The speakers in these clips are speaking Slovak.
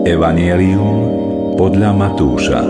Evanjelium podľa Matúša.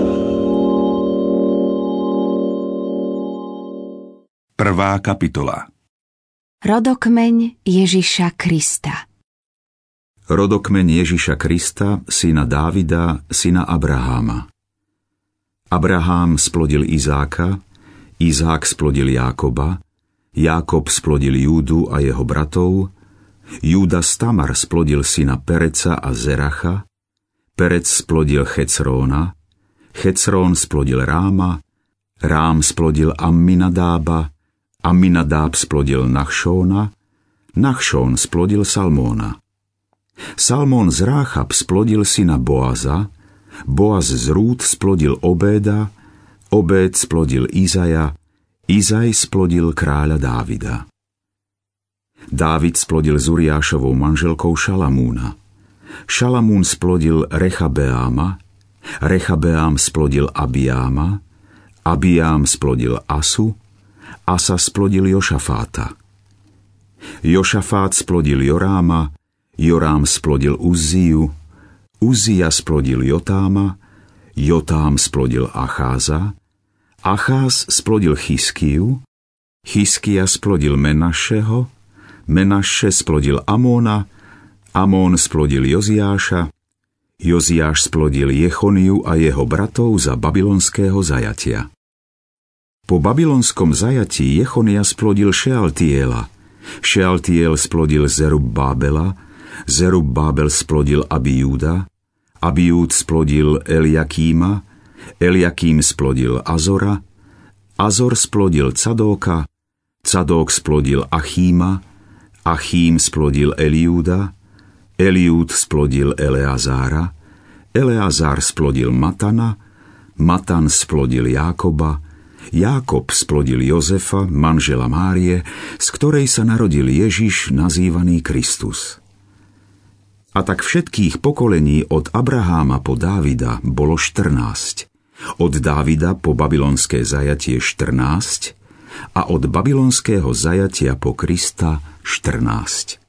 1. kapitola. Rodokmeň Ježiša Krista. Rodokmeň Ježiša Krista, syna Dávida, syna Abraháma. Abrahám splodil Izáka, Izák splodil Jákoba, Jákob splodil Júdu a jeho bratov, Júda z Tamar splodil syna Pereca a Zeracha, Perec splodil Checróna, Checrón splodil Ráma, Rám splodil Amminadába, Amminadáb splodil Nachšóna, Nachšón splodil Salmóna. Salmón z Ráchab splodil syna Boaza, Boaz z Rút splodil Obéda, Obéd splodil Izaja, Izaj splodil kráľa Dávida. Dávid splodil s Uriášovou manželkou Šalamúna. Šalamún splodil Rechabeáma, Rechabeám splodil Abiáma, Abiám splodil Asu, Asa splodil Jošafáta. Jošafát splodil Joráma, Jorám splodil Uzziu, Uzzia splodil Jotáma, Jotám splodil Acháza, Acház splodil Chiskiu, Chiskia splodil Menašeho, Menaše splodil Amóna, Amón splodil Joziáša, Joziáš splodil Jechoniu a jeho bratov za babylonského zajatia. Po babylonskom zajatí Jechonia splodil Šealtiela, Šealtiel splodil Zerubbábela, Zerubbábel splodil Abijúda, Abijúd splodil Eliakíma, Eliakím splodil Azora, Azor splodil Cadóka, Cadók splodil Achíma, Achím splodil Eliúda, Eliúd splodil Eleazára, Eleazár splodil Matana, Matan splodil Jákoba, Jákob splodil Jozefa, manžela Márie, z ktorej sa narodil Ježiš, nazývaný Kristus. A tak všetkých pokolení od Abraháma po Dávida bolo 14, od Dávida po babylonské zajatie 14 a od babylonského zajatia po Krista 14.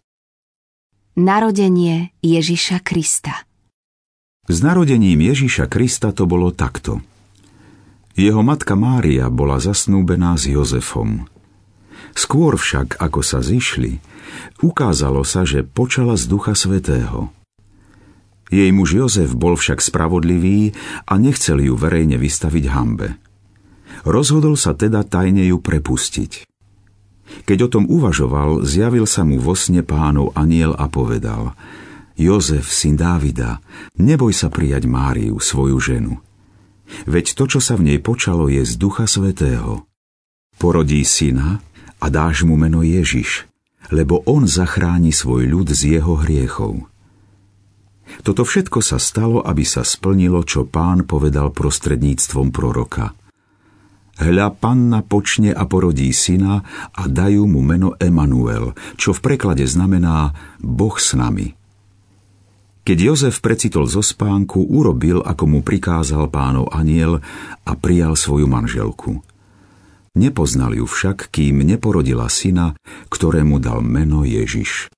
Narodenie Ježiša Krista. S narodením Ježiša Krista to bolo takto. Jeho matka Mária bola zasnúbená s Jozefom. Skôr však, ako sa zišli, ukázalo sa, že počala z Ducha Svätého. Jej muž Jozef bol však spravodlivý a nechcel ju verejne vystaviť hanbe. Rozhodol sa teda tajne ju prepustiť. Keď o tom uvažoval, zjavil sa mu vo sne Pánov anjel a povedal: Jozef, syn Dávida, neboj sa prijať Máriu, svoju ženu. Veď to, čo sa v nej počalo, je z Ducha Svätého. Porodí syna a dáš mu meno Ježiš, lebo on zachráni svoj ľud z jeho hriechov. Toto všetko sa stalo, aby sa splnilo, čo Pán povedal prostredníctvom proroka. Hľa, panna počne a porodí syna a dajú mu meno Emanuel, čo v preklade znamená Boh s nami. Keď Jozef precitol zo spánku, urobil, ako mu prikázal Pánov anjel a prijal svoju manželku. Nepoznal ju však, kým neporodila syna, ktorému dal meno Ježiš.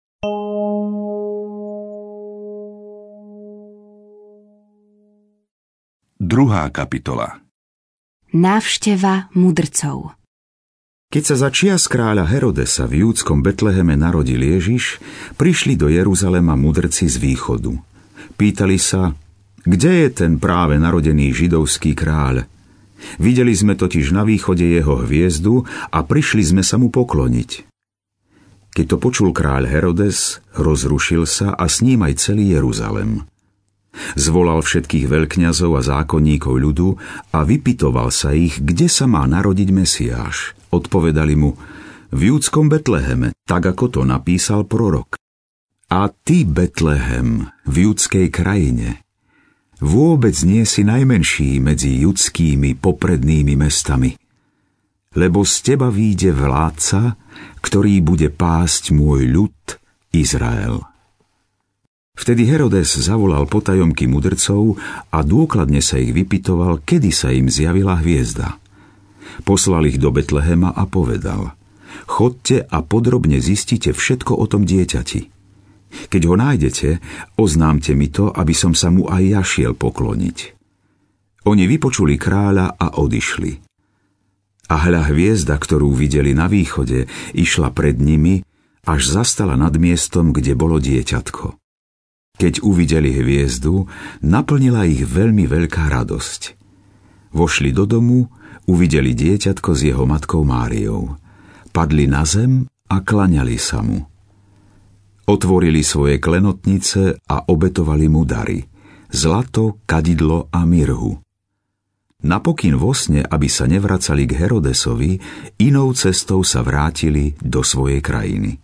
Druhá kapitola. Návšteva mudrcov. Keď sa za čias kráľa Herodesa v júdskom Betleheme narodil Ježiš, prišli do Jeruzalema mudrci z východu. Pýtali sa, kde je ten práve narodený židovský kráľ? Videli sme totiž na východe jeho hviezdu a prišli sme sa mu pokloniť. Keď to počul kráľ Herodes, rozrušil sa a s ním aj celý Jeruzalem. Zvolal všetkých veľkňazov a zákonníkov ľudu a vypytoval sa ich, kde sa má narodiť Mesiáš. Odpovedali mu, v júdskom Betleheme, tak ako to napísal prorok. A ty, Betlehem, v judskej krajine, vôbec nie si najmenší medzi judskými poprednými mestami, lebo z teba výjde vládca, ktorý bude pásť môj ľud Izrael. Vtedy Herodes zavolal potajomky mudrcov a dôkladne sa ich vypytoval, kedy sa im zjavila hviezda. Poslal ich do Betlehema a povedal: Chodte a podrobne zistite všetko o tom dieťati. Keď ho nájdete, oznámte mi to, aby som sa mu aj ja šiel pokloniť. Oni vypočuli kráľa a odišli. A hľa hviezda, ktorú videli na východe, išla pred nimi, až zastala nad miestom, kde bolo dieťatko. Keď uvideli hviezdu, naplnila ich veľmi veľká radosť. Vošli do domu, uvideli dieťatko s jeho matkou Máriou. Padli na zem a klaňali sa mu. Otvorili svoje klenotnice a obetovali mu dary, zlato, kadidlo a mirhu. Napokyn vo sne, aby sa nevracali k Herodesovi, inou cestou sa vrátili do svojej krajiny.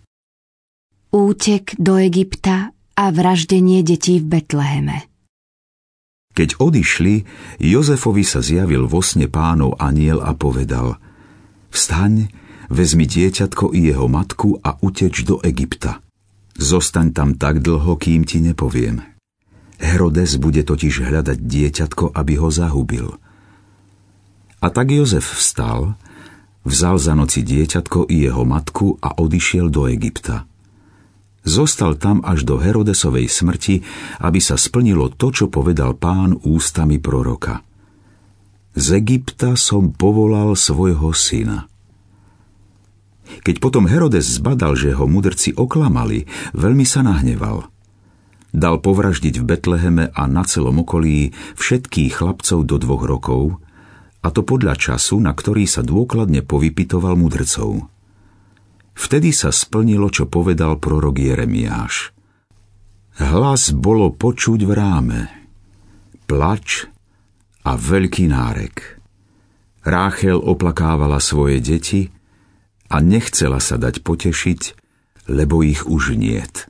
Útek do Egypta a vraždenie detí v Betleheme. Keď odišli, Jozefovi sa zjavil vo sne Pánov anjel a povedal: Vstaň, vezmi dieťatko i jeho matku a uteč do Egypta. Zostaň tam tak dlho, kým ti nepoviem. Herodes bude totiž hľadať dieťatko, aby ho zahubil. A tak Jozef vstal, vzal za noci dieťatko i jeho matku a odišiel do Egypta. Zostal tam až do Herodesovej smrti, aby sa splnilo to, čo povedal Pán ústami proroka. Z Egypta som povolal svojho syna. Keď potom Herodes zbadal, že ho mudrci oklamali, veľmi sa nahneval. Dal povraždiť v Betleheme a na celom okolí všetkých chlapcov do 2 rokov, a to podľa času, na ktorý sa dôkladne povypytoval mudrcov. Vtedy sa splnilo, čo povedal prorok Jeremiáš. Hlas bolo počuť v ráme, plač a veľký nárek. Ráchel oplakávala svoje deti a nechcela sa dať potešiť, lebo ich už niet.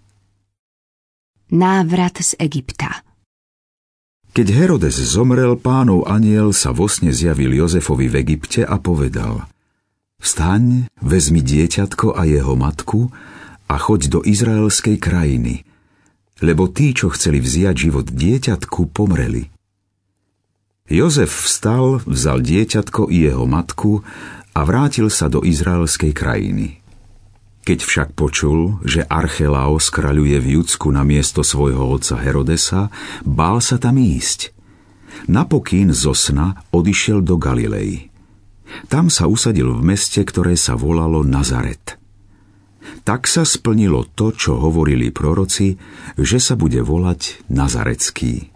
Návrat z Egypta. Keď Herodes zomrel, Pánov anjel sa vo sne zjavil Jozefovi v Egypte a povedal: Vstaň, vezmi dieťatko a jeho matku a choď do izraelskej krajiny, lebo tí, čo chceli vziať život dieťatku, pomreli. Jozef vstal, vzal dieťatko i jeho matku a vrátil sa do izraelskej krajiny. Keď však počul, že Archelaos kráľuje v Judsku na miesto svojho otca Herodesa, bál sa tam ísť. Napokyn zo sna odišiel do Galilei. Tam sa usadil v meste, ktoré sa volalo Nazaret. Tak sa splnilo to, čo hovorili proroci, že sa bude volať Nazaretský.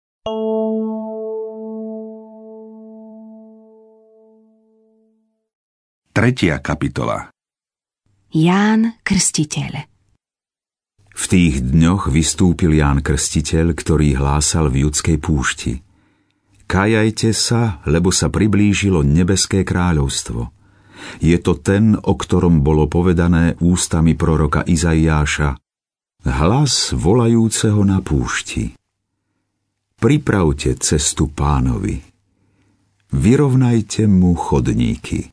Tretia kapitola. Ján Krstiteľ. V tých dňoch vystúpil Ján Krstiteľ, ktorý hlásal v judskej púšti: Kajajte sa, lebo sa priblížilo nebeské kráľovstvo. Je to ten, o ktorom bolo povedané ústami proroka Izaiáša: Hlas volajúceho na púšti. Pripravte cestu Pánovi. Vyrovnajte mu chodníky.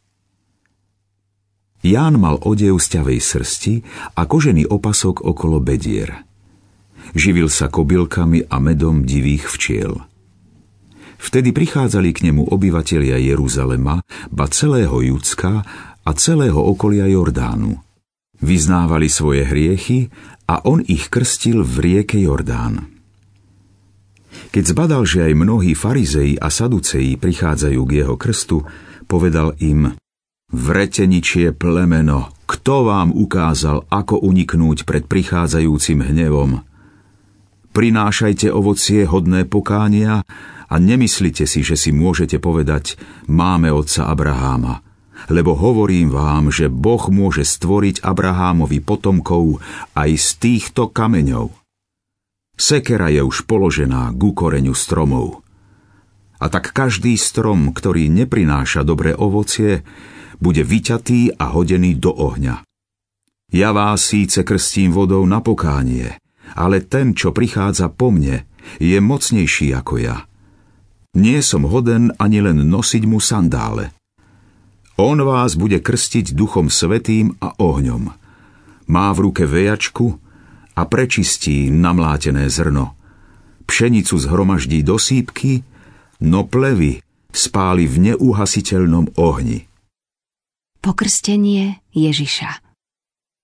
Ján mal odev z ťavej srsti a kožený opasok okolo bedier. Živil sa kobylkami a medom divých včiel. Vtedy prichádzali k nemu obyvatelia Jeruzalema, ba celého Judska a celého okolia Jordánu. Vyznávali svoje hriechy a on ich krstil v rieke Jordán. Keď zbadal, že aj mnohí farizei a saduceji prichádzajú k jeho krstu, povedal im: Vreteničie plemeno, kto vám ukázal, ako uniknúť pred prichádzajúcim hnevom? Prinášajte ovocie hodné pokánia a nemyslite si, že si môžete povedať: máme otca Abraháma. Lebo hovorím vám, že Boh môže stvoriť Abrahámovi potomkov aj z týchto kameňov. Sekera je už položená ku koreňu stromov. A tak každý strom, ktorý neprináša dobré ovocie, bude vyťatý a hodený do ohňa. Ja vás síce krstím vodou na pokánie, ale ten, čo prichádza po mne, je mocnejší ako ja. Nie som hoden ani len nosiť mu sandále. On vás bude krstiť Duchom Svätým a ohňom. Má v ruke vejačku a prečistí namlátené zrno. Pšenicu zhromaždí do sýpky, no plevy spáli v neuhasiteľnom ohni. Pokrstenie Ježiša.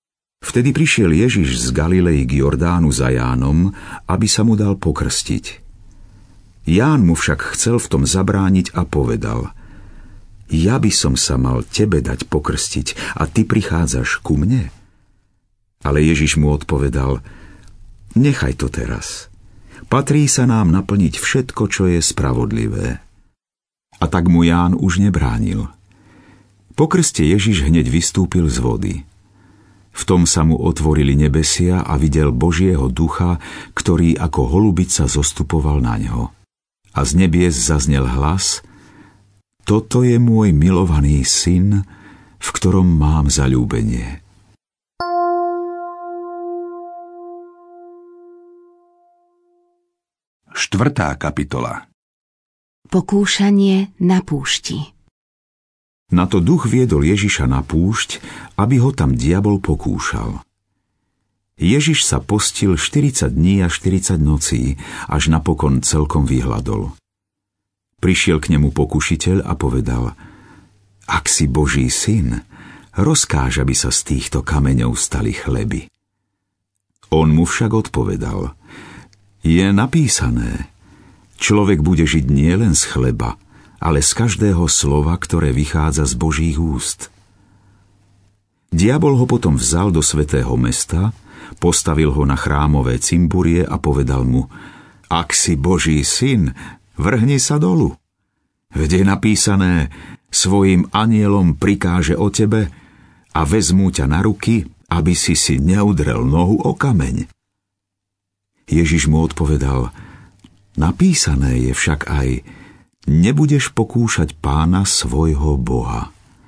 Vtedy prišiel Ježiš z Galilei k Jordánu za Jánom, aby sa mu dal pokrstiť. Ján mu však chcel v tom zabrániť a povedal: Ja by som sa mal tebe dať pokrstiť a ty prichádzaš ku mne? Ale Ježiš mu odpovedal: Nechaj to teraz. Patrí sa nám naplniť všetko, čo je spravodlivé. A tak mu Ján už nebránil. Po krste Ježiš hneď vystúpil z vody. V tom sa mu otvorili nebesia a videl Božieho ducha, ktorý ako holubica zostupoval na ňo. A z nebies zaznel hlas: Toto je môj milovaný syn, v ktorom mám zaľúbenie. Štvrtá kapitola. Pokúšanie na púšti. Na to duch viedol Ježiša na púšť, aby ho tam diabol pokúšal. Ježiš sa postil 40 dní a 40 nocí, až napokon celkom vyhladol. Prišiel k nemu pokušiteľ a povedal: Ak si Boží syn, rozkáž, aby sa z týchto kameňov stali chleby. On mu však odpovedal: Je napísané, človek bude žiť nielen z chleba, ale z každého slova, ktoré vychádza z Božích úst. Diabol ho potom vzal do svätého mesta, postavil ho na chrámové cimburie a povedal mu: Ak si Boží syn, vrhni sa dolu. Veď je napísané, svojim anielom prikáže o tebe a vezmú ťa na ruky, aby si neudrel nohu o kameň. Ježiš mu odpovedal: Napísané je však aj: Nebudeš pokúšať Pána svojho Boha.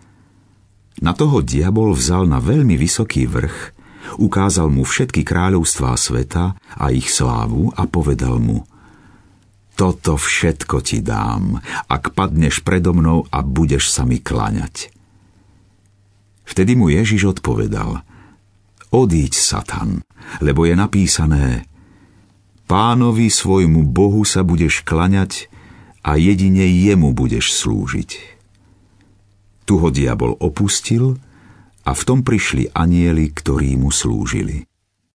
Na toho diabol vzal na veľmi vysoký vrch, ukázal mu všetky kráľovstvá sveta a ich slávu a povedal mu: Toto všetko ti dám, ak padneš predo mnou a budeš sa mi kláňať. Vtedy mu Ježiš odpovedal: Odíď, Satan, lebo je napísané: Pánovi svojmu Bohu sa budeš kláňať a jedine jemu budeš slúžiť. Tu ho diabol opustil a v tom prišli anjeli, ktorí mu slúžili.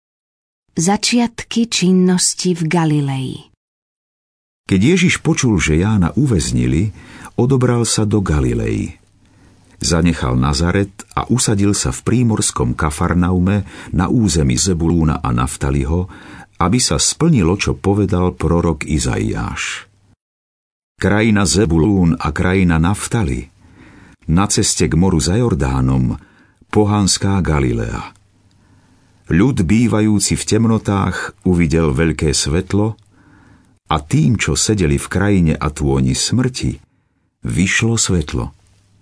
Začiatky činnosti v Galilei. Keď Ježiš počul, že Jána uväznili, odobral sa do Galilei. Zanechal Nazaret a usadil sa v prímorskom Kafarnaume na území Zebulúna a Naftaliho, aby sa splnilo, čo povedal prorok Izaiáš. Krajina Zebulún a krajina Naftali, na ceste k moru za Jordánom, pohanská Galilea. Ľud bývajúci v temnotách uvidel veľké svetlo a tým, čo sedeli v krajine a tôni smrti, vyšlo svetlo.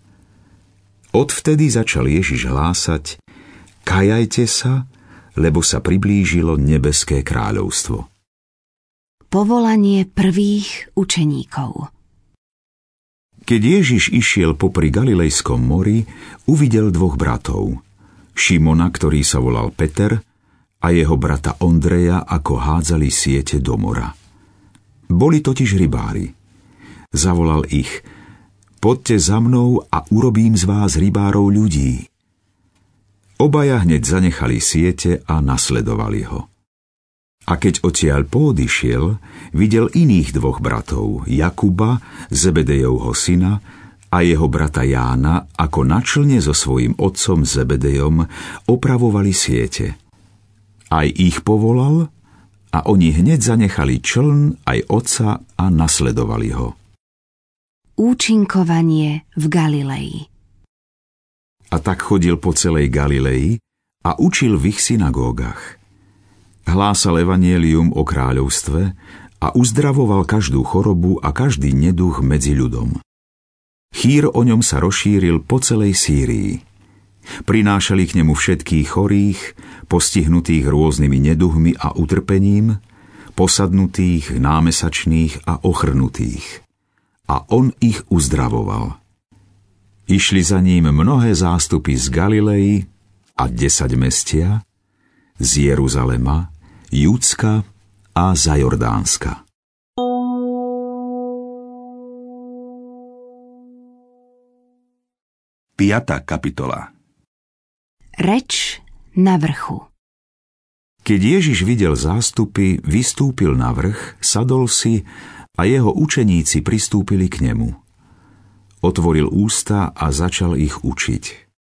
Odvtedy začal Ježiš hlásať: Kajajte sa, lebo sa priblížilo nebeské kráľovstvo. Povolanie prvých učeníkov. Keď Ježiš išiel popri Galilejskom mori, uvidel dvoch bratov. Šimona, ktorý sa volal Peter, a jeho brata Ondreja, ako hádzali siete do mora. Boli totiž rybári. Zavolal ich: Poďte za mnou a urobím z vás rybárov ľudí. Obaja hneď zanechali siete a nasledovali ho. A keď odtiaľ poodišiel, videl iných dvoch bratov, Jakuba, Zebedejovho syna, a jeho brata Jána, ako na člne so svojím otcom Zebedejom opravovali siete. Aj ich povolal a oni hneď zanechali čln aj otca a nasledovali ho. Účinkovanie v Galilei. A tak chodil po celej Galilei a učil v ich synagógach. Hlásal evanjelium o kráľovstve a uzdravoval každú chorobu a každý neduch medzi ľudom. Chýr o ňom sa rozšíril po celej Sýrii. Prinášali k nemu všetkých chorých, postihnutých rôznymi neduhmi a utrpením, posadnutých, námesačných a ochrnutých. A on ich uzdravoval. Išli za ním mnohé zástupy z Galilei a 10 mestia, z Jeruzalema, Judska a za Jordánska. Piatá kapitola. Reč na vrchu. Keď Ježiš videl zástupy, vystúpil na vrch, sadol si a jeho učeníci pristúpili k nemu. Otvoril ústa a začal ich učiť.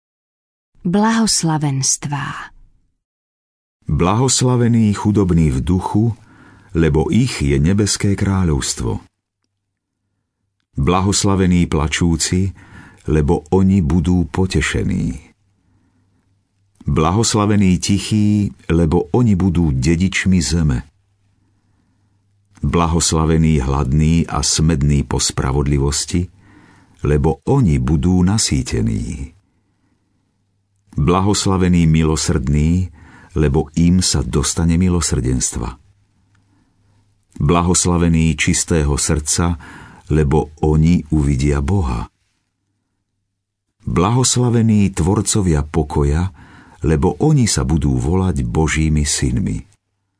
Blahoslavenstvá. Blahoslavení chudobní v duchu, lebo ich je nebeské kráľovstvo. Blahoslavení plačúci, lebo oni budú potešení. Blahoslavení tichí, lebo oni budú dedičmi zeme. Blahoslavení hladní a smední po spravodlivosti, lebo oni budú nasýtení. Blahoslavení milosrdní, lebo im sa dostane milosrdenstva. Blahoslavení čistého srdca, lebo oni uvidia Boha. Blahoslavení tvorcovia pokoja, lebo oni sa budú volať Božími synmi.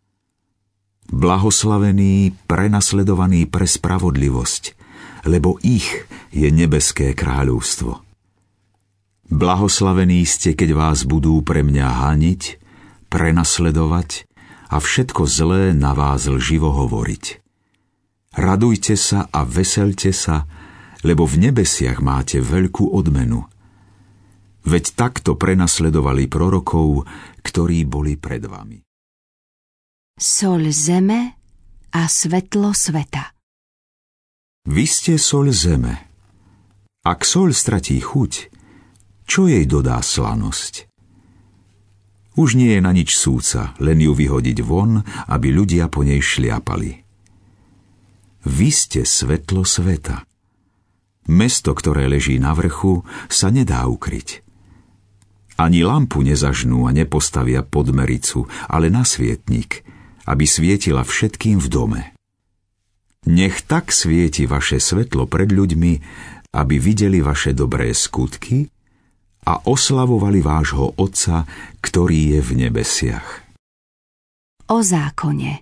Blahoslavení prenasledovaní pre spravodlivosť, lebo ich je nebeské kráľovstvo. Blahoslavení ste, keď vás budú pre mňa haniť, prenasledovať a všetko zlé na vás lživo hovoriť. Radujte sa a veselte sa, lebo v nebesiach máte veľkú odmenu. Veď takto prenasledovali prorokov, ktorí boli pred vami. Soľ zeme a svetlo sveta. Vy ste soľ zeme. Ak soľ stratí chuť, čo jej dodá slanosť? Už nie je na nič súca, len ju vyhodiť von, aby ľudia po nej šliapali. Vy ste svetlo sveta. Mesto, ktoré leží na vrchu, sa nedá ukryť. Ani lampu nezažnú a nepostavia pod mericu, ale na svietnik, aby svietila všetkým v dome. Nech tak svieti vaše svetlo pred ľuďmi, aby videli vaše dobré skutky a oslavovali vášho Otca, ktorý je v nebesiach. O zákone.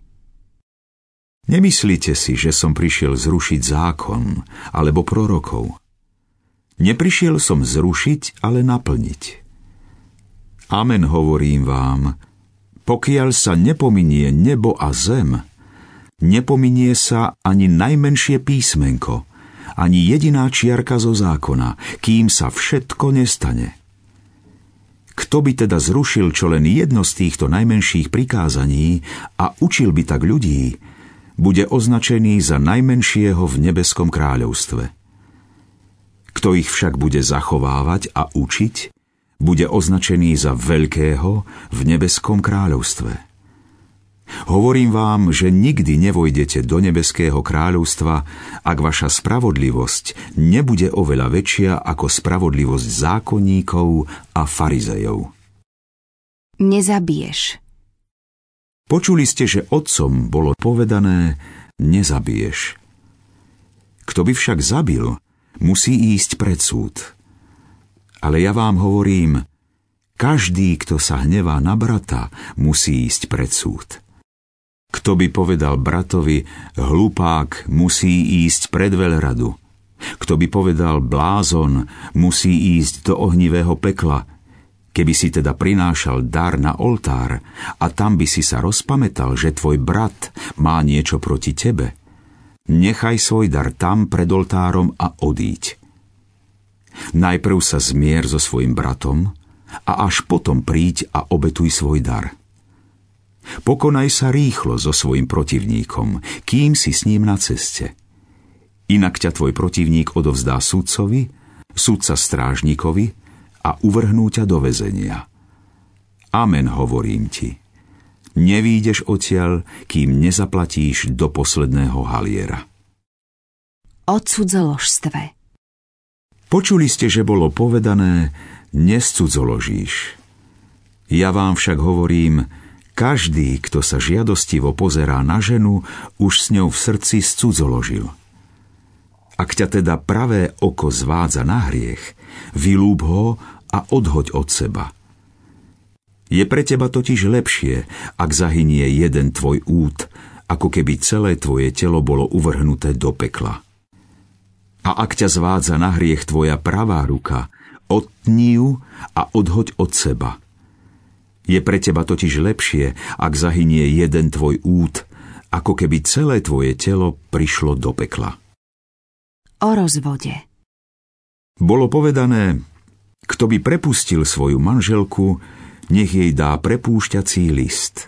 Nemyslíte si, že som prišiel zrušiť zákon alebo prorokov. Neprišiel som zrušiť, ale naplniť. Amen, hovorím vám, pokiaľ sa nepominie nebo a zem, nepominie sa ani najmenšie písmenko, ani jediná čiarka zo zákona, kým sa všetko nestane. Kto by teda zrušil čo len jedno z týchto najmenších prikázaní a učil by tak ľudí, bude označený za najmenšieho v nebeskom kráľovstve. Kto ich však bude zachovávať a učiť, bude označený za veľkého v nebeskom kráľovstve. Hovorím vám, že nikdy nevojdete do nebeského kráľovstva, ak vaša spravodlivosť nebude oveľa väčšia ako spravodlivosť zákonníkov a farizejov. Nezabiješ. Počuli ste, že otcom bolo povedané, nezabiješ. Kto by však zabil, musí ísť pred súd. Ale ja vám hovorím, každý, kto sa hnevá na brata, musí ísť pred súd. Kto by povedal bratovi, hlupák, musí ísť pred veľradu. Kto by povedal blázon, musí ísť do ohnivého pekla. Keby si teda prinášal dar na oltár a tam by si sa rozpamätal, že tvoj brat má niečo proti tebe, nechaj svoj dar tam pred oltárom a odíď. Najprv sa zmier so svojim bratom a až potom príď a obetuj svoj dar. Pokonaj sa rýchlo so svojim protivníkom, kým si s ním na ceste. Inak ťa tvoj protivník odovzdá sudcovi, sudca strážnikovi a uvrhnú ťa do väzenia. Amen, hovorím ti. Nevídeš odtiaľ, kým nezaplatíš do posledného haliera. O cudzoložstve. Počuli ste, že bolo povedané, nescudzoložíš. Ja vám však hovorím, každý, kto sa žiadostivo pozerá na ženu, už s ňou v srdci scudzoložil. Ak ťa teda pravé oko zvádza na hriech, vylúb ho a odhoď od seba. Je pre teba totiž lepšie, ak zahynie jeden tvoj út, ako keby celé tvoje telo bolo uvrhnuté do pekla. A ak ťa zvádza na hriech tvoja pravá ruka, odtni ju a odhoď od seba. Je pre teba totiž lepšie, ak zahynie jeden tvoj út, ako keby celé tvoje telo prišlo do pekla. O rozvode. Bolo povedané, kto by prepustil svoju manželku, nech jej dá prepúšťací list.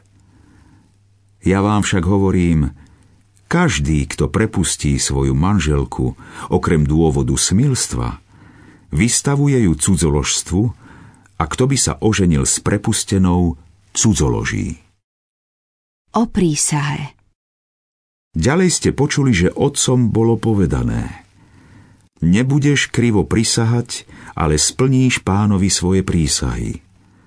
Ja vám však hovorím, každý, kto prepustí svoju manželku, okrem dôvodu smilstva, vystavuje ju cudzoložstvu, a kto by sa oženil s prepustenou, cudzoloží. O prísahe. Ďalej ste počuli, že otcom bolo povedané: nebudeš krivo prisahať, ale splníš Pánovi svoje prísahy.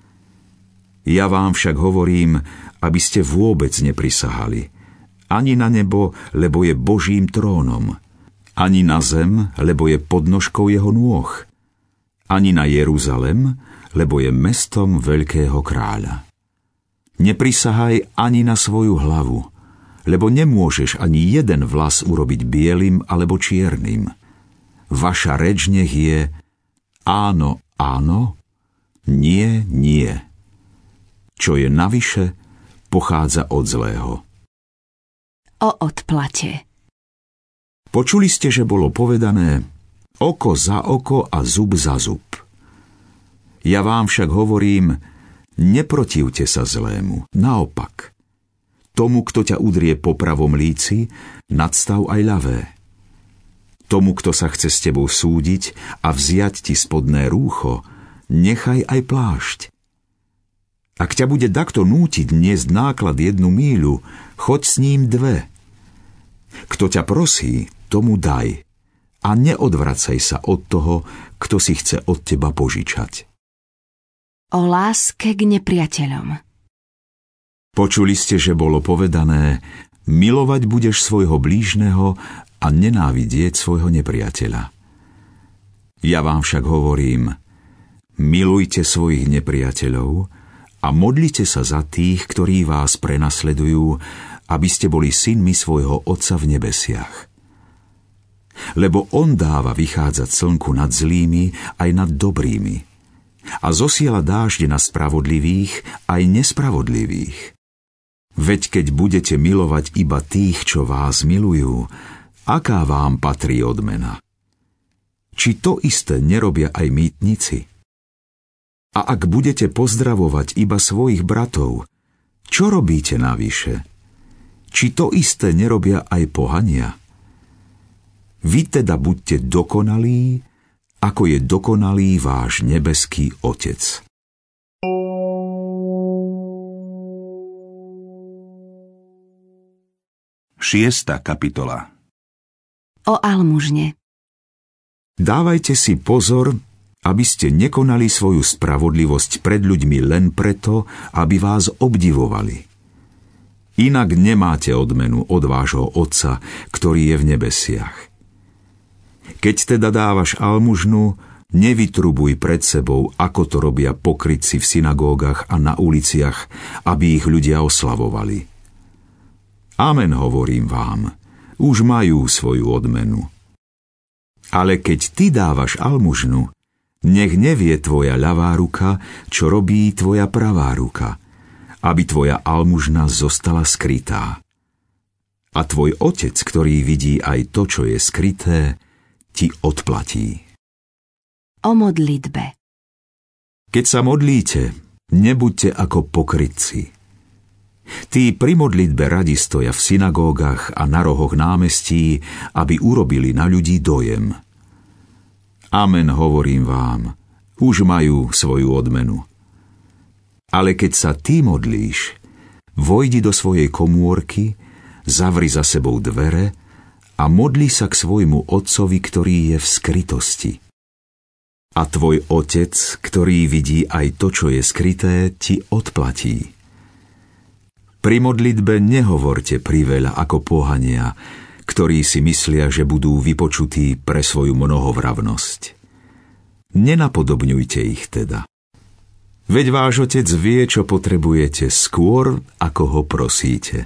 Ja vám však hovorím, aby ste vôbec neprisahali, ani na nebo, lebo je Božím trónom, ani na zem, lebo je podnožkou jeho nôh, ani na Jeruzalem, lebo je mestom veľkého kráľa. Neprisahaj ani na svoju hlavu, lebo nemôžeš ani jeden vlas urobiť bielym alebo čiernym. Vaša reč nech je áno, áno, nie, nie. Čo je navyše, pochádza od zlého. O odplate. Počuli ste, že bolo povedané oko za oko a zub za zub. Ja vám však hovorím, neprotivte sa zlému, naopak. Tomu, kto ťa udrie po pravom líci, nadstav aj ľavé. Tomu, kto sa chce s tebou súdiť a vziať ti spodné rúcho, nechaj aj plášť. Ak ťa bude dakto nútiť niesť náklad 1 míľu, choď s ním 2. Kto ťa prosí, tomu daj a neodvracaj sa od toho, kto si chce od teba požičať. O láske k nepriateľom. Počuli ste, že bolo povedané, milovať budeš svojho blížneho a nenávidieť svojho nepriateľa. Ja vám však hovorím, milujte svojich nepriateľov a modlite sa za tých, ktorí vás prenasledujú, aby ste boli synmi svojho Otca v nebesiach. Lebo on dáva vychádzať slnku nad zlými aj nad dobrými a zosiela dážď na spravodlivých aj nespravodlivých. Veď keď budete milovať iba tých, čo vás milujú, aká vám patrí odmena? Či to isté nerobia aj mýtnici? A ak budete pozdravovať iba svojich bratov, čo robíte navyše? Či to isté nerobia aj pohania? Vy teda buďte dokonalí, ako je dokonalý váš nebeský Otec. Šiesta kapitola. O almužne. Dávajte si pozor, aby ste nekonali svoju spravodlivosť pred ľuďmi len preto, aby vás obdivovali. Inak nemáte odmenu od vášho Otca, ktorý je v nebesiach. Keď teda dávaš almužnu, nevytrubuj pred sebou, ako to robia pokrytci v synagógach a na uliciach, aby ich ľudia oslavovali. Amen, hovorím vám, už majú svoju odmenu. Ale keď ty dávaš almužnu, nech nevie tvoja ľavá ruka, čo robí tvoja pravá ruka, aby tvoja almužna zostala skrytá. A tvoj Otec, ktorý vidí aj to, čo je skryté, ti odplatí. O modlitbe. Keď sa modlíte, nebuďte ako pokrytci. Tí pri modlitbe radi stoja v synagógach a na rohoch námestí, aby urobili na ľudí dojem. Amen, hovorím vám, už majú svoju odmenu. Ale keď sa ty modlíš, vojdi do svojej komórky, zavri za sebou dvere a modli sa k svojmu Otcovi, ktorý je v skrytosti. A tvoj Otec, ktorý vidí aj to, čo je skryté, ti odplatí. Pri modlitbe nehovorte priveľa ako pohania, ktorí si myslia, že budú vypočutí pre svoju mnohovravnosť. Nenapodobňujte ich teda. Veď váš Otec vie, čo potrebujete skôr, ako ho prosíte.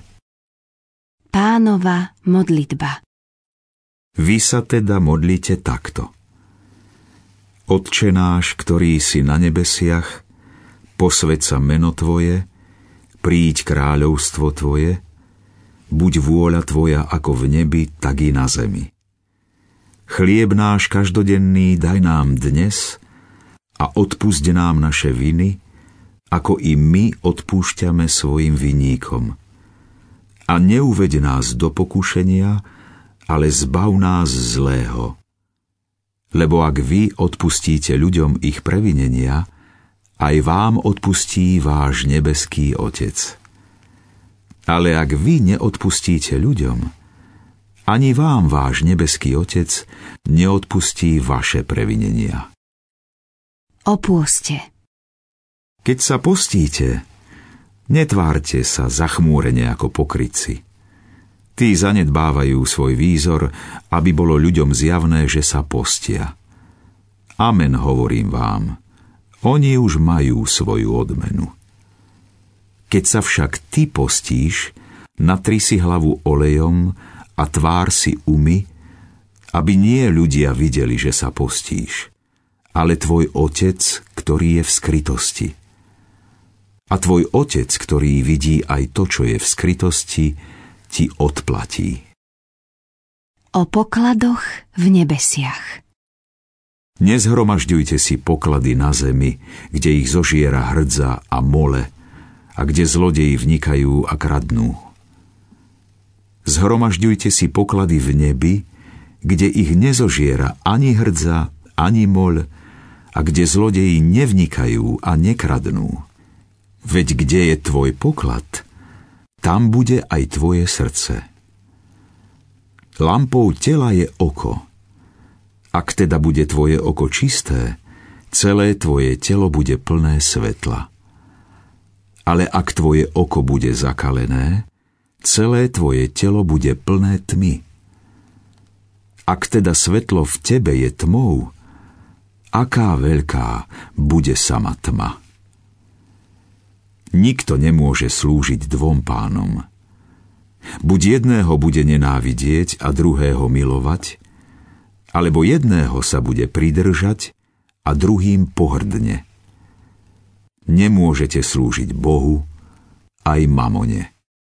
Pánova modlitba. Vy sa teda modlite takto. Otče náš, ktorý si na nebesiach, Posväť sa meno Tvoje, príď kráľovstvo Tvoje, buď vôľa Tvoja ako v nebi, tak i na zemi. Chlieb náš každodenný daj nám dnes a odpusť nám naše viny, ako i my odpúšťame svojim vinníkom. A neuveď nás do pokušenia, ale zbav nás zlého. Lebo ak vy odpustíte ľuďom ich previnenia, aj vám odpustí váš nebeský Otec. Ale ak vy neodpustíte ľuďom, ani vám váš nebeský Otec neodpustí vaše previnenia. O pôste. Keď sa postíte, netvárte sa zachmúrene ako pokrytci. Tí zanedbávajú svoj výzor, aby bolo ľuďom zjavné, že sa postia. Amen, hovorím vám. Oni už majú svoju odmenu. Keď sa však ty postíš, natri si hlavu olejom a tvár si umy, aby nie ľudia videli, že sa postíš, ale tvoj Otec, ktorý je v skrytosti. A tvoj Otec, ktorý vidí aj to, čo je v skrytosti, ti odplatí. O pokladoch v nebesiach. Nezhromažďujte si poklady na zemi, kde ich zožiera hrdza a mole a kde zlodeji vnikajú a kradnú. Zhromažďujte si poklady v nebi, kde ich nezožiera ani hrdza, ani moľ a kde zlodeji nevnikajú a nekradnú. Veď kde je tvoj poklad, tam bude aj tvoje srdce. Lampou tela je oko. Ak teda bude tvoje oko čisté, celé tvoje telo bude plné svetla. Ale ak tvoje oko bude zakalené, celé tvoje telo bude plné tmy. Ak teda svetlo v tebe je tmou, aká veľká bude sama tma. Nikto nemôže slúžiť dvom pánom. Buď jedného bude nenávidieť a druhého milovať, alebo jedného sa bude pridržať a druhým pohrdne. Nemôžete slúžiť Bohu aj mamone.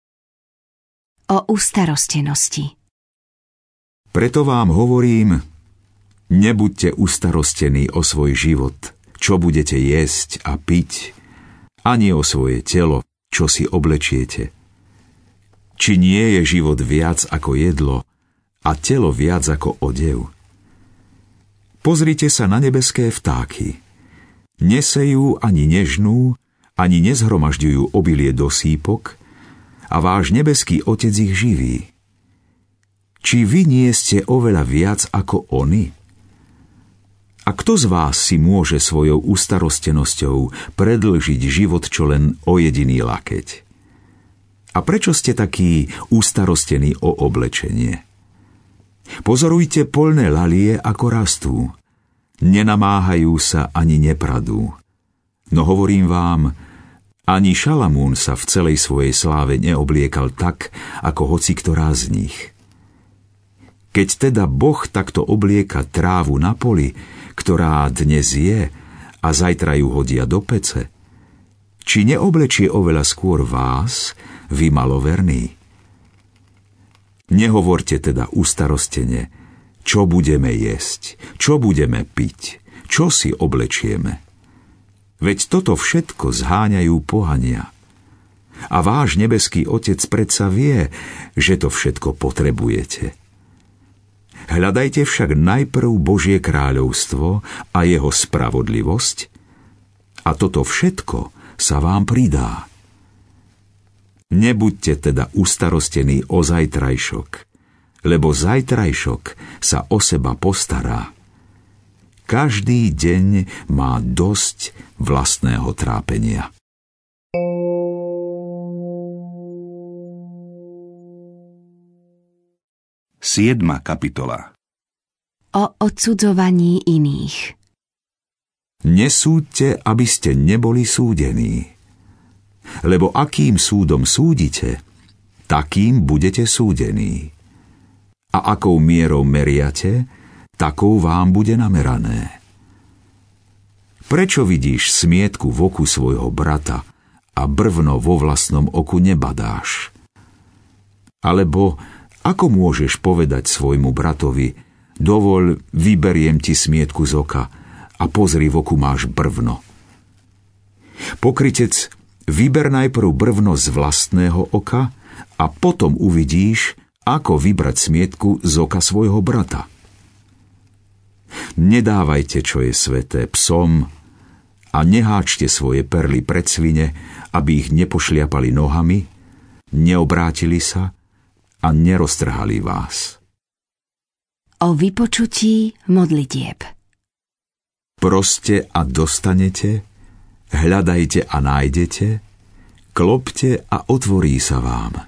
O ustarostenosti. Preto vám hovorím, nebuďte ustarostení o svoj život, čo budete jesť a piť, ani o svoje telo, čo si oblečiete. Či nie je život viac ako jedlo a telo viac ako odev? Pozrite sa na nebeské vtáky. Nesejú ani nežnú, ani nezhromažďujú obilie do sípok, a váš nebeský Otec ich živí. Či vy nie ste oveľa viac ako oni? A kto z vás si môže svojou ustarostenosťou predĺžiť život čo len o jediný lakeť? A prečo ste takí ustarostení o oblečenie? Pozorujte poľné lalie, ako rastú. Nenamáhajú sa ani nepradú. No hovorím vám, ani Šalamún sa v celej svojej sláve neobliekal tak, ako hociktorá z nich. Keď teda Boh takto oblieka trávu na poli, ktorá dnes je a zajtra ju hodia do pece, či neoblečie oveľa skôr vás, vy maloverní? Nehovorte teda ustarostene, čo budeme jesť, čo budeme piť, čo si oblečieme. Veď toto všetko zháňajú pohania. A váš nebeský Otec predsa vie, že to všetko potrebujete. Hľadajte však najprv Božie kráľovstvo a jeho spravodlivosť, a toto všetko sa vám pridá. Nebuďte teda ustarostení o zajtrajšok, lebo zajtrajšok sa o seba postará. Každý deň má dosť vlastného trápenia. Siedma kapitola. O odsudzovaní iných. Nesúďte, aby ste neboli súdení. Lebo akým súdom súdite, takým budete súdení. A akou mierou meriate, takou vám bude namerané. Prečo vidíš smietku v oku svojho brata a brvno vo vlastnom oku nebadáš? Alebo ako môžeš povedať svojmu bratovi: dovoľ, vyberiem ti smietku z oka, a pozri, v oku máš brvno? Pokrytec, vyber najprv brvno z vlastného oka a potom uvidíš, ako vybrať smietku z oka svojho brata. Nedávajte, čo je sväté, psom a neháčte svoje perly pred svine, aby ich nepošliapali nohami, neobrátili sa a neroztrhali vás. O vypočutí modlitieb. Proste a dostanete, hľadajte a nájdete, klopte a otvorí sa vám.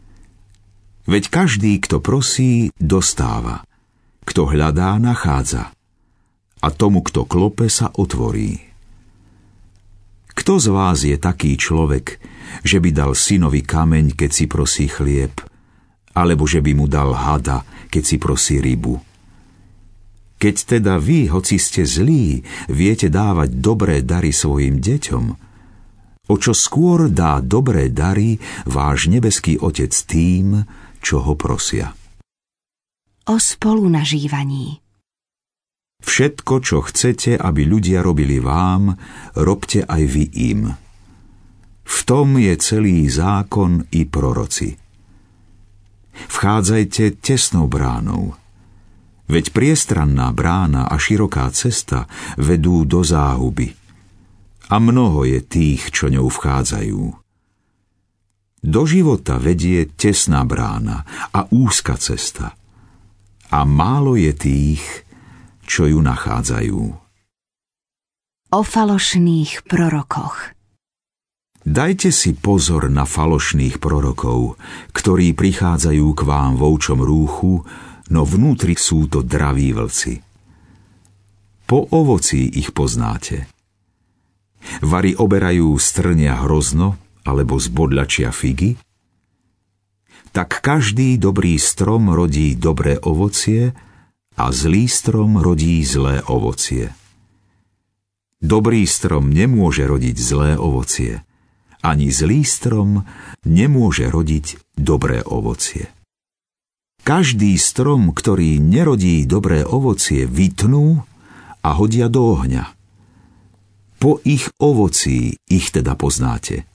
Veď každý, kto prosí, dostáva, kto hľadá, nachádza, a tomu, kto klope, sa otvorí. Kto z vás je taký človek, že by dal synovi kameň, keď si prosí chlieb, alebo že by mu dal hada, keď si prosí rybu? Keď teda vy, hoci ste zlí, viete dávať dobré dary svojim deťom, o čo skôr dá dobré dary váš nebeský Otec tým, čo ho prosia. O spolunažívaní. Všetko, čo chcete, aby ľudia robili vám, robte aj vy im. V tom je celý zákon i proroci. Vchádzajte tesnou bránou, veď priestranná brána a široká cesta vedú do záhuby. A mnoho je tých, čo ňou vchádzajú. Do života vedie tesná brána a úzka cesta. A málo je tých, čo ju nachádzajú. O falošných prorokoch. Dajte si pozor na falošných prorokov, ktorí prichádzajú k vám vo ovčom rúchu, no vnútri sú to draví vlci. Po ovocí ich poznáte. Vari oberajú strnia hrozno, alebo zbodľačia figy? Tak každý dobrý strom rodí dobré ovocie a zlý strom rodí zlé ovocie. Dobrý strom nemôže rodiť zlé ovocie, ani zlý strom nemôže rodiť dobré ovocie. Každý strom, ktorý nerodí dobré ovocie, vytnú a hodia do ohňa. Po ich ovocí ich teda poznáte.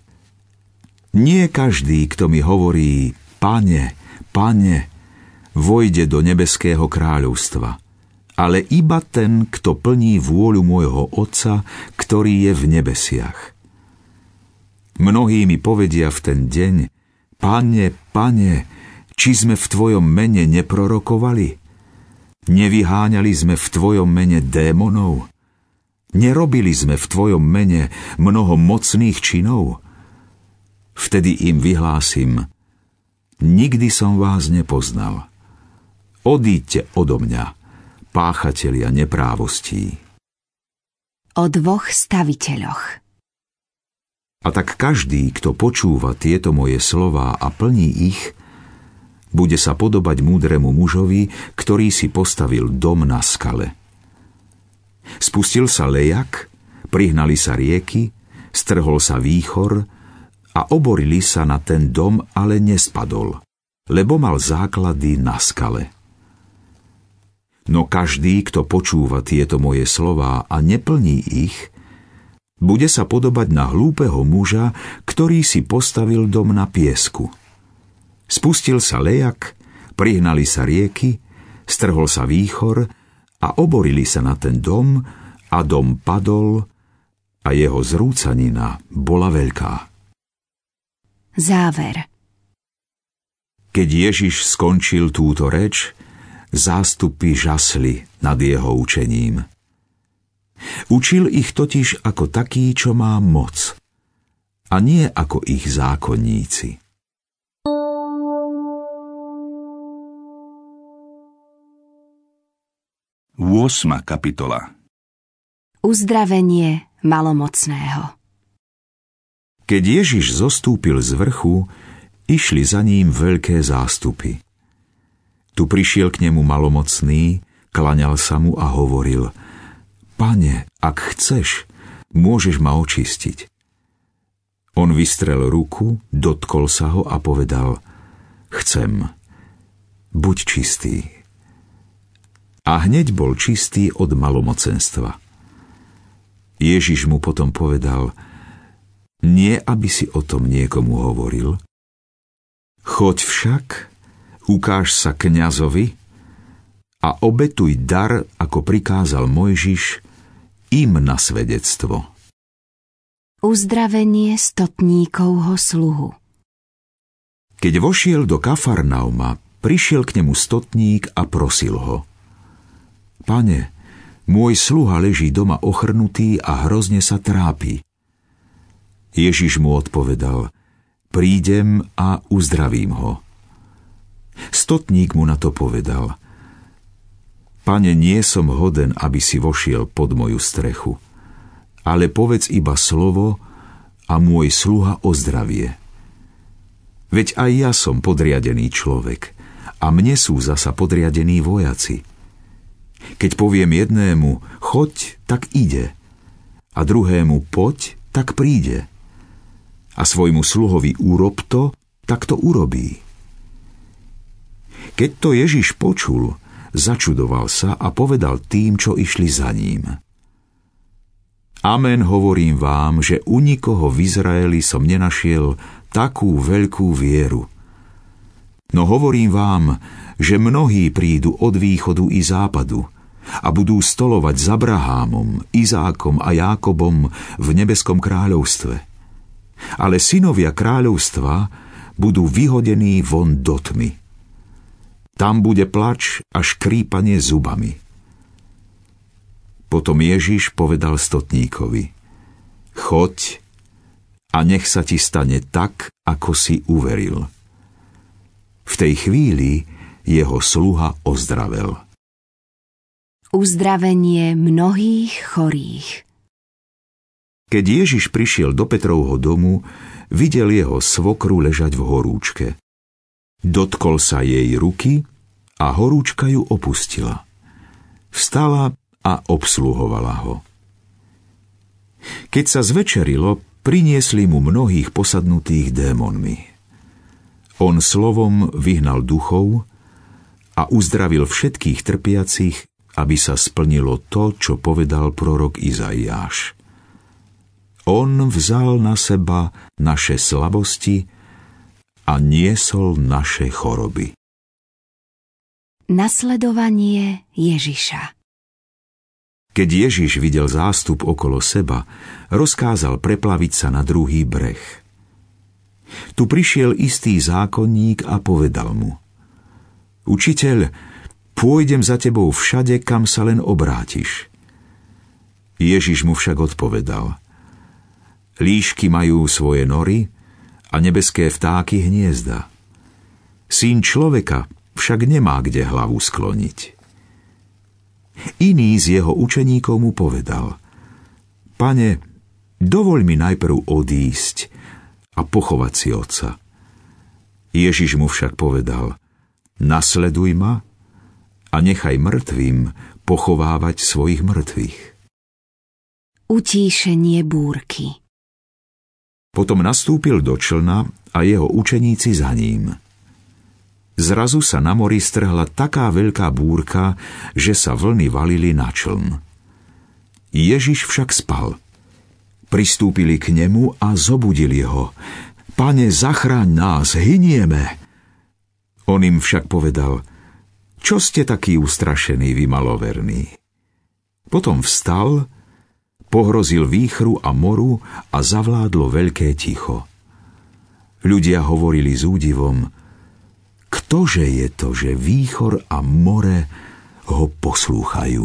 Nie každý, kto mi hovorí: Pane, Pane, vojde do nebeského kráľovstva, ale iba ten, kto plní vôľu môjho Otca, ktorý je v nebesiach. Mnohí mi povedia v ten deň: Pane, Pane, či sme v Tvojom mene neprorokovali? Nevyháňali sme v Tvojom mene démonov? Nerobili sme v Tvojom mene mnoho mocných činov? Vtedy im vyhlásim: Nikdy som vás nepoznal. Odíďte odo mňa, páchatelia neprávostí. O dvoch staviteľoch. A tak každý, kto počúva tieto moje slová a plní ich, bude sa podobať múdremu mužovi, ktorý si postavil dom na skale. Spustil sa lejak, prihnali sa rieky, strhol sa výchor a oborili sa na ten dom, ale nespadol, lebo mal základy na skale. No každý, kto počúva tieto moje slová a neplní ich, bude sa podobať na hlúpeho muža, ktorý si postavil dom na piesku. Spustil sa lejak, prihnali sa rieky, strhol sa výchor a oborili sa na ten dom a dom padol a jeho zrúcanina bola veľká. Záver. Keď Ježiš skončil túto reč, zástupy žasli nad jeho učením. Učil ich totiž ako taký, čo má moc, a nie ako ich zákonníci. Ôsma kapitola. Uzdravenie malomocného. Keď Ježiš zostúpil z vrchu, išli za ním veľké zástupy. Tu prišiel k nemu malomocný, klaňal sa mu a hovoril: Pane, ak chceš, môžeš ma očistiť. On vystrel ruku, dotkol sa ho a povedal: Chcem, buď čistý. A hneď bol čistý od malomocenstva. Ježiš mu potom povedal: Nie, aby si o tom niekomu hovoril. Choď však, ukáž sa kňazovi a obetuj dar, ako prikázal Mojžiš, im na svedectvo. Uzdravenie stotníkovho sluhu. Keď vošiel do Kafarnauma, prišiel k nemu stotník a prosil ho: Pane, môj sluha leží doma ochrnutý a hrozne sa trápi. Ježiš mu odpovedal: Prídem a uzdravím ho. Stotník mu na to povedal: Pane, nie som hoden, aby si vošiel pod moju strechu, ale povedz iba slovo a môj sluha ozdravie. Veď aj ja som podriadený človek a mne sú zasa podriadení vojaci. Keď poviem jednému: choď, tak ide, a druhému: poď, tak príde, a svojmu sluhovi: urob to, tak to urobí. Keď to Ježiš počul, začudoval sa a povedal tým, čo išli za ním: Amen, hovorím vám, že u nikoho v Izraeli som nenašiel takú veľkú vieru. No hovorím vám, že mnohí prídu od východu i západu a budú stolovať s Abrahámom, Izákom a Jákobom v nebeskom kráľovstve. Ale synovia kráľovstva budú vyhodení von do tmy. Tam bude plač a škrípanie zubami. Potom Ježiš povedal stotníkovi: Choď a nech sa ti stane tak, ako si uveril. V tej chvíli jeho sluha ozdravel. Uzdravenie mnohých chorých. Keď Ježiš prišiel do Petrovho domu, videl jeho svokru ležať v horúčke. Dotkol sa jej ruky a horúčka ju opustila. Vstala a obsluhovala ho. Keď sa zvečerilo, priniesli mu mnohých posadnutých démonmi. On slovom vyhnal duchov a uzdravil všetkých trpiacich, aby sa splnilo to, čo povedal prorok Izaiáš. On vzal na seba naše slabosti a niesol naše choroby. Nasledovanie Ježiša. Keď Ježiš videl zástup okolo seba, rozkázal preplaviť sa na druhý breh. Tu prišiel istý zákonník a povedal mu: Učiteľ, pôjdem za tebou všade, kam sa len obrátiš. Ježiš mu však odpovedal: Líšky majú svoje nory a nebeské vtáky hniezda. Syn človeka však nemá kde hlavu skloniť. Iný z jeho učeníkov mu povedal: Pane, dovoľ mi najprv odísť a pochovať si otca. Ježiš mu však povedal: Nasleduj ma a nechaj mŕtvým pochovávať svojich mŕtvych. Utíšenie búrky. Potom nastúpil do člna a jeho učeníci za ním. Zrazu sa na mori strhla taká veľká búrka, že sa vlny valili na čln. Ježiš však spal. Pristúpili k nemu a zobudili ho: Pane, zachráň nás, hynieme! On im však povedal: Čo ste takí ustrašení, vy maloverní? Potom vstal, pohrozil výchru a moru a zavládlo veľké ticho. Ľudia hovorili s údivom: Ktože je to, že výchor a more ho poslúchajú?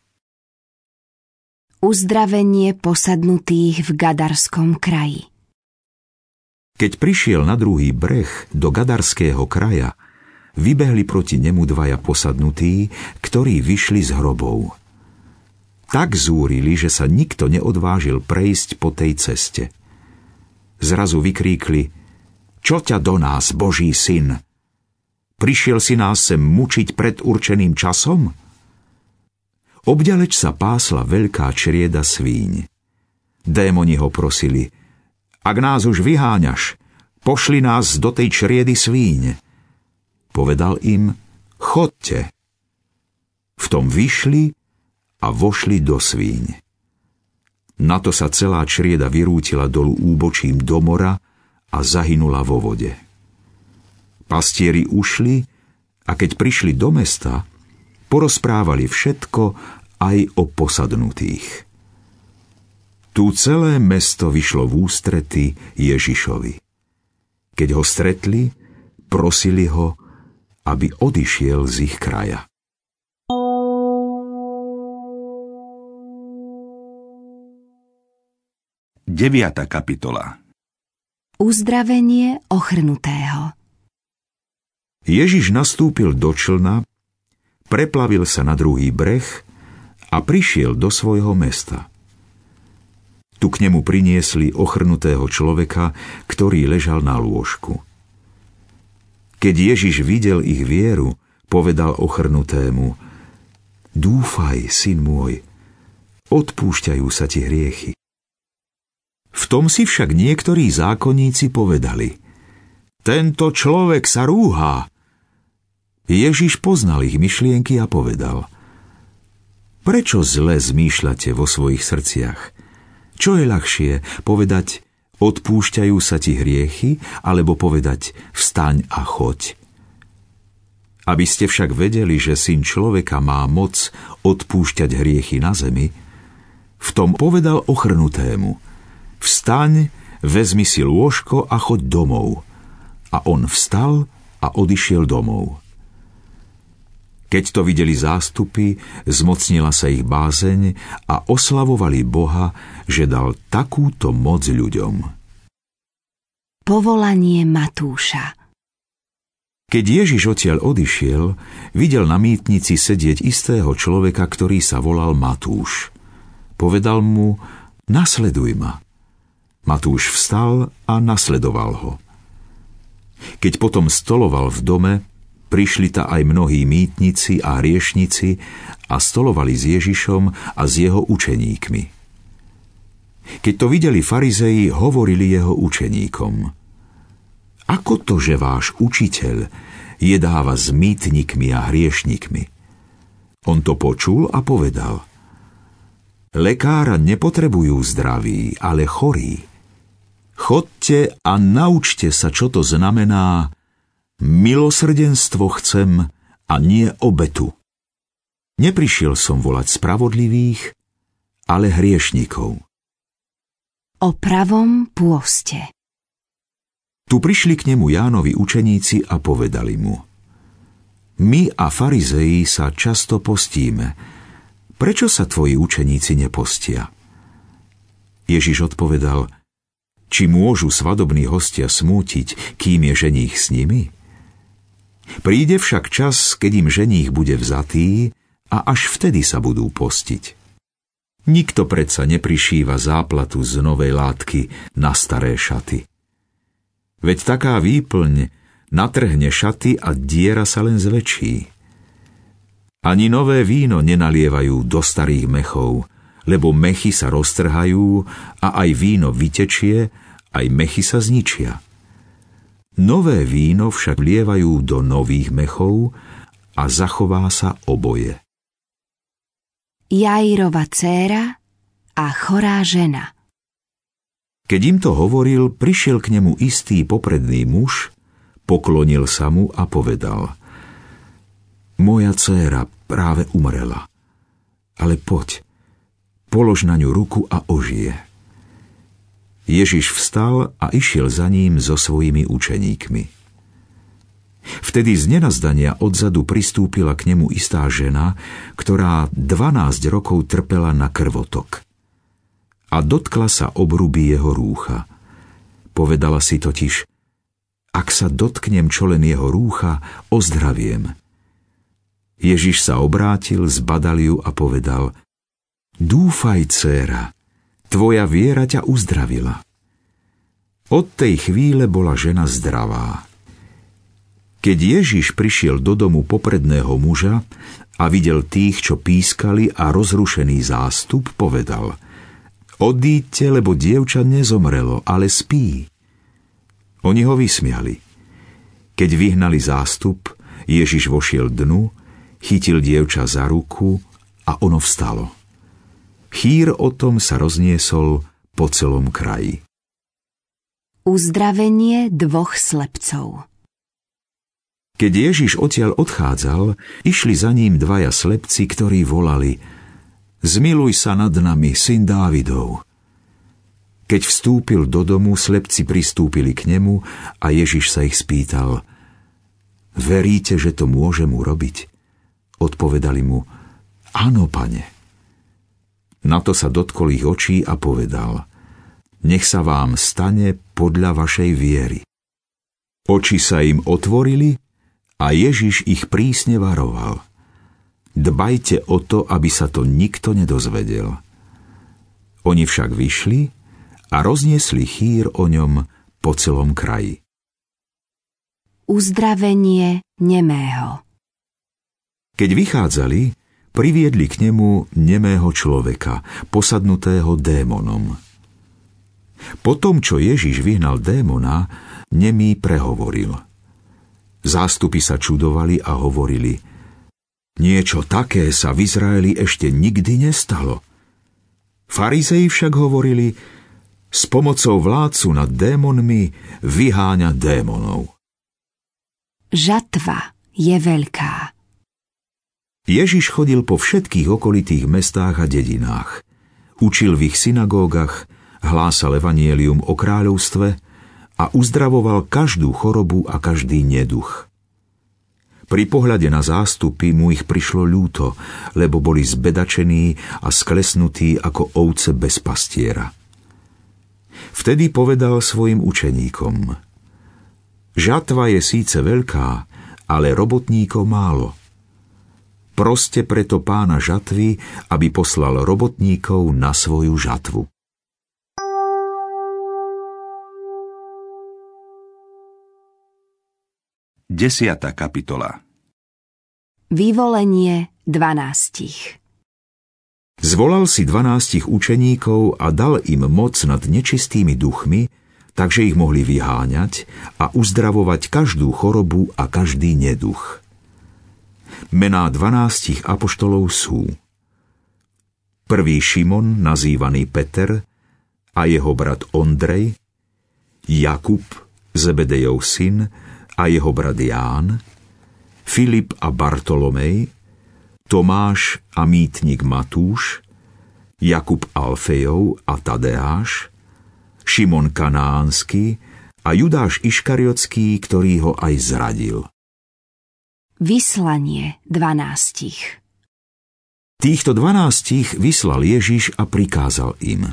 Uzdravenie posadnutých v Gadarskom kraji. Keď prišiel na druhý breh do Gadarského kraja, vybehli proti nemu dvaja posadnutí, ktorí vyšli z hrobov. Tak zúrili, že sa nikto neodvážil prejsť po tej ceste. Zrazu vykríkli: Čo ťa do nás, Boží syn? Prišiel si nás sem mučiť pred určeným časom? Obďaleč sa pásla veľká črieda svíň. Démoni ho prosili: Ak nás už vyháňaš, pošli nás do tej čriedy svíň. Povedal im: Chodte. V tom vyšli a vošli do svíň. Na to sa celá črieda vyrútila dolu úbočím do mora a zahynula vo vode. Pastieri ušli a keď prišli do mesta, porozprávali všetko aj o posadnutých. Tu celé mesto vyšlo v ústrety Ježišovi. Keď ho stretli, prosili ho, aby odišiel z ich kraja. Deviata kapitola. Uzdravenie ochrnutého. Ježiš nastúpil do člna, preplavil sa na druhý breh a prišiel do svojho mesta. Tu k nemu priniesli ochrnutého človeka, ktorý ležal na lôžku. Keď Ježiš videl ich vieru, povedal ochrnutému: Dúfaj, syn môj, odpúšťajú sa ti hriechy. V tom si však niektorí zákonníci povedali: Tento človek sa rúhá. Ježiš poznal ich myšlienky a povedal: Prečo zle zmýšľate vo svojich srdciach? Čo je ľahšie, povedať: Odpúšťajú sa ti hriechy, alebo povedať: Vstaň a choď? Aby ste však vedeli, že Syn človeka má moc odpúšťať hriechy na zemi, v tom povedal ochrnutému: Vstaň, vezmi si lôžko a choď domov. A on vstal a odišiel domov. Keď to videli zástupy, zmocnila sa ich bázeň a oslavovali Boha, že dal takúto moc ľuďom. Povolanie Matúša. Keď Ježiš odtiaľ odišiel, videl na mýtnici sedieť istého človeka, ktorý sa volal Matúš. Povedal mu: Nasleduj ma. Matúš vstal a nasledoval ho. Keď potom stoloval v dome, prišli ta aj mnohí mýtnici a hriešnici a stolovali s Ježišom a s jeho učeníkmi. Keď to videli farizei, hovorili jeho učeníkom: Ako to, že váš učiteľ jedáva s mýtnikmi a hriešnikmi? On to počul a povedal: Lekára nepotrebujú zdraví, ale chorí. Chodte a naučte sa, čo to znamená: milosrdenstvo chcem a nie obetu. Neprišiel som volať spravodlivých, ale hriešnikov. O pravom pôste. Tu prišli k nemu Jánovi učeníci a povedali mu: My a farizei sa často postíme. Prečo sa tvoji učeníci nepostia? Ježiš odpovedal: Či môžu svadobní hostia smútiť, kým je ženích s nimi? Príde však čas, keď im ženích bude vzatý a až vtedy sa budú postiť. Nikto predsa neprišíva záplatu z novej látky na staré šaty. Veď taká výplň natrhne šaty a diera sa len zväčší. Ani nové víno nenalievajú do starých mechov, lebo mechy sa roztrhajú a aj víno vytečie, aj mechy sa zničia. Nové víno však vlievajú do nových mechov a zachová sa oboje. Jairova dcéra a chorá žena. Keď im to hovoril, prišiel k nemu istý popredný muž, poklonil sa mu a povedal: Moja dcéra práve umrela, ale poď, polož na ňu ruku a ožije. Ježiš vstal a išiel za ním so svojimi učeníkmi. Vtedy z nenazdania odzadu pristúpila k nemu istá žena, ktorá 12 rokov trpela na krvotok. A dotkla sa obruby jeho rúcha. Povedala si totiž: Ak sa dotknem čo len jeho rúcha, ozdraviem. Ježiš sa obrátil, zbadal ju a povedal: Dúfaj, dcéra, tvoja viera ťa uzdravila. Od tej chvíle bola žena zdravá. Keď Ježiš prišiel do domu popredného muža a videl tých, čo pískali a rozrušený zástup, povedal: Odíďte, lebo dievča nezomrelo, ale spí. Oni ho vysmiali. Keď vyhnali zástup, Ježiš vošiel dnu, chytil dievča za ruku a ono vstalo. Chýr o tom sa rozniesol po celom kraji. Uzdravenie 2 slepcov. Keď Ježiš odtiaľ odchádzal, išli za ním 2 slepci, ktorí volali: Zmiluj sa nad nami, syn Dávidov. Keď vstúpil do domu, slepci pristúpili k nemu a Ježiš sa ich spýtal: Veríte, že to môžem urobiť? Odpovedali mu: Áno, Pane. Na to sa dotkol ich očí a povedal: Nech sa vám stane podľa vašej viery. Oči sa im otvorili a Ježiš ich prísne varoval: Dbajte o to, aby sa to nikto nedozvedel. Oni však vyšli a rozniesli chýr o ňom po celom kraji. Uzdravenie nemého. Keď vychádzali, priviedli k nemu nemého človeka, posadnutého démonom. Po tom, čo Ježiš vyhnal démona, nemý prehovoril. Zástupy sa čudovali a hovorili: Niečo také sa v Izraeli ešte nikdy nestalo. Farizei však hovorili: S pomocou vládcu nad démonmi vyháňa démonov. Žatva je veľká. Ježiš chodil po všetkých okolitých mestách a dedinách. Učil v ich synagógach, hlásal evanjelium o kráľovstve a uzdravoval každú chorobu a každý neduch. Pri pohľade na zástupy mu ich prišlo ľúto, lebo boli zbedačení a sklesnutí ako ovce bez pastiera. Vtedy povedal svojim učeníkom: Žatva je síce veľká, ale robotníkov málo. Proste preto Pána žatvy, aby poslal robotníkov na svoju žatvu. Desiata kapitola. Vyvolenie 12. Zvolal si 12 učeníkov a dal im moc nad nečistými duchmi, takže ich mohli vyháňať a uzdravovať každú chorobu a každý neduch. Mená 12 apoštolov sú: prvý Šimon, nazývaný Peter, a jeho brat Ondrej, Jakub, Zebedejov syn, a jeho brat Ján, Filip a Bartolomej, Tomáš a mýtnik Matúš, Jakub Alfejov a Tadeáš, Šimon Kanánsky a Judáš Iškariotský, ktorý ho aj zradil. Vyslanie 12. Týchto 12 vyslal Ježiš a prikázal im: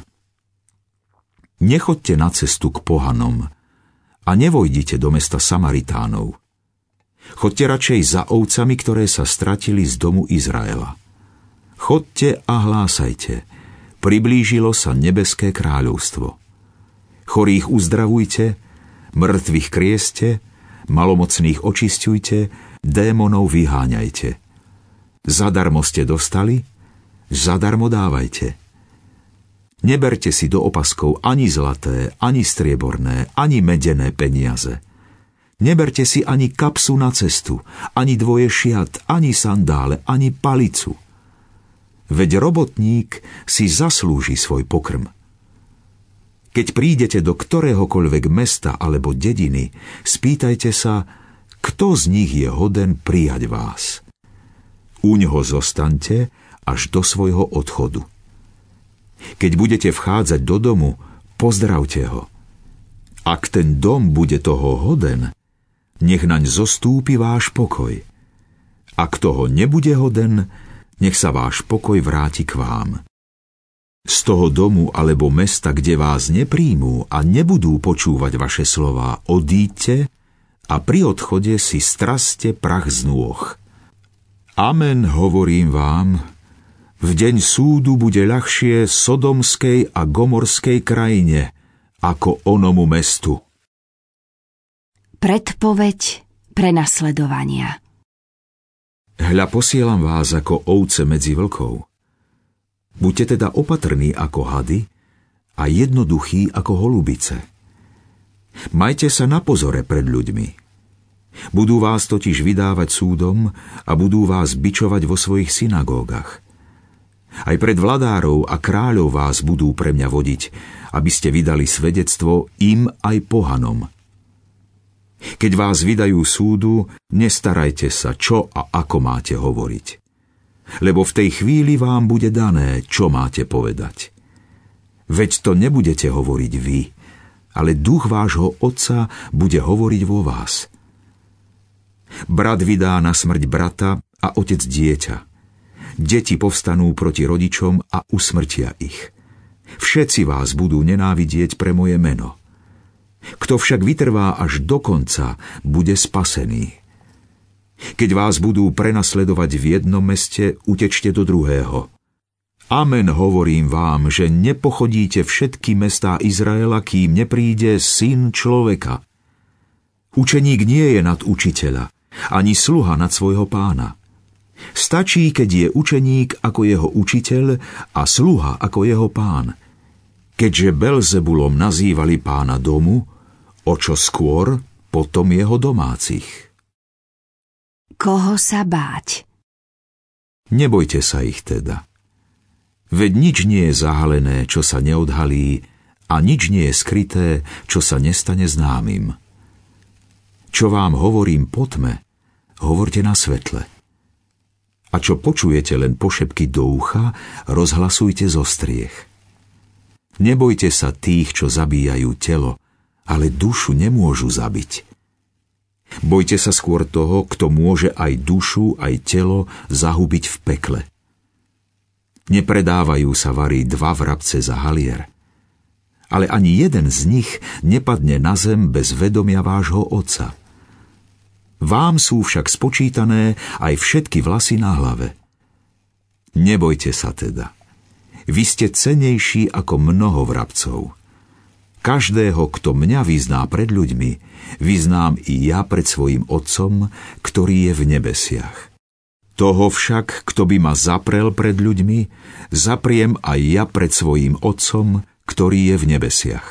Nechoďte na cestu k pohanom a nevojdite do mesta Samaritánov. Choďte radšej za ovcami, ktoré sa stratili z domu Izraela. Chodte a hlásajte: Priblížilo sa nebeské kráľovstvo. Chorých uzdravujte, mŕtvych krieste, malomocných očisťujte, démonov vyháňajte. Zadarmo ste dostali, zadarmo dávajte. Neberte si do opaskov ani zlaté, ani strieborné, ani medené peniaze. Neberte si ani kapsu na cestu, ani dvoje šiat, ani sandále, ani palicu. Veď robotník si zaslúži svoj pokrm. Keď prídete do ktoréhokoľvek mesta alebo dediny, spýtajte sa, kto z nich je hoden prijať vás. Uňho zostaňte až do svojho odchodu. Keď budete vchádzať do domu, pozdravte ho. Ak ten dom bude toho hoden, nech naň zostúpi váš pokoj. Ak toho nebude hoden, nech sa váš pokoj vráti k vám. Z toho domu alebo mesta, kde vás nepríjmú a nebudú počúvať vaše slová, odíďte a pri odchode si straste prach z nôh. Amen, hovorím vám, v deň súdu bude ľahšie Sodomskej a Gomorskej krajine ako onomu mestu. Predpoveď prenasledovania. Hľa, posielam vás ako ovce medzi vlkov. Buďte teda opatrní ako hady a jednoduchí ako holubice. Majte sa na pozore pred ľuďmi. Budú vás totiž vydávať súdom a budú vás bičovať vo svojich synagógach. Aj pred vladárov a kráľov vás budú pre mňa vodiť, aby ste vydali svedectvo im aj pohanom. Keď vás vydajú súdu, nestarajte sa, čo a ako máte hovoriť. Lebo v tej chvíli vám bude dané, čo máte povedať. Veď to nebudete hovoriť vy, ale duch vášho Otca bude hovoriť vo vás. Brat vydá na smrť brata a otec dieťa. Deti povstanú proti rodičom a usmrtia ich. Všetci vás budú nenávidieť pre moje meno. Kto však vytrvá až do konca, bude spasený. Keď vás budú prenasledovať v jednom meste, utečte do druhého. Amen, hovorím vám, že nepochodíte všetky mestá Izraela, kým nepríde Syn človeka. Učeník nie je nad učiteľa, ani sluha nad svojho pána. Stačí, keď je učeník ako jeho učiteľ a sluha ako jeho pán. Keďže Belzebulom nazývali pána domu, o čo skôr potom jeho domácich. Koho sa báť? Nebojte sa ich teda. Veď nič nie je zahalené, čo sa neodhalí, a nič nie je skryté, čo sa nestane známym. Čo vám hovorím po tme, hovorte na svetle. A čo počujete len pošepky do ucha, rozhlasujte zo striech. Nebojte sa tých, čo zabíjajú telo, ale dušu nemôžu zabiť. Bojte sa skôr toho, kto môže aj dušu, aj telo zahubiť v pekle. Nepredávajú sa vari 2 vrabce za halier, ale ani jeden z nich nepadne na zem bez vedomia vášho Otca. Vám sú však spočítané aj všetky vlasy na hlave. Nebojte sa teda. Vy ste cenejší ako mnoho vrabcov. Každého, kto mňa vyzná pred ľuďmi, vyznám i ja pred svojim Otcom, ktorý je v nebesiach. Toho však, kto by ma zaprel pred ľuďmi, zapriem aj ja pred svojím Otcom, ktorý je v nebesiach.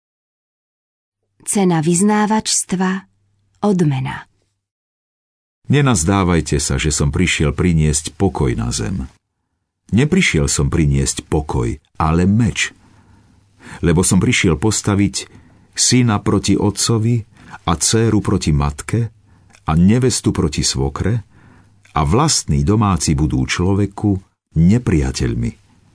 Cena vyznávačstva, odmena. Nenazdávajte sa, že som prišiel priniesť pokoj na zem. Neprišiel som priniesť pokoj, ale meč. Lebo som prišiel postaviť syna proti otcovi a dcéru proti matke a nevestu proti svokre a vlastní domáci budú človeku nepriateľmi.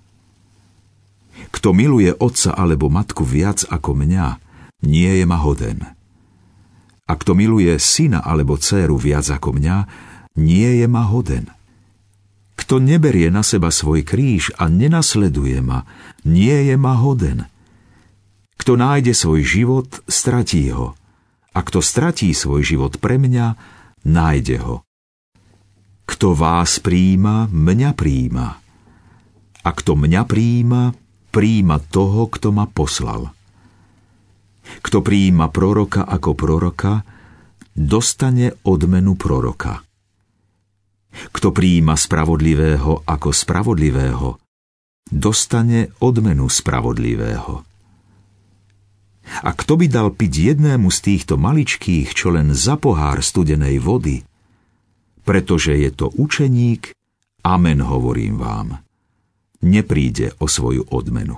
Kto miluje otca alebo matku viac ako mňa, nie je ma hoden. A kto miluje syna alebo dcéru viac ako mňa, nie je ma hoden. Kto neberie na seba svoj kríž a nenasleduje ma, nie je ma hoden. Kto nájde svoj život, stratí ho. A kto stratí svoj život pre mňa, nájde ho. Kto vás prijíma, mňa prijíma. A kto mňa prijíma, prijíma toho, kto ma poslal. Kto prijíma proroka ako proroka, dostane odmenu proroka. Kto prijíma spravodlivého ako spravodlivého, dostane odmenu spravodlivého. A kto by dal piť jednému z týchto maličkých, čo len za pohár studenej vody, pretože je to učeník, amen hovorím vám, nepríde o svoju odmenu.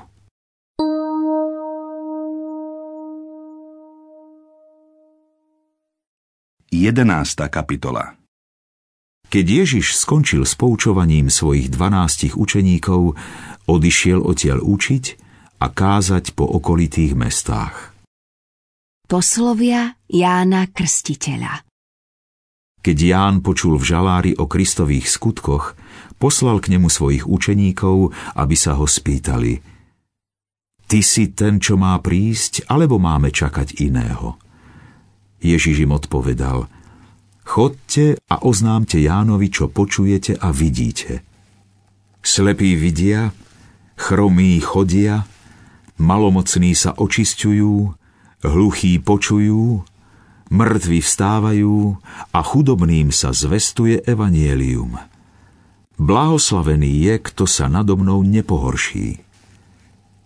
Jedenásta kapitola. Keď Ježiš skončil s poučovaním svojich 12 učeníkov, odišiel odtiaľ učiť a kázať po okolitých mestách. Poslovia Jána Krstiteľa. Keď Ján počul v žalári o Kristových skutkoch, poslal k nemu svojich učeníkov, aby sa ho spýtali: Ty si ten, čo má prísť, alebo máme čakať iného? Ježiš im odpovedal: Chodte a oznámte Jánovi, čo počujete a vidíte. Slepí vidia, chromí chodia, malomocní sa očisťujú, hluchí počujú, mŕtvi vstávajú a chudobným sa zvestuje evanjelium. Blahoslavený je, kto sa nado mnou nepohorší.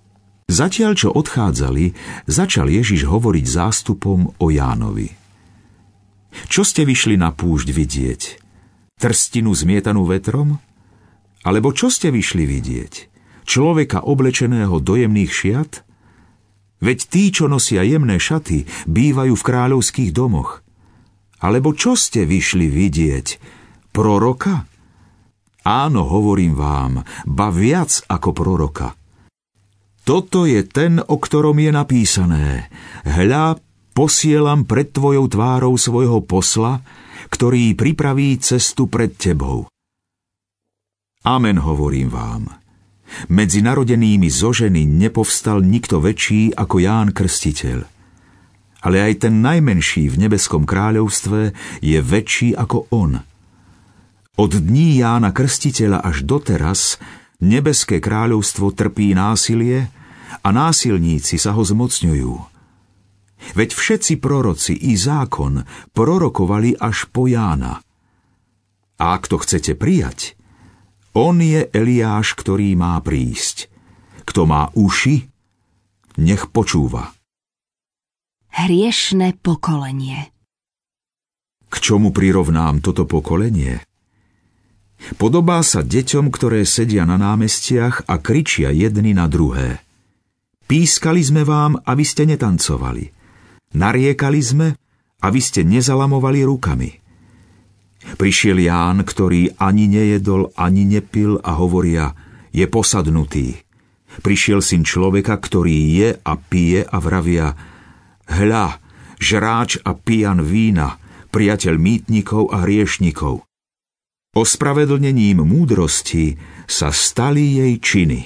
Zatiaľ, čo odchádzali, začal Ježiš hovoriť zástupom o Jánovi. Čo ste vyšli na púšť vidieť? Trstinu zmietanú vetrom? Alebo čo ste vyšli vidieť? Človeka oblečeného do jemných šiat? Veď tí, čo nosia jemné šaty, bývajú v kráľovských domoch. Alebo čo ste vyšli vidieť? Proroka? Áno, hovorím vám, ba viac ako proroka. Toto je ten, o ktorom je napísané: Hľa, posielam pred tvojou tvárou svojho posla, ktorý pripraví cestu pred tebou. Amen, hovorím vám. Medzi narodenými zo ženy nepovstal nikto väčší ako Ján Krstiteľ. Ale aj ten najmenší v nebeskom kráľovstve je väčší ako on. Od dní Jána Krstiteľa až doteraz nebeské kráľovstvo trpí násilie a násilníci sa ho zmocňujú. Veď všetci proroci i zákon prorokovali až po Jána. A ak to chcete prijať, on je Eliáš, ktorý má prísť. Kto má uši, nech počúva. Hriešne pokolenie. K čomu prirovnám toto pokolenie? Podobá sa deťom, ktoré sedia na námestiach a kričia jedni na druhé. Pískali sme vám, aby ste netancovali. Nariekali sme, aby ste nezalamovali rukami. Prišiel Ján, ktorý ani nejedol, ani nepil a hovoria: je posadnutý. Prišiel syn človeka, ktorý je a pije a vravia: hľa, žráč a pijan vína, priateľ mýtnikov a hriešnikov. Ospravedlnením múdrosti sa stali jej činy.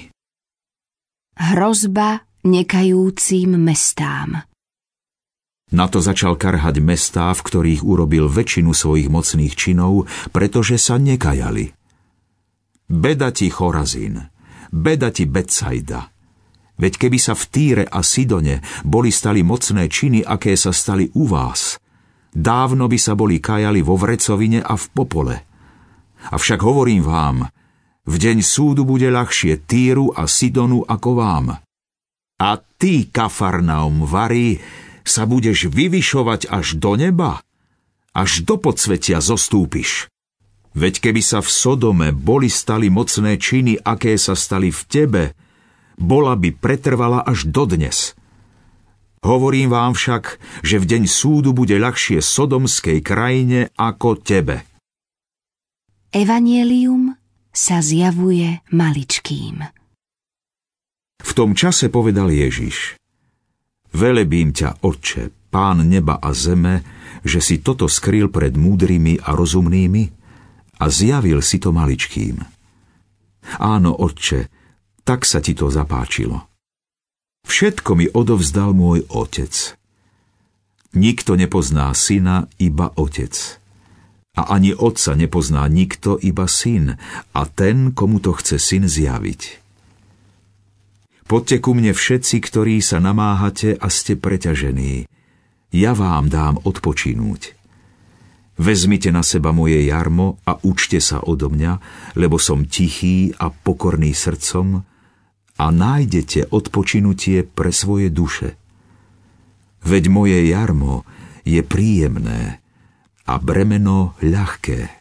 Hrozba nekajúcim mestám. Na to začal karhať mestá, v ktorých urobil väčšinu svojich mocných činov, pretože sa nekajali. Beda ti Chorazín, beda ti Betsaida. Veď keby sa v Týre a Sidone boli stali mocné činy, aké sa stali u vás, dávno by sa boli kajali vo vrecovine a v popole. Avšak hovorím vám, v deň súdu bude ľahšie Týru a Sidonu ako vám. A ty, Kafarnaum, Vari, sa budeš vyvyšovať až do neba? Až do podsvetia zostúpiš. Veď keby sa v Sodome boli stali mocné činy, aké sa stali v tebe, bola by pretrvala až dodnes. Hovorím vám však, že v deň súdu bude ľahšie sodomskej krajine ako tebe. Evangelium sa zjavuje maličkým. V tom čase povedal Ježiš: Velebím ťa, Otče, Pán neba a zeme, že si toto skryl pred múdrymi a rozumnými a zjavil si to maličkým. Áno, Otče, tak sa ti to zapáčilo. Všetko mi odovzdal môj Otec. Nikto nepozná syna, iba Otec. A ani Otca nepozná nikto, iba Syn, a ten, komu to chce Syn zjaviť. Poďte ku mne všetci, ktorí sa namáhate a ste preťažení. Ja vám dám odpočinúť. Vezmite na seba moje jarmo a učte sa odo mňa, lebo som tichý a pokorný srdcom, a nájdete odpočinutie pre svoje duše. Veď moje jarmo je príjemné a bremeno ľahké.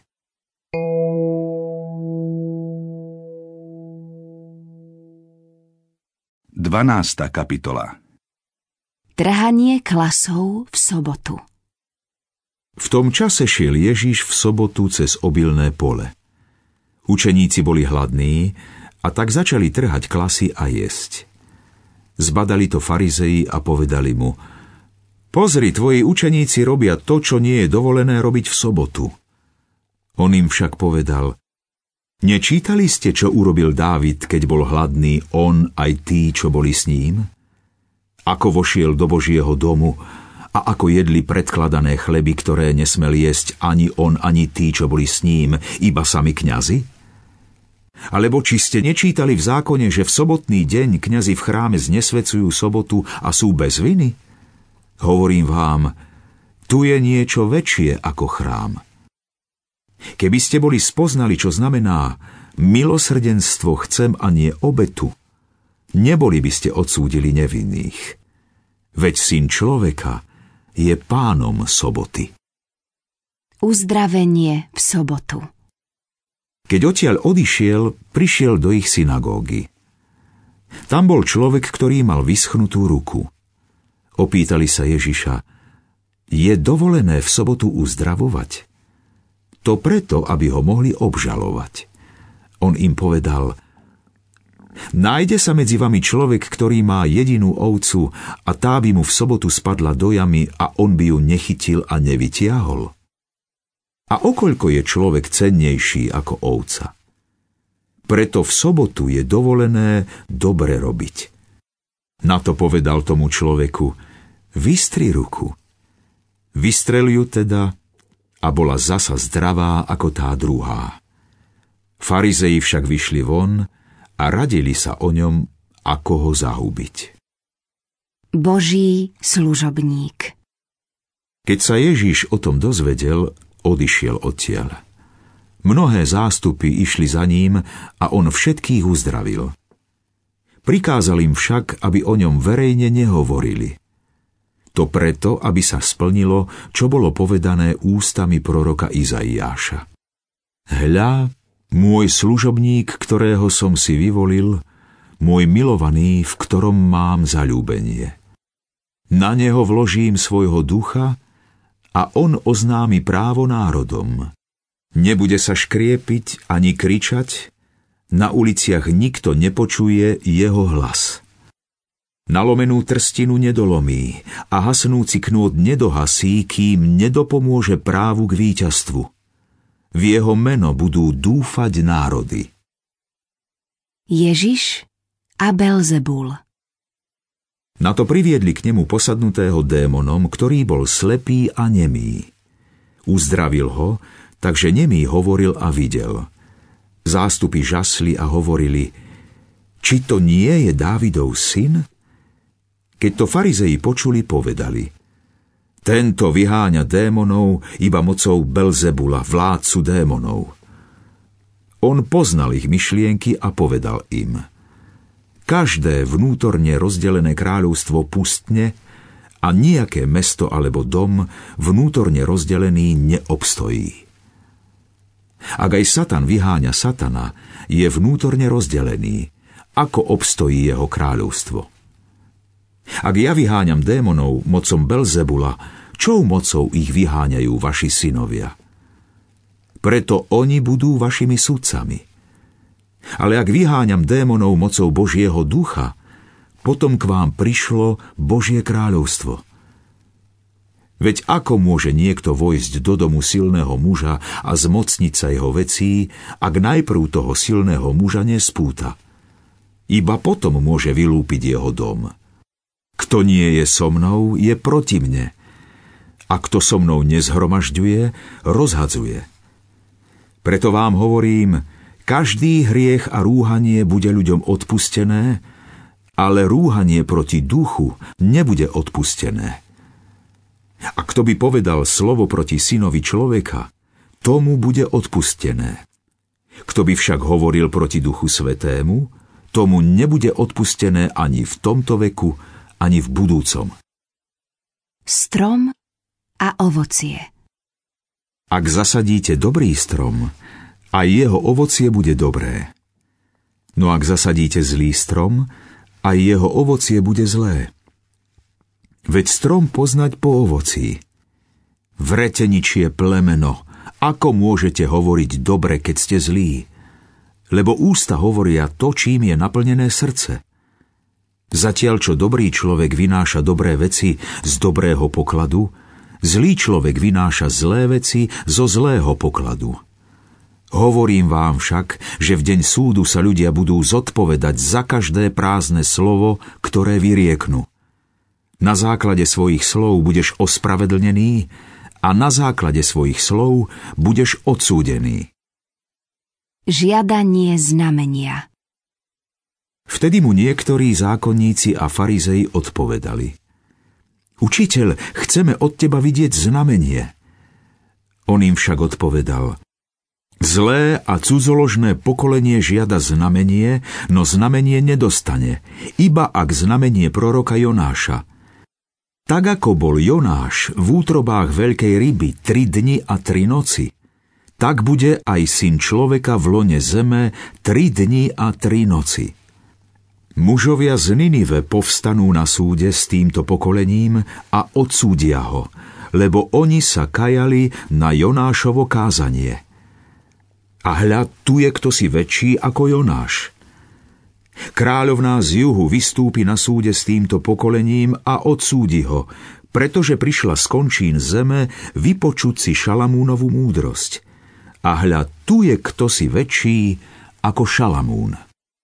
Dvanásta kapitola. Trhanie klasov v sobotu. V tom čase šiel Ježiš v sobotu cez obilné pole. Učeníci boli hladní a tak začali trhať klasy a jesť. Zbadali to farizei a povedali mu: Pozri, tvoji učeníci robia to, čo nie je dovolené robiť v sobotu. On im však povedal: Nečítali ste, čo urobil Dávid, keď bol hladný, on aj tí, čo boli s ním? Ako vošiel do Božieho domu a ako jedli predkladané chleby, ktoré nesmel jesť ani on, ani tí, čo boli s ním, iba sami kňazi? Alebo či ste nečítali v zákone, že v sobotný deň kňazi v chráme znesvecujú sobotu a sú bez viny? Hovorím vám, tu je niečo väčšie ako chrám. Keby ste boli spoznali, čo znamená milosrdenstvo chcem a nie obetu, neboli by ste odsúdili nevinných. Veď Syn človeka je pánom soboty. Uzdravenie v sobotu. Keď odtiaľ odišiel, prišiel do ich synagógy. Tam bol človek, ktorý mal vyschnutú ruku. Opýtali sa Ježiša: je dovolené v sobotu uzdravovať? To preto, aby ho mohli obžalovať. On im povedal: nájde sa medzi vami človek, ktorý má jedinú ovcu a tá by mu v sobotu spadla do jamy a on by ju nechytil a nevytiahol? A okoľko je človek cennejší ako ovca? Preto v sobotu je dovolené dobre robiť. Na to povedal tomu človeku: vystri ruku. Vystrel ju teda a bola zasa zdravá ako tá druhá. Farizei však vyšli von a radili sa o ňom, ako ho zahubiť. Boží služobník. Keď sa Ježiš o tom dozvedel, odišiel odtiaľ. Mnohé zástupy išli za ním a on všetkých uzdravil. Prikázal im však, aby o ňom verejne nehovorili. To preto, aby sa splnilo, čo bolo povedané ústami proroka Izaiáša. Hľa, môj služobník, ktorého som si vyvolil, môj milovaný, v ktorom mám zaľúbenie. Na neho vložím svojho ducha a on oznámi právo národom. Nebude sa škriepiť ani kričať, na uliciach nikto nepočuje jeho hlas. Nalomenú trstinu nedolomí a hasnúci knôt nedohasí, kým nedopomôže právu k víťazstvu. V jeho meno budú dúfať národy. Ježiš a Belzebul. Na to priviedli k nemu posadnutého démonom, ktorý bol slepý a nemý. Uzdravil ho, takže nemý hovoril a videl. Zástupy žasli a hovorili: či to nie je Dávidov syn? Keď to farizei počuli, povedali: tento vyháňa démonov iba mocou Belzebula, vládcu démonov. On poznal ich myšlienky a povedal im: každé vnútorne rozdelené kráľovstvo pustne a nejaké mesto alebo dom vnútorne rozdelený neobstojí. Ak aj Satan vyháňa Satana, je vnútorne rozdelený. Ako obstojí jeho kráľovstvo? Ak ja vyháňam démonov mocom Belzebula, čou mocou ich vyháňajú vaši synovia? Preto oni budú vašimi sudcami. Ale ak vyháňam démonov mocou Božieho ducha, potom k vám prišlo Božie kráľovstvo. Veď ako môže niekto vojsť do domu silného muža a zmocniť sa jeho vecí, ak najprv toho silného muža nespúta? Iba potom môže vylúpiť jeho dom. Kto nie je so mnou, je proti mne. A kto so mnou nezhromažďuje, rozhadzuje. Preto vám hovorím, každý hriech a rúhanie bude ľuďom odpustené, ale rúhanie proti duchu nebude odpustené. A kto by povedal slovo proti synovi človeka, tomu bude odpustené. Kto by však hovoril proti Duchu Svätému, tomu nebude odpustené ani v tomto veku, ani v budúcom. Strom a ovocie. Ak zasadíte dobrý strom, aj jeho ovocie bude dobré. No ak zasadíte zlý strom, aj jeho ovocie bude zlé. Veď strom poznať po ovocí. Vreteničie plemeno, ako môžete hovoriť dobre, keď ste zlí? Lebo ústa hovoria to, čím je naplnené srdce. Zatiaľ, čo dobrý človek vynáša dobré veci z dobrého pokladu, zlý človek vynáša zlé veci zo zlého pokladu. Hovorím vám však, že v deň súdu sa ľudia budú zodpovedať za každé prázdne slovo, ktoré vyrieknú. Na základe svojich slov budeš ospravedlnený a na základe svojich slov budeš odsúdený. Žiadanie znamenia. Vtedy mu niektorí zákonníci a farizei odpovedali: Učiteľ, chceme od teba vidieť znamenie. On im však odpovedal: Zlé a cudzoložné pokolenie žiada znamenie, no znamenie nedostane, iba ak znamenie proroka Jonáša. Tak ako bol Jonáš v útrobách veľkej ryby 3 dni a 3 noci, tak bude aj syn človeka v lone zeme 3 dni a 3 noci. Mužovia z Ninive povstanú na súde s týmto pokolením a odsúdia ho, lebo oni sa kajali na Jonášovo kázanie. A hľa, tu je ktosi väčší ako Jonáš. Kráľovná z juhu vystúpi na súde s týmto pokolením a odsúdi ho, pretože prišla z končín zeme vypočuť si Šalamúnovu múdrosť. A hľa, tu je ktosi väčší ako Šalamún.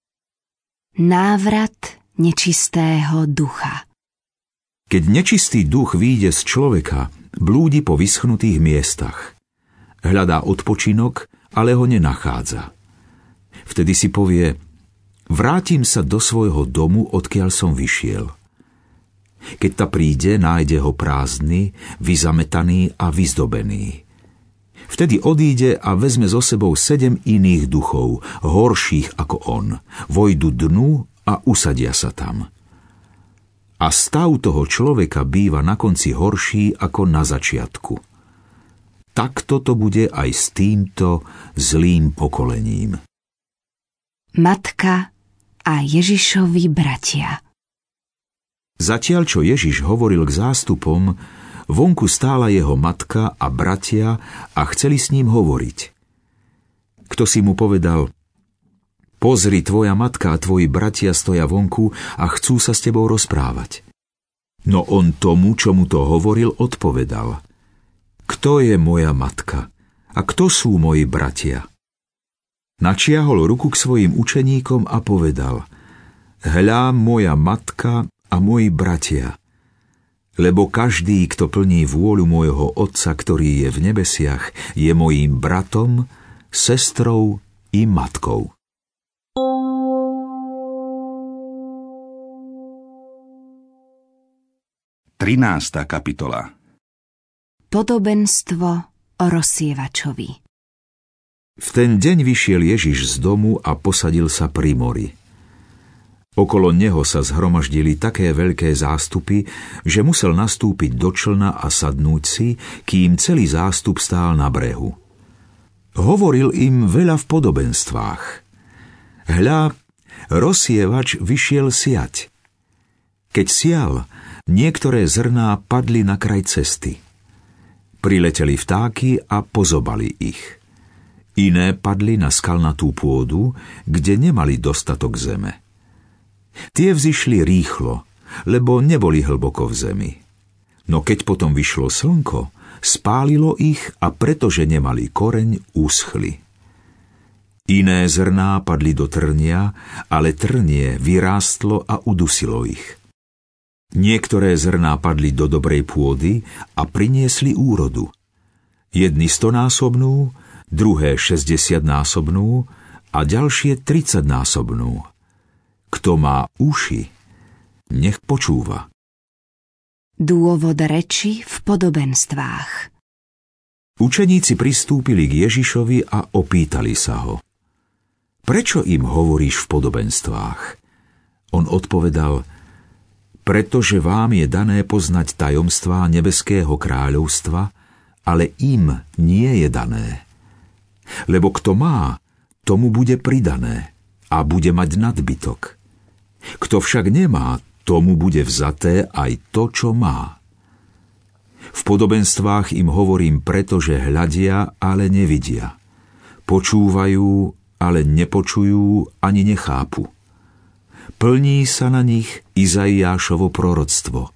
Návrat nečistého ducha. Keď nečistý duch vyjde z človeka, blúdi po vyschnutých miestach. Hľadá odpočinok, ale ho nenachádza. Vtedy si povie: vrátim sa do svojho domu, odkiaľ som vyšiel. Keď ta príde, nájde ho prázdny, vyzametaný a vyzdobený. Vtedy odíde a vezme so sebou 7 iných duchov, horších ako on, vojdu dnu a usadia sa tam. A stav toho človeka býva na konci horší ako na začiatku. Takto to bude aj s týmto zlým pokolením. Matka a Ježišovi bratia. Zatiaľ, čo Ježiš hovoril k zástupom, vonku stála jeho matka a bratia a chceli s ním hovoriť. Kto si mu povedal: pozri, tvoja matka a tvoji bratia stoja vonku a chcú sa s tebou rozprávať. No on tomu, čo mu to hovoril, odpovedal: kto je moja matka a kto sú moji bratia? Načiahol ruku k svojim učeníkom a povedal: hľa, moja matka a moji bratia. Lebo každý, kto plní vôľu môjho Otca, ktorý je v nebesiach, je mojím bratom, sestrou i matkou. Trinásta kapitola. Podobenstvo o rozsievačovi. V ten deň vyšiel Ježiš z domu a posadil sa pri mori. Okolo neho sa zhromaždili také veľké zástupy, že musel nastúpiť do člna a sadnúť si, kým celý zástup stál na brehu. Hovoril im veľa v podobenstvách. Hľa, rozsievač vyšiel siať. Keď sial, niektoré zrná padli na kraj cesty. Prileteli vtáky a pozobali ich. Iné padli na skalnatú pôdu, kde nemali dostatok zeme. Tie vzišli rýchlo, lebo neboli hlboko v zemi. No keď potom vyšlo slnko, spálilo ich a pretože nemali koreň, uschli. Iné zrná padli do trnia, ale trnie vyrástlo a udusilo ich. Niektoré zrná padli do dobrej pôdy a priniesli úrodu. Jedni 100-násobnú, druhé 60-násobnú a ďalšie 30-násobnú. Kto má uši, nech počúva. Dôvod reči v podobenstvách. Učeníci pristúpili k Ježišovi a opýtali sa ho: prečo im hovoríš v podobenstvách? On odpovedal: pretože vám je dané poznať tajomstvá nebeského kráľovstva, ale im nie je dané. Lebo kto má, tomu bude pridané a bude mať nadbytok. Kto však nemá, tomu bude vzaté aj to, čo má. V podobenstvách im hovorím preto, že hľadia, ale nevidia. Počúvajú, ale nepočujú ani nechápu. Plní sa na nich Izaiášovo proroctvo.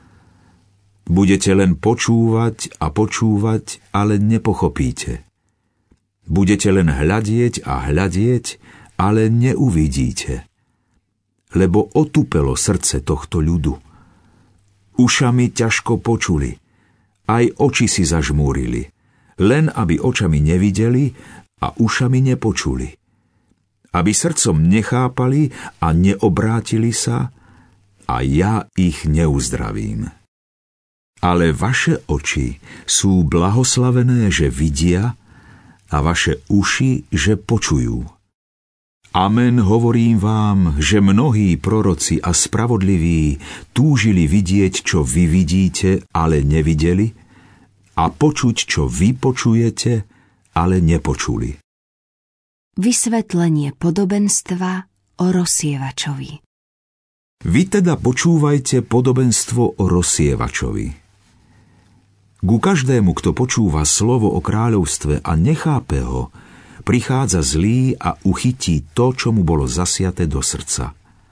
Budete len počúvať a počúvať, ale nepochopíte. Budete len hľadieť a hľadieť, ale neuvidíte. Lebo otupelo srdce tohto ľudu. Ušami ťažko počuli, aj oči si zažmúrili, len aby očami nevideli a ušami nepočuli. Aby srdcom nechápali a neobrátili sa, a ja ich neuzdravím. Ale vaše oči sú blahoslavené, že vidia, a vaše uši, že počujú. Amen, hovorím vám, že mnohí proroci a spravodliví túžili vidieť, čo vy vidíte, ale nevideli, a počuť, čo vy počujete, ale nepočuli. Vysvetlenie podobenstva o rozsievačovi. Vy teda počúvajte podobenstvo o rozsievačovi. Ku každému, kto počúva slovo o kráľovstve a nechápe ho, prichádza zlý a uchytí to, čo mu bolo zasiaté do srdca.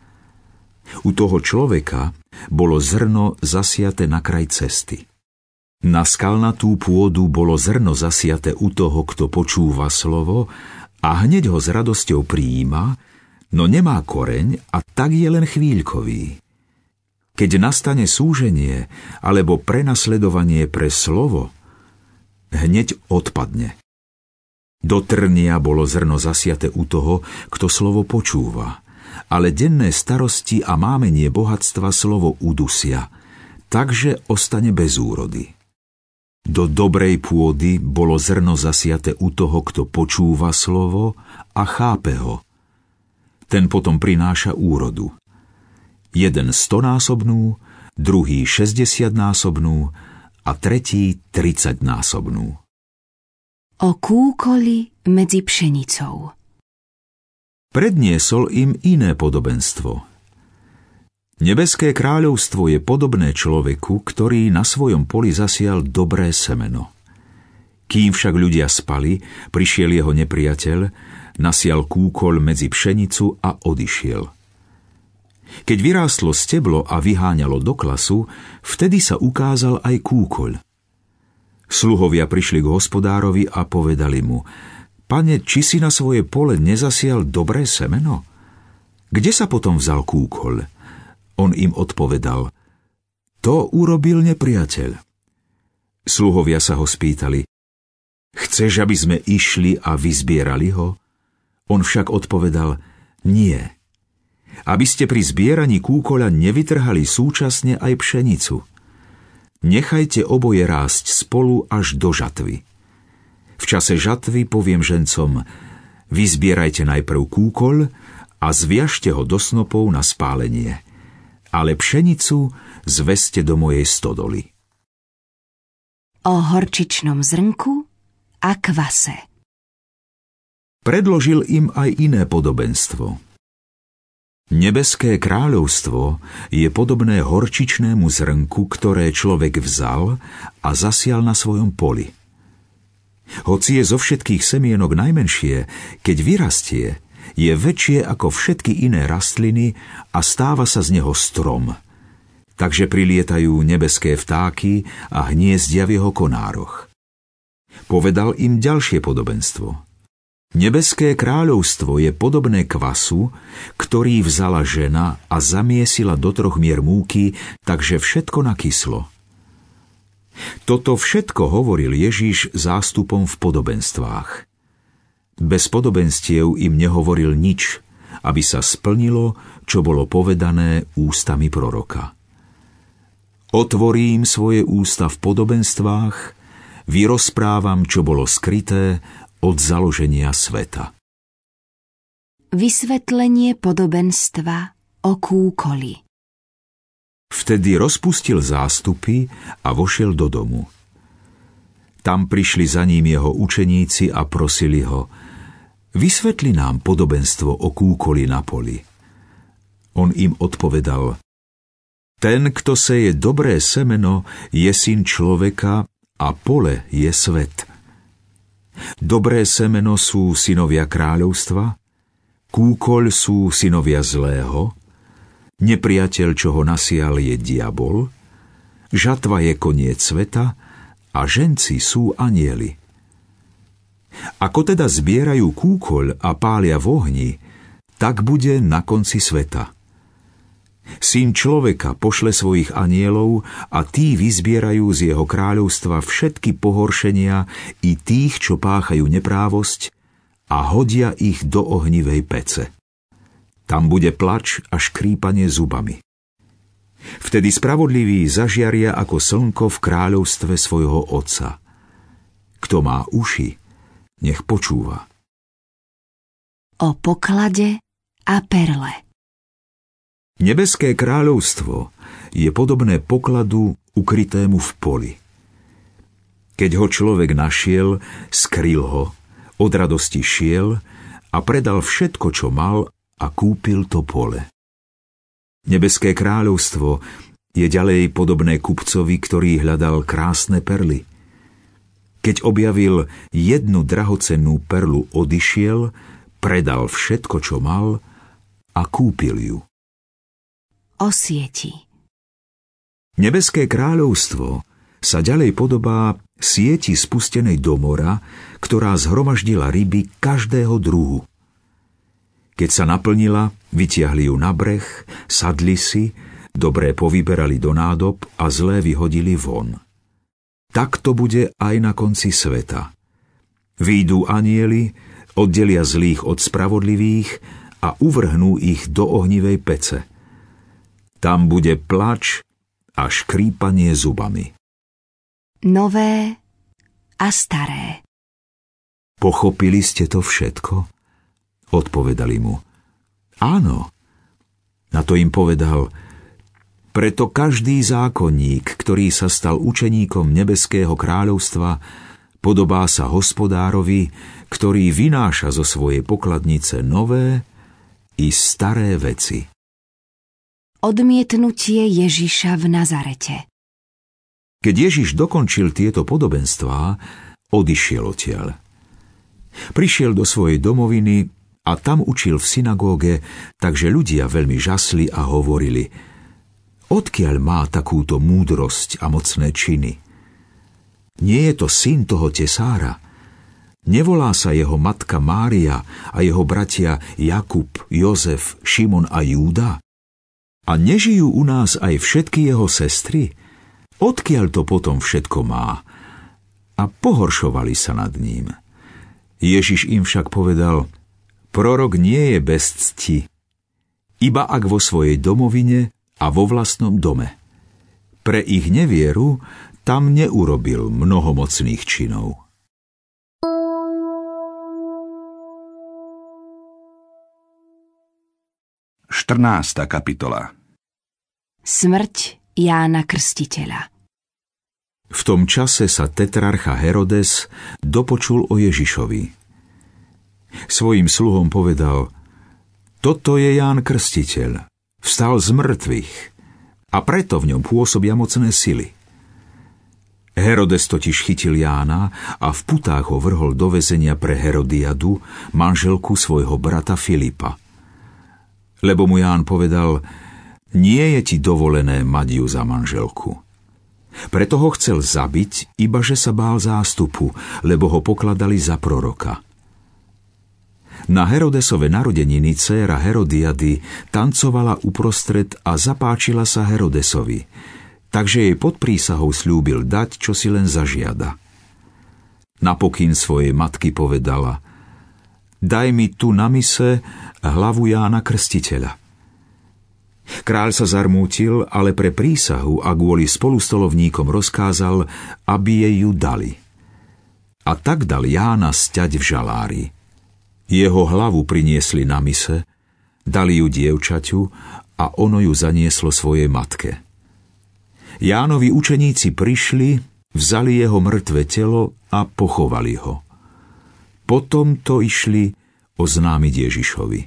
U toho človeka bolo zrno zasiaté na kraj cesty. Na skalnatú pôdu bolo zrno zasiaté u toho, kto počúva slovo a hneď ho s radosťou prijíma, no nemá koreň a tak je len chvíľkový. Keď nastane súženie alebo prenasledovanie pre slovo, hneď odpadne. Do trnia bolo zrno zasiate u toho, kto slovo počúva, ale denné starosti a mámenie bohatstva slovo udusia, takže ostane bez úrody. Do dobrej pôdy bolo zrno zasiate u toho, kto počúva slovo a chápe ho. Ten potom prináša úrodu. Jeden 100-násobnú, druhý 60-násobnú a tretí 30-násobnú. O kúkoli medzi pšenicou. Predniesol im iné podobenstvo. Nebeské kráľovstvo je podobné človeku, ktorý na svojom poli zasial dobré semeno. Kým však ľudia spali, prišiel jeho nepriateľ, nasial kúkoľ medzi pšenicu a odišiel. Keď vyrástlo steblo a vyháňalo do klasu, vtedy sa ukázal aj kúkoľ. Sluhovia prišli k hospodárovi a povedali mu: Pane, či si na svoje pole nezasial dobré semeno? Kde sa potom vzal kúkoľ? On im odpovedal: To urobil nepriateľ. Sluhovia sa ho spýtali: Chceš, aby sme išli a vyzbierali ho? On však odpovedal: Nie. Aby ste pri zbieraní kúkoľa nevytrhali súčasne aj pšenicu. Nechajte oboje rásť spolu až do žatvy. V čase žatvy poviem žencom: Vyzbierajte najprv kúkoľ a zviažte ho do snopov na spálenie, ale pšenicu zveste do mojej stodoly. O horčičnom zrnku a kvase. Predložil im aj iné podobenstvo. Nebeské kráľovstvo je podobné horčičnému zrnku, ktoré človek vzal a zasial na svojom poli. Hoci je zo všetkých semienok najmenšie, keď vyrastie, je väčšie ako všetky iné rastliny a stáva sa z neho strom. Takže prilietajú nebeské vtáky a hniezdia v jeho konároch. Povedal im ďalšie podobenstvo. Nebeské kráľovstvo je podobné kvasu, ktorý vzala žena a zamiesila do 3 mier múky, takže všetko nakyslo. Toto všetko hovoril Ježiš zástupom v podobenstvách. Bez podobenstiev im nehovoril nič, aby sa splnilo, čo bolo povedané ústami proroka. Otvorím svoje ústa v podobenstvách, vyrozprávam, čo bolo skryté od založenia sveta. Vysvetlenie podobenstva o kúkoli. Vtedy rozpustil zástupy a vošiel do domu. Tam prišli za ním jeho učeníci a prosili ho: Vysvetli nám podobenstvo o kúkoli na poli. On im odpovedal: Ten, kto seje dobré semeno, je syn človeka a pole je svet. Dobré semeno sú synovia kráľovstva, kúkoľ sú synovia zlého, nepriateľ, čo ho nasial, je diabol, žatva je koniec sveta a ženci sú anjeli. Ako teda zbierajú kúkoľ a pália v ohni, tak bude na konci sveta. Syn človeka pošle svojich anjelov a tí vyzbierajú z jeho kráľovstva všetky pohoršenia i tých, čo páchajú neprávosť, a hodia ich do ohnivej pece. Tam bude plač a škrípanie zubami. Vtedy spravodliví zažiaria ako slnko v kráľovstve svojho Otca. Kto má uši, nech počúva. O poklade a perle. Nebeské kráľovstvo je podobné pokladu ukrytému v poli. Keď ho človek našiel, skryl ho, od radosti šiel a predal všetko, čo mal, a kúpil to pole. Nebeské kráľovstvo je ďalej podobné kupcovi, ktorý hľadal krásne perly. Keď objavil jednu drahocennú perlu, odišiel, predal všetko, čo mal, a kúpil ju. O sieti. Nebeské kráľovstvo sa ďalej podobá sieti spustenej do mora, ktorá zhromaždila ryby každého druhu. Keď sa naplnila, vytiahli ju na breh, sadli si, dobré povyberali do nádob a zlé vyhodili von. Tak to bude aj na konci sveta. Vyjdú anjeli, oddelia zlých od spravodlivých a uvrhnú ich do ohnivej pece. Tam bude plač a škrípanie zubami. Nové a staré. Pochopili ste to všetko? Odpovedali mu. Áno. Na to im povedal: preto každý zákonník, ktorý sa stal učeníkom nebeského kráľovstva, podobá sa hospodárovi, ktorý vynáša zo svojej pokladnice nové i staré veci. Odmietnutie Ježiša v Nazarete. Keď Ježiš dokončil tieto podobenstvá, odišiel odtiaľ. Prišiel do svojej domoviny a tam učil v synagóge, takže ľudia veľmi žasli a hovorili: odkiaľ má takúto múdrosť a mocné činy? Nie je to syn toho tesára? Nevolá sa jeho matka Mária a jeho bratia Jakub, Jozef, Šimon a Júda? A nežijú u nás aj všetky jeho sestry? Odkiaľ to potom všetko má? A pohoršovali sa nad ním. Ježiš im však povedal: prorok nie je bez cti, iba ak vo svojej domovine a vo vlastnom dome. Pre ich nevieru tam neurobil mnohomocných činov. Štrnásta kapitola. Smrť Jána Krstiteľa. V tom čase sa tetrarcha Herodes dopočul o Ježišovi. Svojim sluhom povedal: toto je Ján Krstiteľ, vstal z mŕtvych a preto v ňom pôsobia mocné sily. Herodes totiž chytil Jána a v putách ho vrhol do väzenia pre Herodiadu, manželku svojho brata Filipa. Lebo mu Ján povedal: nie je ti dovolené mať ju za manželku. Preto ho chcel zabiť, iba že sa bál zástupu, lebo ho pokladali za proroka. Na Herodesove narodeniny dcéra Herodiady tancovala uprostred a zapáčila sa Herodesovi, takže jej pod prísahou sľúbil dať, čo si len zažiada. Napokyn svojej matky povedala: daj mi tu na mise hlavu Jána Krstiteľa. Kráľ sa zarmútil, ale pre prísahu a kvôli spolustolovníkom rozkázal, aby jej ju dali. A tak dal Jána sťať v žalári. Jeho hlavu priniesli na mise, dali ju dievčaťu a ono ju zanieslo svojej matke. Jánovi učeníci prišli, vzali jeho mŕtve telo a pochovali ho. Potom to išli oznámiť Ježišovi.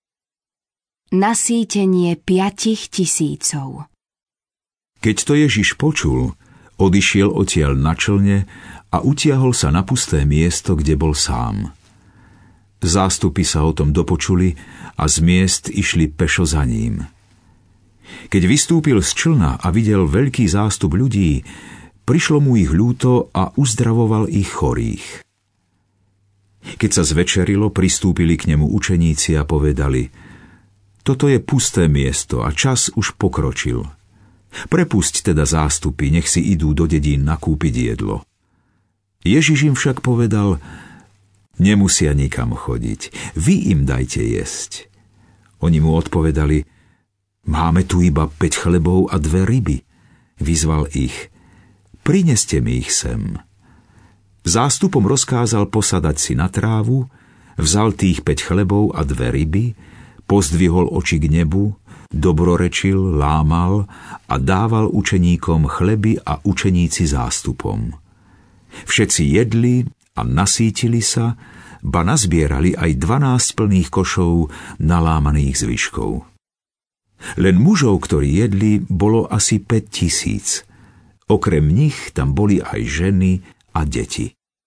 Nasýtenie 5 000. Keď to Ježiš počul, odišiel odtiaľ na člne a utiahol sa na pusté miesto, kde bol sám. Zástupy sa o tom dopočuli a z miest išli pešo za ním. Keď vystúpil z člna a videl veľký zástup ľudí, prišlo mu ich ľúto a uzdravoval ich chorých. Keď sa zvečerilo, pristúpili k nemu učeníci a povedali: toto je pusté miesto a čas už pokročil. Prepusť teda zástupy, nech si idú do dedín nakúpiť jedlo. Ježiš im však povedal: nemusia nikam chodiť, vy im dajte jesť. Oni mu odpovedali: máme tu iba 5 chlebov a 2 ryby. Vyzval ich: prineste mi ich sem. Zástupom rozkázal posadať si na trávu, vzal tých 5 chlebov a 2 ryby, pozdvihol oči k nebu, dobrorečil, lámal a dával učeníkom chleby a učeníci zástupom. Všetci jedli a nasítili sa, ba nazbierali aj 12 plných košov nalámaných zvyškov. Len mužov, ktorí jedli, bolo asi 5 000. Okrem nich tam boli aj ženy a deti.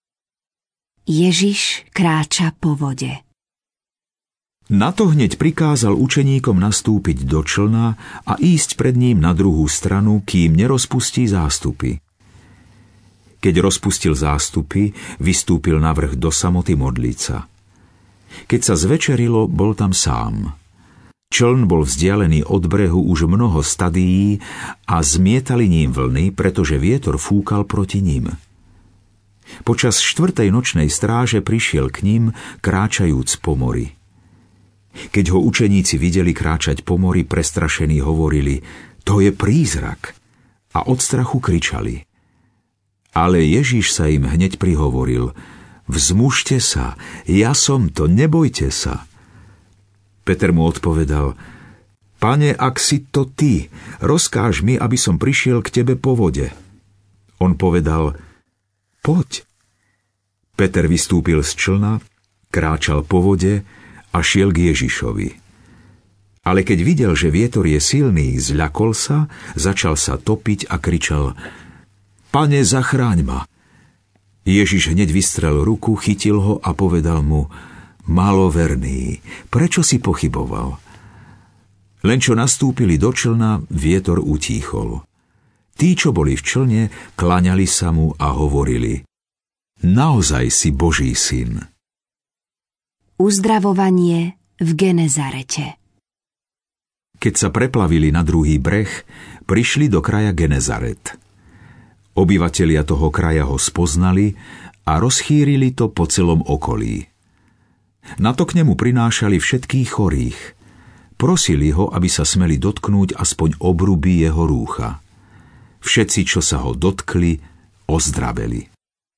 Ježiš kráča po vode. Na to hneď prikázal učeníkom nastúpiť do člna a ísť pred ním na druhú stranu, kým nerozpustí zástupy. Keď rozpustil zástupy, vystúpil navrch do samoty modliť sa. Keď sa zvečerilo, bol tam sám. Čln bol vzdialený od brehu už mnoho stadií a zmietali ním vlny, pretože vietor fúkal proti ním. Počas 4. nočnej stráže prišiel k ním, kráčajúc po mori. Keď ho učeníci videli kráčať po mori, prestrašení hovorili: to je prízrak, a od strachu kričali. Ale Ježiš sa im hneď prihovoril: vzmužte sa, ja som to, nebojte sa. Peter mu odpovedal: Pane, ak si to ty, rozkáž mi, aby som prišiel k tebe po vode. On povedal: poď. Peter vystúpil z člna, kráčal po vode a šiel k Ježišovi. Ale keď videl, že vietor je silný, zľakol sa, začal sa topiť a kričal: Pane, zachráň ma. Ježiš hneď vystrel ruku, chytil ho a povedal mu: maloverný, prečo si pochyboval? Len čo nastúpili do člna, vietor utíchol. Tí, čo boli v člne, kláňali sa mu a hovorili: naozaj si Boží syn. Uzdravovanie v Genezarete. Keď sa preplavili na druhý breh, prišli do kraja Genezaret. Obyvatelia toho kraja ho spoznali a rozchýrili to po celom okolí. Na to k nemu prinášali všetkých chorých. Prosili ho, aby sa smeli dotknúť aspoň obruby jeho rúcha. Všetci, čo sa ho dotkli, ozdraveli.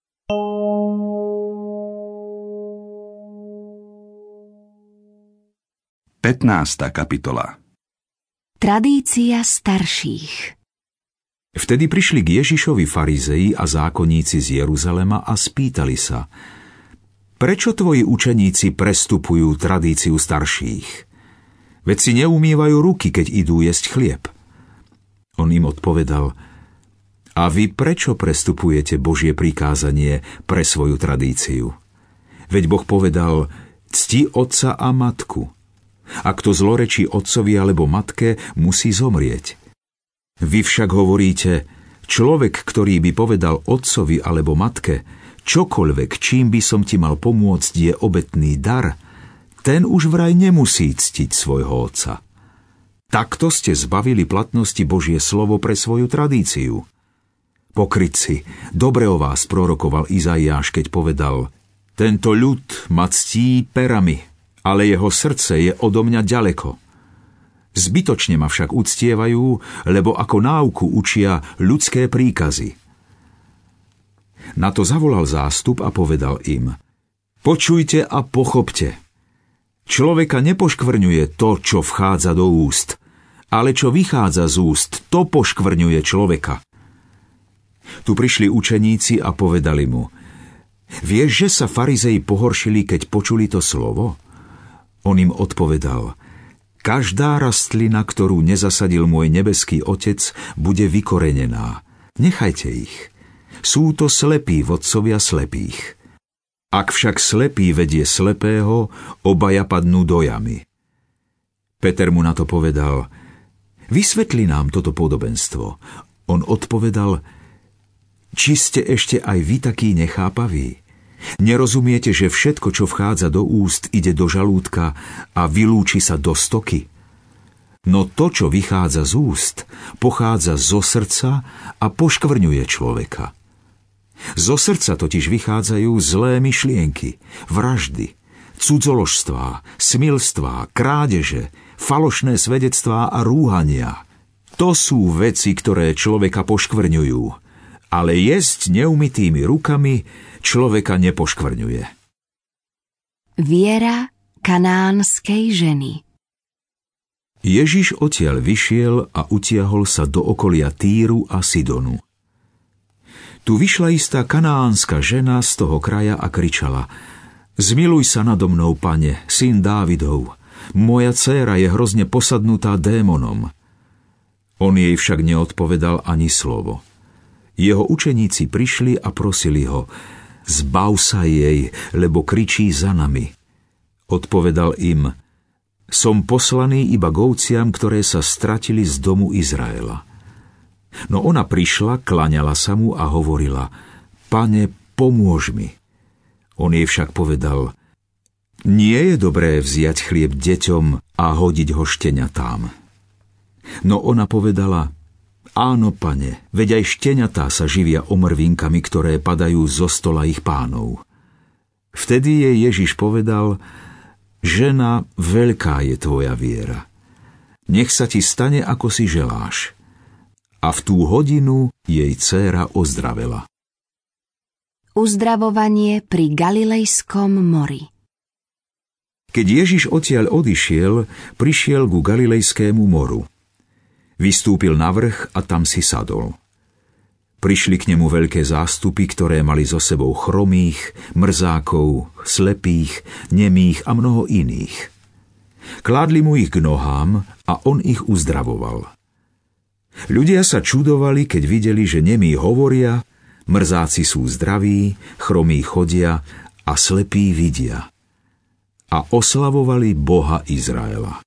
Pätnásta kapitola. Tradícia starších. Vtedy prišli k Ježišovi farizei a zákonníci z Jeruzalema a spýtali sa: prečo tvoji učeníci prestupujú tradíciu starších? Veď si neumývajú ruky, keď idú jesť chlieb. On im odpovedal: a vy prečo prestupujete Božie prikázanie pre svoju tradíciu? Veď Boh povedal: cti otca a matku. A kto zlorečí otcovi alebo matke, musí zomrieť. Vy však hovoríte: človek, ktorý by povedal otcovi alebo matke: čokoľvek, čím by som ti mal pomôcť, je obetný dar, ten už vraj nemusí ctiť svojho otca. Takto ste zbavili platnosti Božie slovo pre svoju tradíciu. Pokrytci, dobre o vás prorokoval Izaiáš, keď povedal: tento ľud ma ctí perami, ale jeho srdce je odo mňa ďaleko. Zbytočne ma však uctievajú, lebo ako náuku učia ľudské príkazy. Na to zavolal zástup a povedal im: počujte a pochopte. Človeka nepoškvrňuje to, čo vchádza do úst, ale čo vychádza z úst, to poškvrňuje človeka. Tu prišli učeníci a povedali mu: vieš, že sa farizei pohoršili, keď počuli to slovo? On im odpovedal: každá rastlina, ktorú nezasadil môj nebeský Otec, bude vykorenená. Nechajte ich. Sú to slepí vodcovia slepých. Ak však slepý vedie slepého, obaja padnú do jamy. Peter mu na to povedal: vysvetli nám toto podobenstvo. On odpovedal: či ste ešte aj vy takí nechápaví? Nerozumiete, že všetko, čo vchádza do úst, ide do žalúdka a vylúči sa do stoky? No to, čo vychádza z úst, pochádza zo srdca a poškvrňuje človeka. Zo srdca totiž vychádzajú zlé myšlienky, vraždy, cudzoložstvá, smilstvá, krádeže, falošné svedectvá a rúhania. To sú veci, ktoré človeka poškvrňujú. ale jesť neumytými rukami človeka nepoškvrňuje. Viera kanánskej ženy. Ježiš odtiaľ vyšiel a utiahol sa do okolia Týru a Sidonu. Tu vyšla istá kanánska žena z toho kraja a kričala: Zmiluj sa nado mnou, Pane, syn Dávidov. Moja dcéra je hrozne posadnutá démonom. On jej však neodpovedal ani slovo. Jeho učeníci prišli a prosili ho: Zbav sa jej, lebo kričí za nami. Odpovedal im: Som poslaný iba k ovciam, ktoré sa stratili z domu Izraela. No ona prišla, klaňala sa mu a hovorila: Pane, pomôž mi. On jej však povedal: Nie je dobré vziať chlieb deťom a hodiť ho šteniatám. No ona povedala: Áno, Pane, veď aj šteniatá sa živia omrvinkami, ktoré padajú zo stola ich pánov. Vtedy jej Ježiš povedal: Žena, veľká je tvoja viera. Nech sa ti stane, ako si želáš. A v tú hodinu jej dcéra ozdravela. Uzdravovanie pri Galilejskom mori. Keď Ježiš odtiaľ odišiel, prišiel ku Galilejskému moru. Vystúpil na vrch a tam si sadol. Prišli k nemu veľké zástupy, ktoré mali so sebou chromých, mrzákov, slepých, nemých a mnoho iných. Kládli mu ich k nohám a on ich uzdravoval. Ľudia sa čudovali, keď videli, že nemí hovoria, mrzáci sú zdraví, chromí chodia a slepí vidia. A oslavovali Boha Izraela.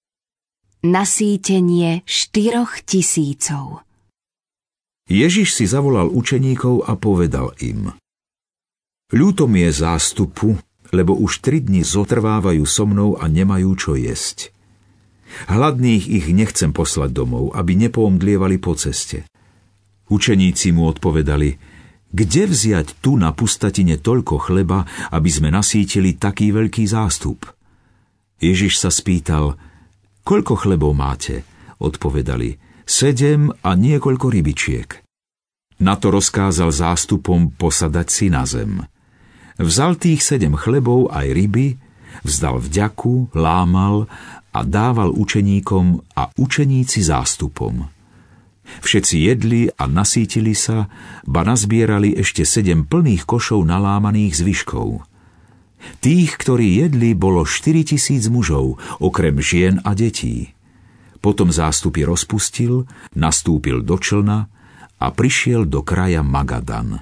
Nasýtenie 4 000. Ježiš si zavolal učeníkov a povedal im: Ľúto mi je zástupu, lebo už 3 dni zotrvávajú so mnou a nemajú čo jesť. Hladných ich nechcem poslať domov, aby nepoomdlievali po ceste. Učeníci mu odpovedali: Kde vziať tu na pustatine toľko chleba, aby sme nasýtili taký veľký zástup? Ježiš sa spýtal: Koľko chlebov máte? Odpovedali: 7 a niekoľko rybičiek. Na to rozkázal zástupom posadať si na zem. Vzal tých 7 chlebov aj ryby, vzdal vďaku, lámal a dával učeníkom a učeníci zástupom. Všetci jedli a nasýtili sa, ba nazbierali ešte 7 plných košov nalámaných zvyškov. Tých, ktorí jedli, bolo 4 000 mužov, okrem žien a detí. Potom zástupy rozpustil, nastúpil do člna a prišiel do kraja Magadan.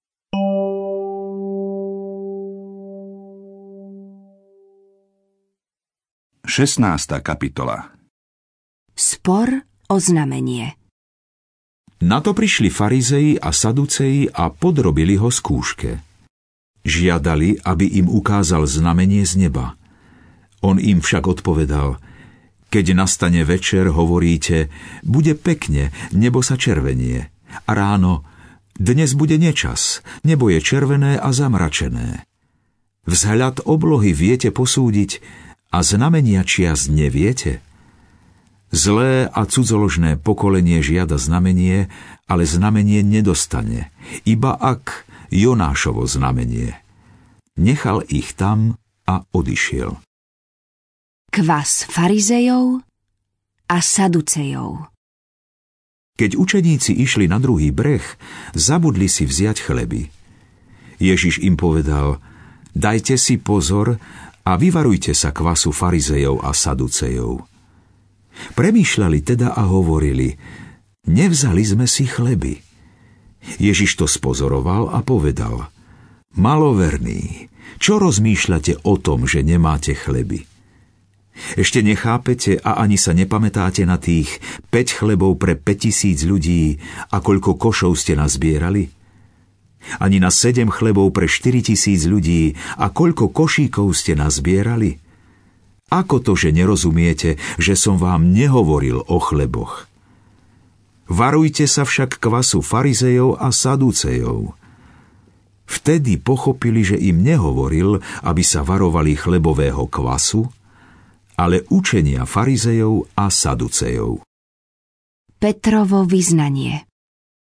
Šestnásta kapitola. Spor o znamenie. Na to prišli farizei a saduceji a podrobili ho skúške. Žiadali, aby im ukázal znamenie z neba. On im však odpovedal: Keď nastane večer, hovoríte: Bude pekne, nebo sa červenie. A ráno: Dnes bude nečas, nebo je červené a zamračené. Vzhľad oblohy viete posúdiť a znamenia čias neviete? Zlé a cudzoložné pokolenie žiada znamenie, ale znamenie nedostane, iba ak Jonášovo znamenie. Nechal ich tam a odišiel. Kvas farizejov a saducejov. Keď učeníci išli na druhý breh, zabudli si vziať chleby. Ježiš im povedal: Dajte si pozor a vyvarujte sa kvasu farizejov a saducejov. Premýšľali teda a hovorili: Nevzali sme si chleby. Ježiš to spozoroval a povedal: Maloverní, čo rozmýšľate o tom, že nemáte chleby? Ešte nechápete a ani sa nepamätáte na tých 5 chlebov pre 5 000 ľudí a koľko košov ste nazbierali? Ani na 7 chlebov pre 4 000 ľudí a koľko košíkov ste nazbierali? Ako to, že nerozumiete, že som vám nehovoril o chleboch? Varujte sa však kvasu farizejov a saducejov. Vtedy pochopili, že im nehovoril, aby sa varovali chlebového kvasu, ale učenia farizejov a saducejov. Petrovo vyznanie.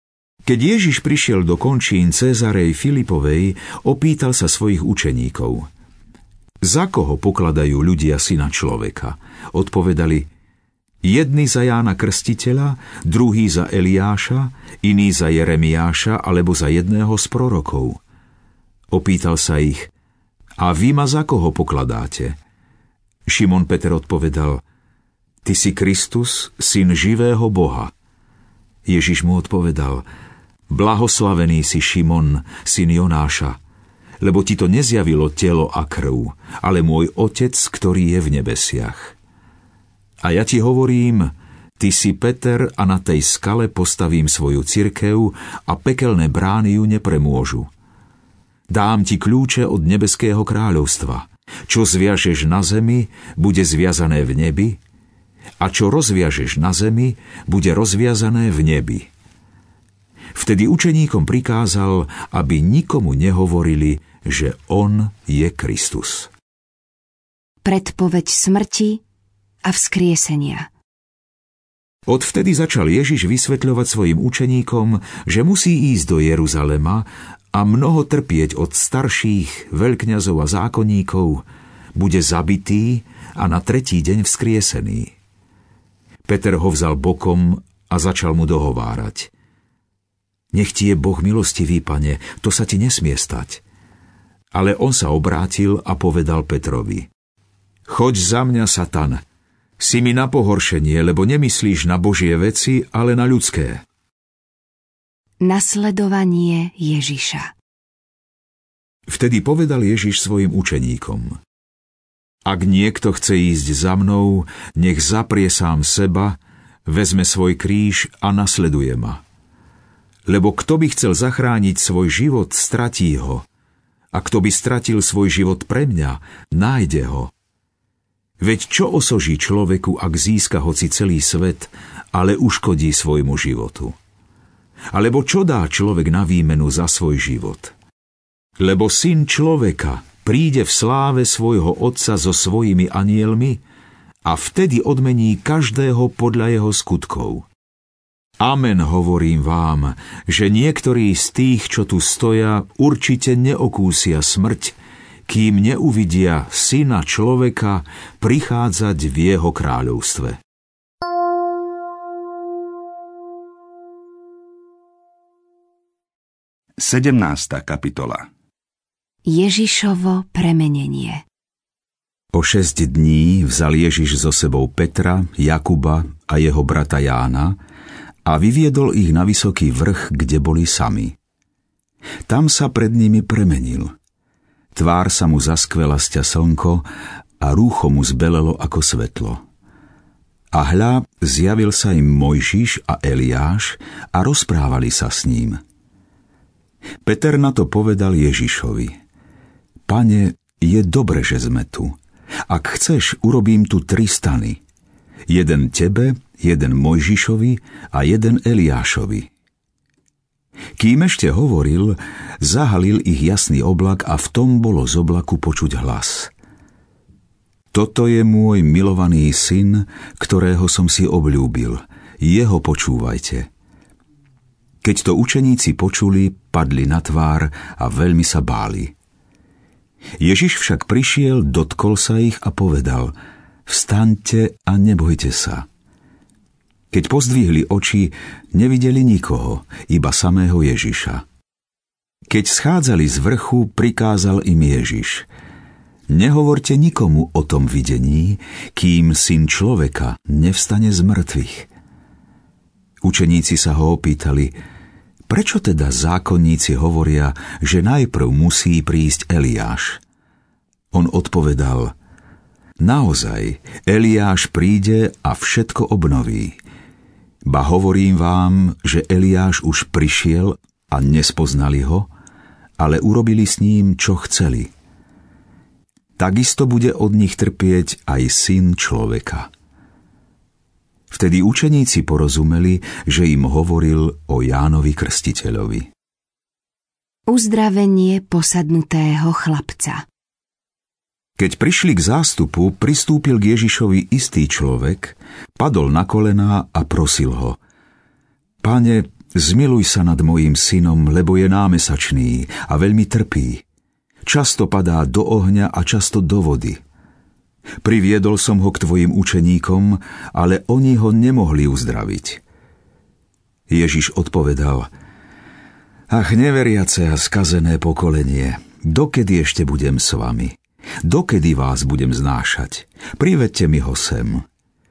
Keď Ježiš prišiel do končín Cézarej Filipovej, opýtal sa svojich učeníkov: Za koho pokladajú ľudia syna človeka? Odpovedali: jedni za Jána Krstiteľa, druhý za Eliáša, iný za Jeremiáša alebo za jedného z prorokov. Opýtal sa ich: a vy ma za koho pokladáte? Šimon Peter odpovedal: Ty si Kristus, syn živého Boha. Ježiš mu odpovedal: Blahoslavený si Šimon, syn Jonáša, lebo ti to nezjavilo telo a krv, ale môj Otec, ktorý je v nebesiach. A ja ti hovorím, ty si Peter a na tej skale postavím svoju cirkev a pekelné brány ju nepremôžu. Dám ti kľúče od nebeského kráľovstva. Čo zviažeš na zemi, bude zviazané v nebi, a čo rozviažeš na zemi, bude rozviazané v nebi. Vtedy učeníkom prikázal, aby nikomu nehovorili, že on je Kristus. Predpoveď smrti a vzkriesenia. Odvtedy začal Ježiš vysvetľovať svojim učeníkom, že musí ísť do Jeruzalema a mnoho trpieť od starších, veľkňazov a zákonníkov, bude zabitý a na tretí deň vzkriesený. Peter ho vzal bokom a začal mu dohovárať: Nech ti je Boh milostivý, Pane, to sa ti nesmie stať. Ale on sa obrátil a povedal Petrovi: Choď za mňa, Satan, si mi na pohoršenie, lebo nemyslíš na Božie veci, ale na ľudské. Nasledovanie Ježiša. Vtedy povedal Ježiš svojim učeníkom: Ak niekto chce ísť za mnou, nech zaprie sám seba, vezme svoj kríž a nasleduje ma. Lebo kto by chcel zachrániť svoj život, stratí ho. A kto by stratil svoj život pre mňa, nájde ho. Veď čo osoží človeku, ak získa hoci celý svet, ale uškodí svojmu životu? Alebo čo dá človek na výmenu za svoj život? Lebo Syn človeka príde v sláve svojho Otca so svojimi anielmi a vtedy odmení každého podľa jeho skutkov. Amen, hovorím vám, že niektorí z tých, čo tu stoja, určite neokúsia smrť, kým neuvidia Syna človeka prichádzať v jeho kráľovstve. Sedemnásta kapitola. Ježišovo premenenie. O 6 dní vzal Ježiš so sebou Petra, Jakuba a jeho brata Jána a vyviedol ich na vysoký vrch, kde boli sami. Tam sa pred nimi premenil. Tvár sa mu zaskvela sťa slnko a rúcho mu zbelelo ako svetlo. A hľa, zjavil sa im Mojžiš a Eliáš a rozprávali sa s ním. Peter na to povedal Ježišovi: Pane, je dobre, že sme tu. Ak chceš, urobím tu 3 stany. Jeden tebe, jeden Mojžišovi a jeden Eliášovi. Kým ešte hovoril, zahalil ich jasný oblak a v tom bolo z oblaku počuť hlas: Toto je môj milovaný syn, ktorého som si obľúbil. Jeho počúvajte. Keď to učeníci počuli, padli na tvár a veľmi sa báli. Ježiš však prišiel, dotkol sa ich a povedal: Vstaňte a nebojte sa. Keď pozdvihli oči, nevideli nikoho, iba samého Ježiša. Keď schádzali z vrchu, prikázal im Ježiš: Nehovorte nikomu o tom videní, kým Syn človeka nevstane z mŕtvych. Učeníci sa ho opýtali: Prečo teda zákonníci hovoria, že najprv musí prísť Eliáš? On odpovedal: Naozaj, Eliáš príde a všetko obnoví. Ba hovorím vám, že Eliáš už prišiel a nespoznali ho, ale urobili s ním, čo chceli. Takisto bude od nich trpieť aj Syn človeka. Vtedy učeníci porozumeli, že im hovoril o Jánovi Krstiteľovi. Uzdravenie posadnutého chlapca. Keď prišli k zástupu, pristúpil k Ježišovi istý človek, padol na kolená a prosil ho: Pane, Zmiluj sa nad mojím synom, lebo je námesačný a veľmi trpí. Často padá do ohňa a často do vody. Priviedol som ho k tvojim učeníkom, ale oni ho nemohli uzdraviť. Ježiš odpovedal: Ach, neveriace a skazené pokolenie, dokedy ešte budem s vami? Dokedy vás budem znášať? Privedte mi ho sem.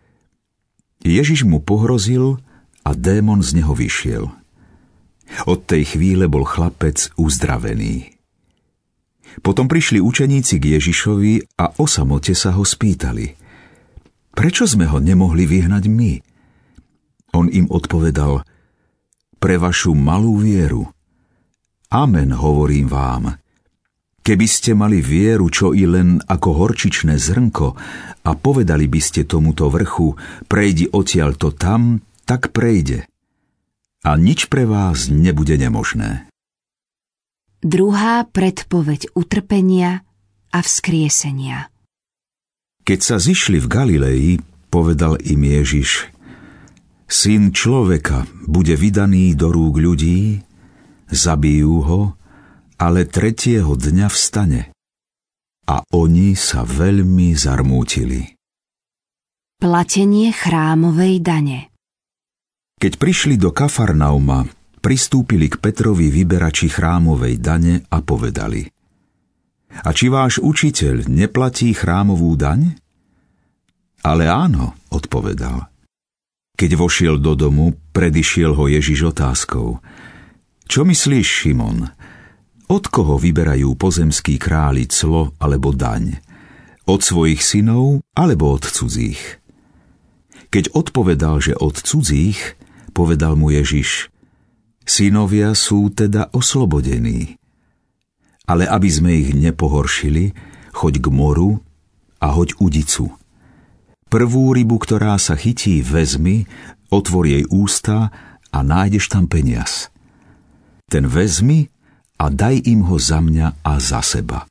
Ježiš mu pohrozil a démon z neho vyšiel. Od tej chvíle bol chlapec uzdravený. Potom prišli učeníci k Ježišovi a o samote sa ho spýtali: Prečo sme ho nemohli vyhnať my? On im odpovedal: Pre vašu malú vieru. Amen, hovorím vám. Keby ste mali vieru, čo i len ako horčičné zrnko, a povedali by ste tomuto vrchu: Prejdi odtiaľto tam, tak prejde. A nič pre vás nebude nemožné. Druhá predpoveď utrpenia a vzkriesenia. Keď sa zišli v Galilei, povedal im Ježiš: Syn človeka bude vydaný do rúk ľudí, zabijú ho, ale tretieho dňa vstane. A oni sa veľmi zarmútili. Platenie chrámovej dane. Keď prišli do Kafarnauma, pristúpili k Petrovi vyberači chrámovej dane a povedali: A či váš učiteľ neplatí chrámovú daň? Ale áno, odpovedal. Keď vošiel do domu, predišiel ho Ježiš otázkou: Čo myslíš, Šimon? Od koho vyberajú pozemskí králi clo alebo daň? Od svojich synov alebo od cudzích? Keď odpovedal, že od cudzích, povedal mu Ježiš: Synovia sú teda oslobodení. Ale aby sme ich nepohoršili, choď k moru a hoď udicu. Prvú rybu, ktorá sa chytí, vezmi, otvor jej ústa a nájdeš tam peniaz. Ten vezmi a daj im ho za mňa a za seba.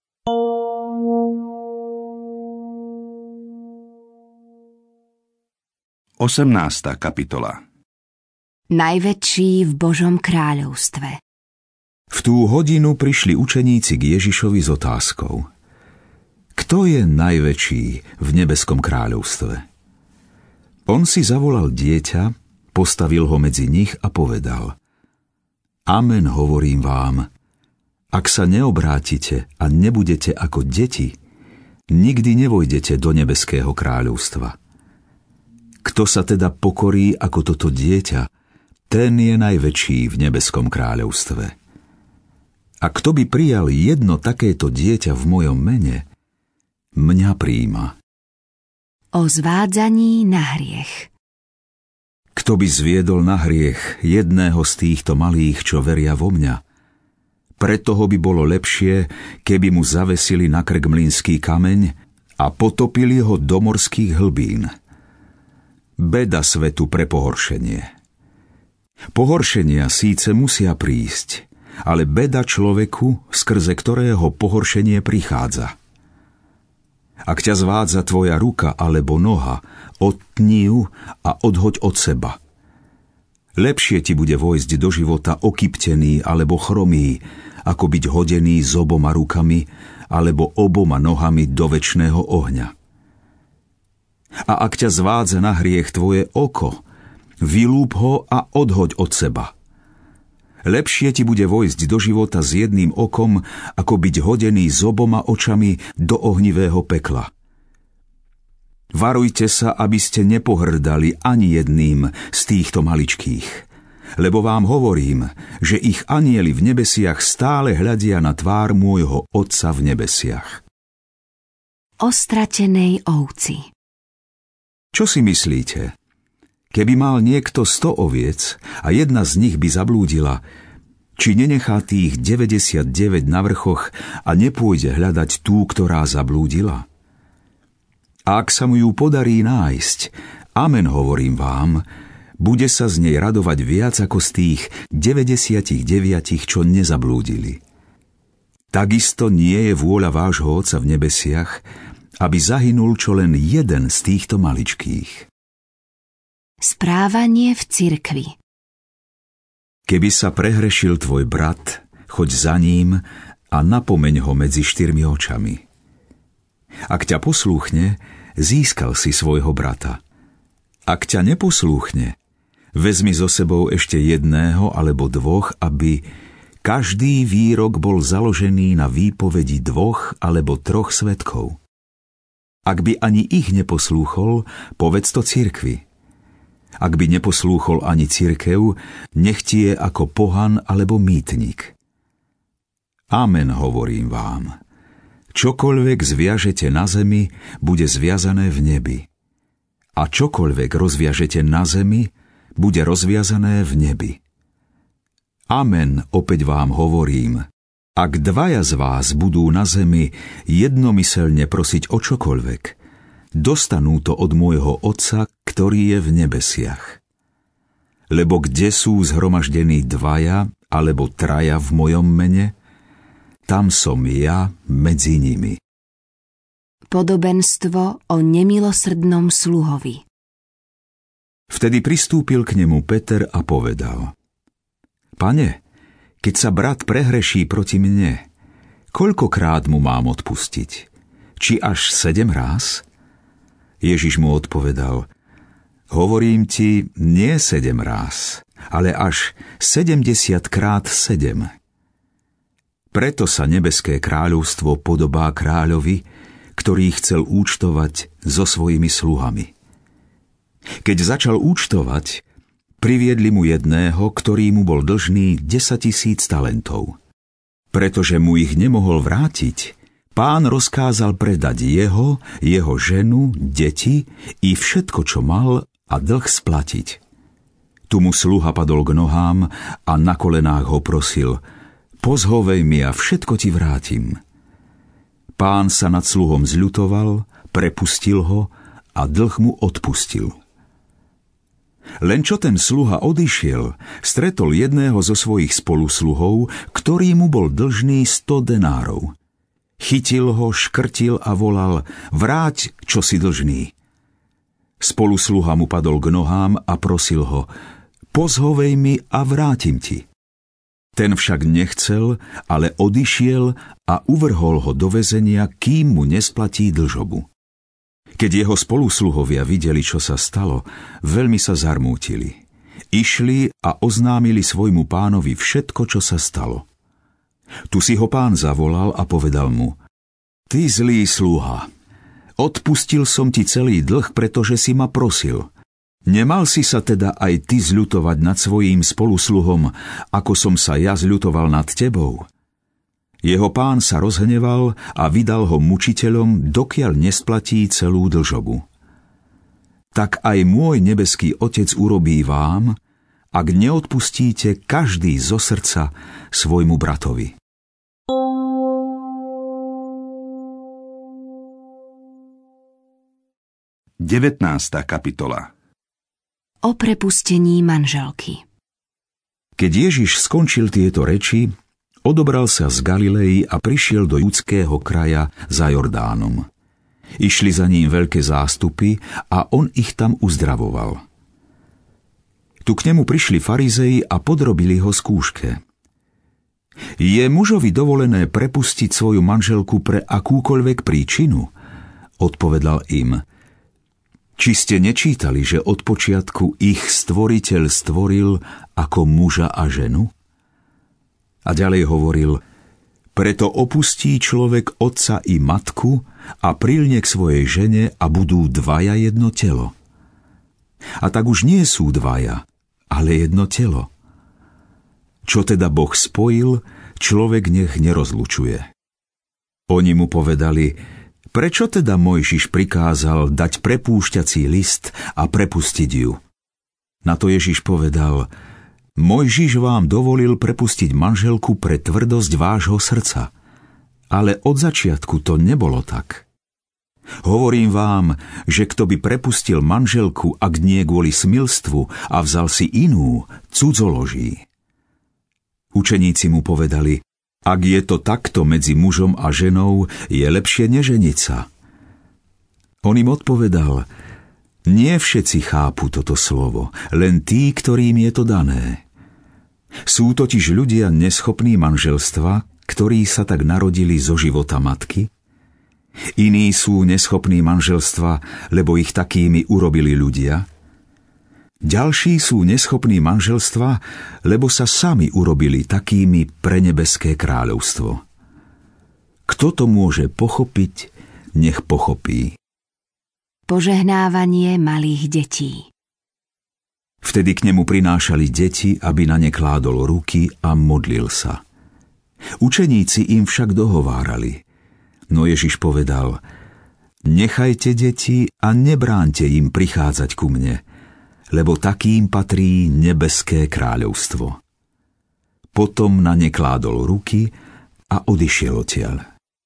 Osemnásta kapitola. Najväčší v Božom kráľovstve. V tú hodinu prišli učeníci k Ježišovi s otázkou: Kto je najväčší v nebeskom kráľovstve? On si zavolal dieťa, postavil ho medzi nich a povedal: Amen, hovorím vám, ak sa neobrátite a nebudete ako deti, nikdy nevojdete do nebeského kráľovstva. Kto sa teda pokorí ako toto dieťa, ten je najväčší v nebeskom kráľovstve. A kto by prijal jedno takéto dieťa v mojom mene, mňa prijíma. O zvádzaní na hriech. Kto by zviedol na hriech jedného z týchto malých, čo veria vo mňa, pre toho by bolo lepšie, keby mu zavesili na krk mlynský kameň a potopili ho do morských hlbín. Beda svetu pre pohoršenie. Pohoršenia síce musia prísť, ale beda človeku, skrze ktorého pohoršenie prichádza. Ak ťa zvádza tvoja ruka alebo noha, odtni ju a odhoď od seba. Lepšie ti bude vojsť do života okyptený alebo chromý, ako byť hodený s oboma rukami alebo oboma nohami do večného ohňa. A ak ťa zvádza na hriech tvoje oko, vylúp ho a odhoď od seba. Lepšie ti bude vojsť do života s jedným okom, ako byť hodený s oboma očami do ohnivého pekla. Varujte sa, aby ste nepohrdali ani jedným z týchto maličkých, lebo vám hovorím, že ich anjeli v nebesiach stále hľadia na tvár môjho Otca v nebesiach. O stratenej ovci. Čo si myslíte? Keby mal niekto 100 oviec a jedna z nich by zablúdila, či nenechá tých 99 na vrchoch a nepôjde hľadať tú, ktorá zablúdila? A ak sa mu ju podarí nájsť, amen, hovorím vám, bude sa z nej radovať viac ako z tých 99, čo nezablúdili. Takisto nie je vôľa vášho Otca v nebesiach, aby zahynul čo len jeden z týchto maličkých. Správanie v cirkvi. Keby sa prehrešil tvoj brat, choď za ním a napomeň ho medzi 4 očami. Ak ťa poslúchne, získal si svojho brata. Ak ťa neposlúchne, vezmi so sebou ešte 1 alebo 2, aby každý výrok bol založený na výpovedi 2 alebo 3 svedkov. Ak by ani ich neposlúchol, povedz to cirkvi. Ak by neposlúchol ani cirkev, nech ti je ako pohan alebo mýtnik. Amen, hovorím vám. Čokoľvek zviažete na zemi, bude zviazané v nebi. A čokoľvek rozviažete na zemi, bude rozviazané v nebi. Amen, opäť vám hovorím. Ak 2 z vás budú na zemi jednomyselne prosiť o čokoľvek, dostanú to od môjho Otca, ktorý je v nebesiach. Lebo kde sú zhromaždení 2 alebo 3 v mojom mene, tam som ja medzi nimi. Podobenstvo o nemilosrdnom sluhovi. Vtedy pristúpil k nemu Peter a povedal: Pane, keď sa brat prehreší proti mne, koľkokrát mu mám odpustiť? Či až 7 ráz? Ježiš mu odpovedal: Hovorím ti, nie 7 ráz, ale až 70-krát 7. Preto sa nebeské kráľovstvo podobá kráľovi, ktorý chcel účtovať so svojimi sluhami. Keď začal účtovať, priviedli mu jedného, ktorý mu bol dlžný 10 000 talentov. Pretože mu ich nemohol vrátiť, pán rozkázal predať jeho ženu, deti i všetko, čo mal, a dlh splatiť. Tu mu sluha padol k nohám a na kolenách ho prosil: Pozhovej mi a všetko ti vrátim. Pán sa nad sluhom zľutoval, prepustil ho a dlh mu odpustil. Len čo ten sluha odišiel, stretol jedného zo svojich spolusluhov, ktorý mu bol dlžný 100 denárov. Chytil ho, škrtil a volal: Vráť, čo si dlžný. Spolusluha mu padol k nohám a prosil ho: Pozhovej mi a vrátim ti. Ten však nechcel, ale odišiel a uvrhol ho do väzenia, kým mu nesplatí dlžobu. Keď jeho spolusluhovia videli, čo sa stalo, veľmi sa zarmútili. Išli a oznámili svojmu pánovi všetko, čo sa stalo. Tu si ho pán zavolal a povedal mu: Ty zlý sluha, odpustil som ti celý dlh, pretože si ma prosil. Nemal si sa teda aj ty zľutovať nad svojím spolusluhom, ako som sa ja zľutoval nad tebou? Jeho pán sa rozhneval a vydal ho mučiteľom, dokiaľ nesplatí celú dlžobu. Tak aj môj nebeský Otec urobí vám, ak neodpustíte každý zo srdca svojmu bratovi. Devätnásta kapitola. O prepustení manželky. Keď Ježiš skončil tieto reči, odobral sa z Galilei a prišiel do judského kraja za Jordánom. Išli za ním veľké zástupy a on ich tam uzdravoval. Tu k nemu prišli farizei a podrobili ho skúške. Je mužovi dovolené prepustiť svoju manželku pre akúkoľvek príčinu? Odpovedal im: Či ste nečítali, že od počiatku ich stvoriteľ stvoril ako muža a ženu? A ďalej hovoril: Preto opustí človek otca i matku a prilne k svojej žene a budú 2 jedno telo. A tak už nie sú 2, ale jedno telo. Čo teda Boh spojil, človek nech nerozlučuje. Oni mu povedali: Prečo teda Mojžiš prikázal dať prepúšťací list a prepustiť ju? Na to Ježiš povedal: Mojžiš vám dovolil prepustiť manželku pre tvrdosť vášho srdca, ale od začiatku to nebolo tak. Hovorím vám, že kto by prepustil manželku, ak nie kvôli smilstvu, a vzal si inú, cudzoloží. Učeníci mu povedali: Ak je to takto medzi mužom a ženou, je lepšie neženiť sa. On im odpovedal: Nie všetci chápu toto slovo, len tí, ktorým je to dané. Sú totiž ľudia neschopní manželstva, ktorí sa tak narodili zo života matky. Iní sú neschopní manželstva, lebo ich takými urobili ľudia. Ďalší sú neschopní manželstva, lebo sa sami urobili takými pre nebeské kráľovstvo. Kto to môže pochopiť, nech pochopí. Požehnávanie malých detí. Vtedy k nemu prinášali deti, aby na ne kládol ruky a modlil sa. Učeníci im však dohovárali. No Ježiš povedal: Nechajte deti a nebránte im prichádzať ku mne, lebo takým patrí nebeské kráľovstvo. Potom na ne kládol ruky a odišiel odtiaľ.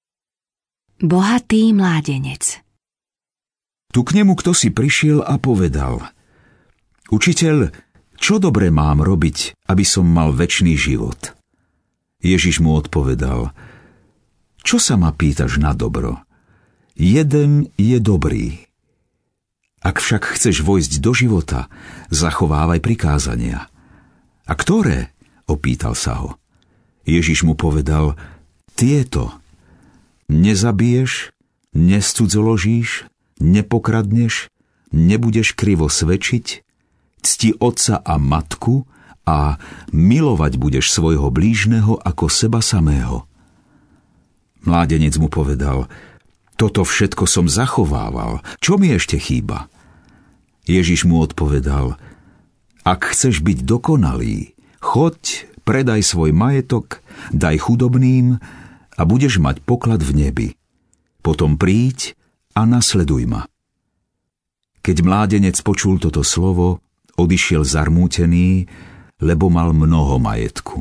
Bohatý mládenec. Tu k nemu kdosi prišiel a povedal: Učiteľ, čo dobre mám robiť, aby som mal večný život? Ježiš mu odpovedal: Čo sa ma pýtaš na dobro? Jeden je dobrý. Ak však chceš vojsť do života, zachovávaj prikázania. A ktoré? Opýtal sa ho. Ježiš mu povedal: Tieto. Nezabiješ, nescudzoložíš, nepokradneš, nebudeš krivo svedčiť, cti otca a matku a milovať budeš svojho blížneho ako seba samého. Mládenec mu povedal: Toto všetko som zachovával, čo mi ešte chýba? Ježiš mu odpovedal: Ak chceš byť dokonalý, choď, predaj svoj majetok, daj chudobným a budeš mať poklad v nebi. Potom príď a nasleduj ma. Keď mládenec počul toto slovo, odišiel zarmútený, lebo mal mnoho majetku.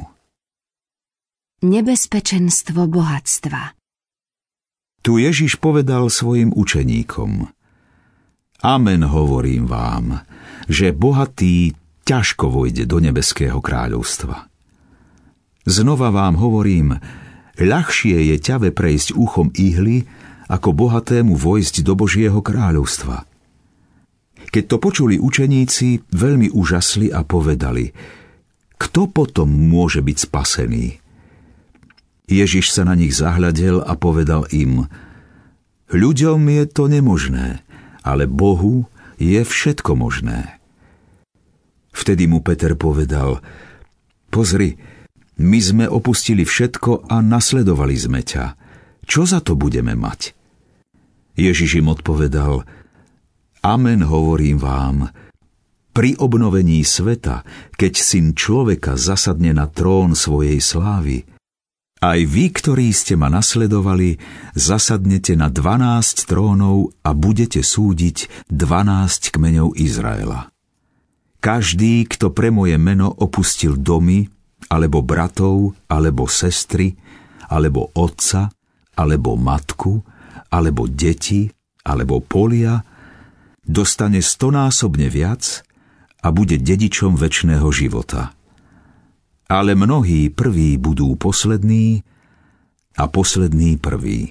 Nebezpečenstvo bohatstva. Tu Ježiš povedal svojim učeníkom: Amen, hovorím vám, že bohatý ťažko vojde do nebeského kráľovstva. Znova vám hovorím, ľahšie je ťave prejsť uchom ihly, ako bohatému vojsť do Božieho kráľovstva. Keď to počuli učeníci, veľmi úžasli a povedali: Kto potom môže byť spasený? Ježiš sa na nich zahľadel a povedal im: Ľuďom je to nemožné, ale Bohu je všetko možné. Vtedy mu Peter povedal: Pozri, my sme opustili všetko a nasledovali sme ťa. Čo za to budeme mať? Ježiš im odpovedal: Amen, hovorím vám, pri obnovení sveta, keď Syn človeka zasadne na trón svojej slávy, aj vy, ktorí ste ma nasledovali, zasadnete na 12 trónov a budete súdiť 12 kmeňov Izraela. Každý, kto pre moje meno opustil domy, alebo bratov, alebo sestry, alebo otca, alebo matku, alebo deti, alebo polia, dostane 100-násobne viac a bude dedičom večného života. Ale mnohí prví budú poslední a poslední prví.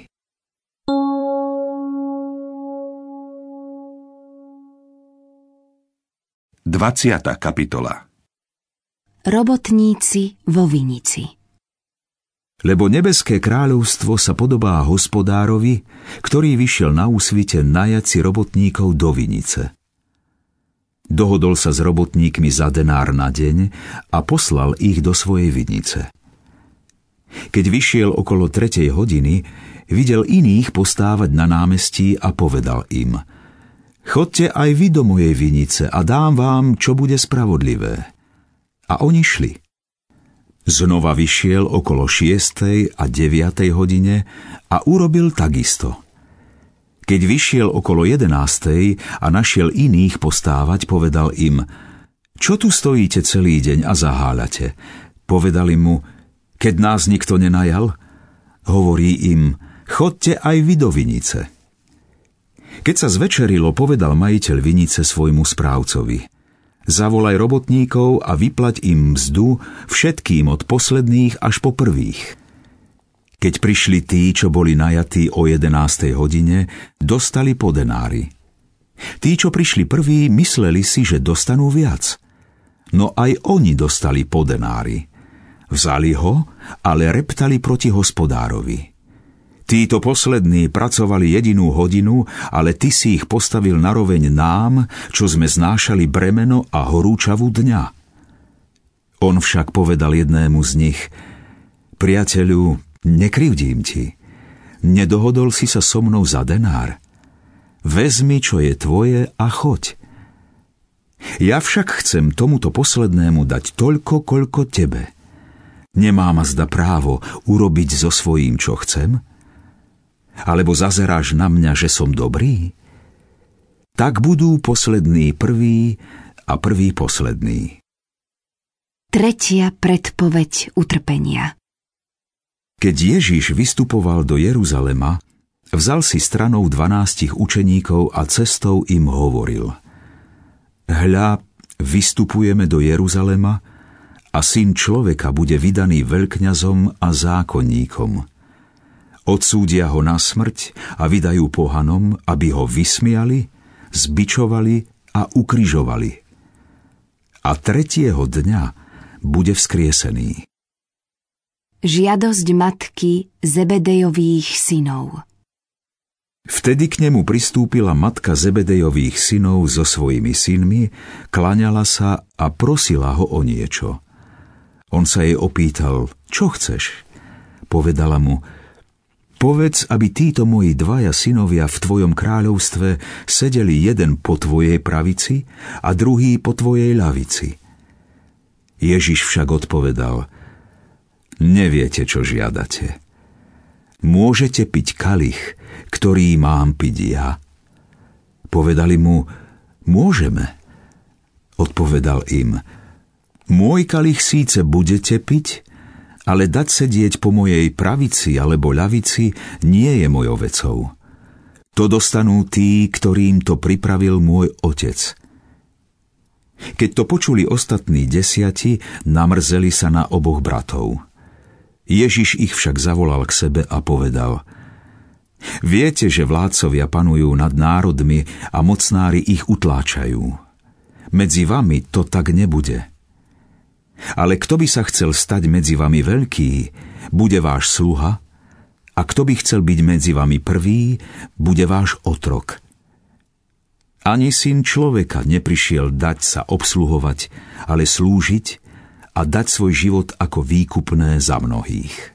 Dvaciata kapitola. Robotníci vo vinici. Lebo nebeské kráľovstvo sa podobá hospodárovi, ktorý vyšiel na úsvite najať si robotníkov do vinice. Dohodol sa s robotníkmi za denár na deň a poslal ich do svojej vinice. Keď vyšiel okolo 3. hodiny, videl iných postávať na námestí a povedal im: Chodte aj vy do mojej vinice a dám vám, čo bude spravodlivé. A oni šli. Znova vyšiel okolo 6. a 9. hodine a urobil takisto. Keď vyšiel okolo 11. a našiel iných postávať, povedal im: Čo tu stojíte celý deň a zaháľate? Povedali mu: Keď nás nikto nenajal? Hovorí im: Chodte aj vy do vinice. Keď sa zvečerilo, povedal majiteľ vinice svojmu správcovi: Zavolaj robotníkov a vyplať im mzdu všetkým od posledných až po prvých. Keď prišli tí, čo boli najatí o 11. hodine, dostali po denári. Tí, čo prišli prví, mysleli si, že dostanú viac. No aj oni dostali po denári. Vzali ho, ale reptali proti hospodárovi. Títo poslední pracovali 1 hodinu, ale ty si ich postavil naroveň nám, čo sme znášali bremeno a horúčavu dňa. On však povedal jednému z nich: Priateľu, nekrivdím ti. Nedohodol si sa so mnou za denár. Vezmi, čo je tvoje a choď. Ja však chcem tomuto poslednému dať toľko, koľko tebe. Nemá ma zda právo urobiť so svojím, čo chcem? Alebo zazeráš na mňa, že som dobrý? Tak budú poslední prví a prví poslední. Tretia predpoveď utrpenia. Keď Ježiš vystupoval do Jeruzalema, vzal si stranou 12 učeníkov a cestou im hovoril: Hľa, vystupujeme do Jeruzalema a Syn človeka bude vydaný veľkňazom a zákonníkom. Odsúdia ho na smrť a vydajú pohanom, aby ho vysmiali, zbičovali a ukrižovali. A 3. dňa bude vzkriesený. Žiadosť matky Zebedejových synov. Vtedy k nemu pristúpila matka Zebedejových synov so svojimi synmi, klaňala sa a prosila ho o niečo. On sa jej opýtal: Čo chceš? Povedala mu: Povedz, aby títo moji 2 synovia v tvojom kráľovstve sedeli jeden po tvojej pravici a druhý po tvojej ľavici. Ježiš však odpovedal: Neviete, čo žiadate. Môžete piť kalich, ktorý mám piť ja? Povedali mu: Môžeme. Odpovedal im: Môj kalich síce budete piť, ale dať sedieť po mojej pravici alebo ľavici nie je mojou vecou. To dostanú tí, ktorým to pripravil môj Otec. Keď to počuli ostatní 10, namrzeli sa na oboch bratov. Ježiš ich však zavolal k sebe a povedal: Viete, že vládcovia panujú nad národmi a mocnári ich utláčajú. Medzi vami to tak nebude. Ale kto by sa chcel stať medzi vami veľký, bude váš sluha, a kto by chcel byť medzi vami prvý, bude váš otrok. Ani Syn človeka neprišiel dať sa obsluhovať, ale slúžiť a dať svoj život ako výkupné za mnohých.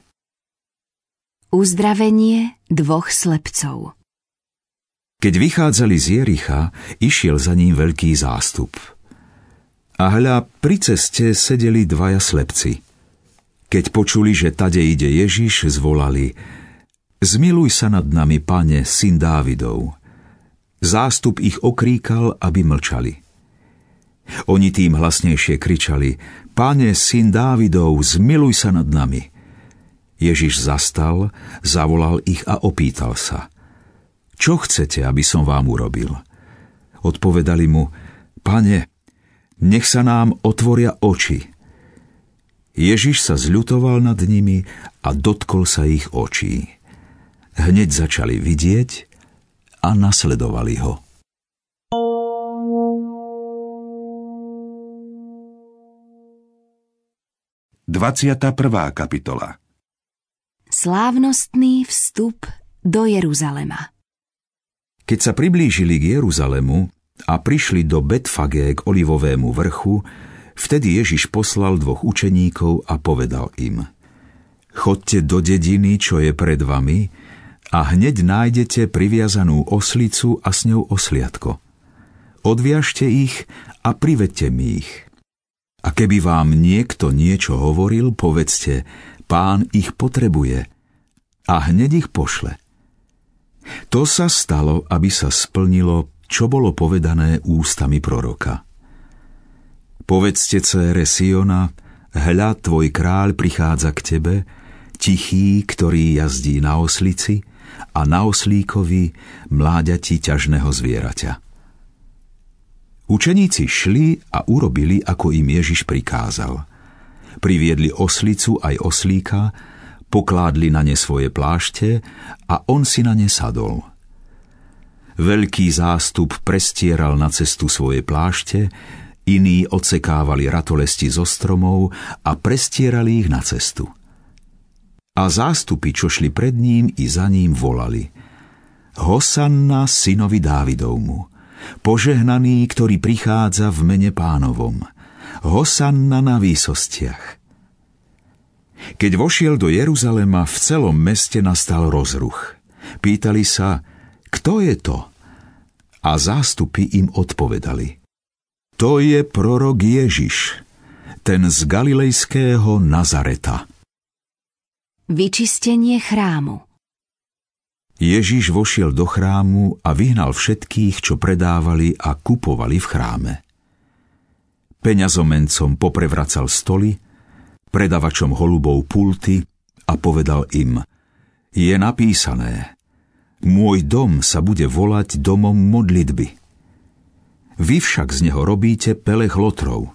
Uzdravenie 2 slepcov. Keď vychádzali z Jericha, išiel za ním veľký zástup. A hľa, pri ceste sedeli 2 slepci. Keď počuli, že tade ide Ježiš, zvolali: Zmiluj sa nad nami, Pane, Syn Dávidov. Zástup ich okríkal, aby mlčali. Oni tým hlasnejšie kričali: Pane, Syn Dávidov, zmiluj sa nad nami. Ježiš zastal, zavolal ich a opýtal sa: Čo chcete, aby som vám urobil? Odpovedali mu: Pane, nech sa nám otvoria oči. Ježiš sa zľutoval nad nimi a dotkol sa ich očí. Hneď začali vidieť a nasledovali ho. Dvadsiata 1. kapitola. Slávnostný vstup do Jeruzalema. Keď sa priblížili k Jeruzalemu a prišli do Betfagé k Olivovému vrchu, vtedy Ježiš poslal 2 učeníkov a povedal im: Chodte do dediny, čo je pred vami, a hneď nájdete priviazanú oslicu a s ňou osliadko. Odviažte ich a privedte mi ich. A keby vám niekto niečo hovoril, povedzte: Pán ich potrebuje, a hneď ich pošle. To sa stalo, aby sa splnilo, čo bolo povedané ústami proroka. Povedzte dcére Siona: hľa, tvoj kráľ prichádza k tebe, tichý, ktorý jazdí na oslici, a na oslíkovi mláďati ťažného zvieraťa. Učeníci šli a urobili, ako im Ježiš prikázal. Priviedli oslicu aj oslíka, pokládli na ne svoje plášte a on si na ne sadol. Veľký zástup prestieral na cestu svoje plášte, Iní odsekávali ratolesti zo stromov a prestierali ich na cestu. A zástupy, čo šli pred ním i za ním, volali: Hosanna synovi Dávidovmu, požehnaný, ktorý prichádza v mene Pánovom, Hosanna na výsostiach. Keď vošiel do Jeruzalema, v celom meste nastal rozruch. Pýtali sa: Kto je to? A zástupy im odpovedali: To je prorok Ježiš, ten z galilejského Nazareta. Vyčistenie chrámu. Ježiš vošiel do chrámu a vyhnal všetkých, čo predávali a kupovali v chráme. Peňazomencom poprevracal stoly, predavačom holubov pulty a povedal im: Je napísané: Môj dom sa bude volať domom modlitby. Vy však z neho robíte pelech lotrov.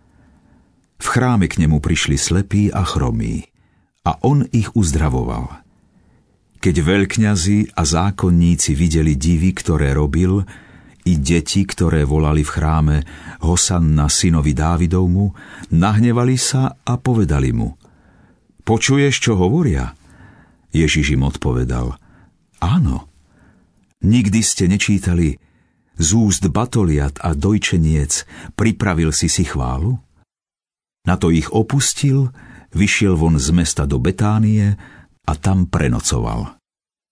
V chráme k nemu prišli slepí a chromí a on ich uzdravoval. Keď veľkňazi a zákonníci videli divy, ktoré robil, i deti, ktoré volali v chráme Hosanna synovi Dávidovmu, nahnevali sa a povedali mu: Počuješ, čo hovoria? Ježiš im odpovedal: Áno. Nikdy ste nečítali: Z úst batoliat a dojčeniec pripravil si chválu? Na to ich opustil, vyšiel von z mesta do Betánie a tam prenocoval.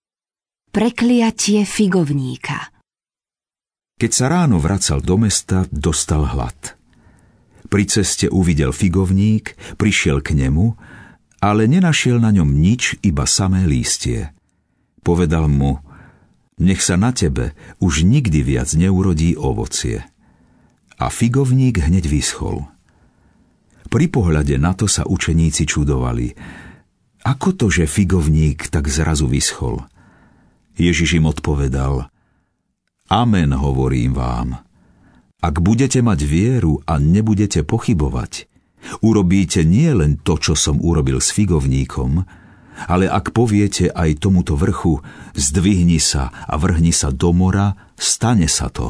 Prekliatie figovníka. Keď sa ráno vracal do mesta, dostal hlad. Pri ceste uvidel figovník, prišiel k nemu, ale nenašiel na ňom nič, iba samé lístie. Povedal mu: Nech sa na tebe už nikdy viac neurodí ovocie. A figovník hneď vyschol. Pri pohľade na to sa učeníci čudovali: Ako to, že figovník tak zrazu vyschol? Ježiš im odpovedal: Amen, hovorím vám. Ak budete mať vieru a nebudete pochybovať, urobíte nie len to, čo som urobil s figovníkom, ale ak poviete aj tomuto vrchu: zdvihni sa a vrhni sa do mora, stane sa to.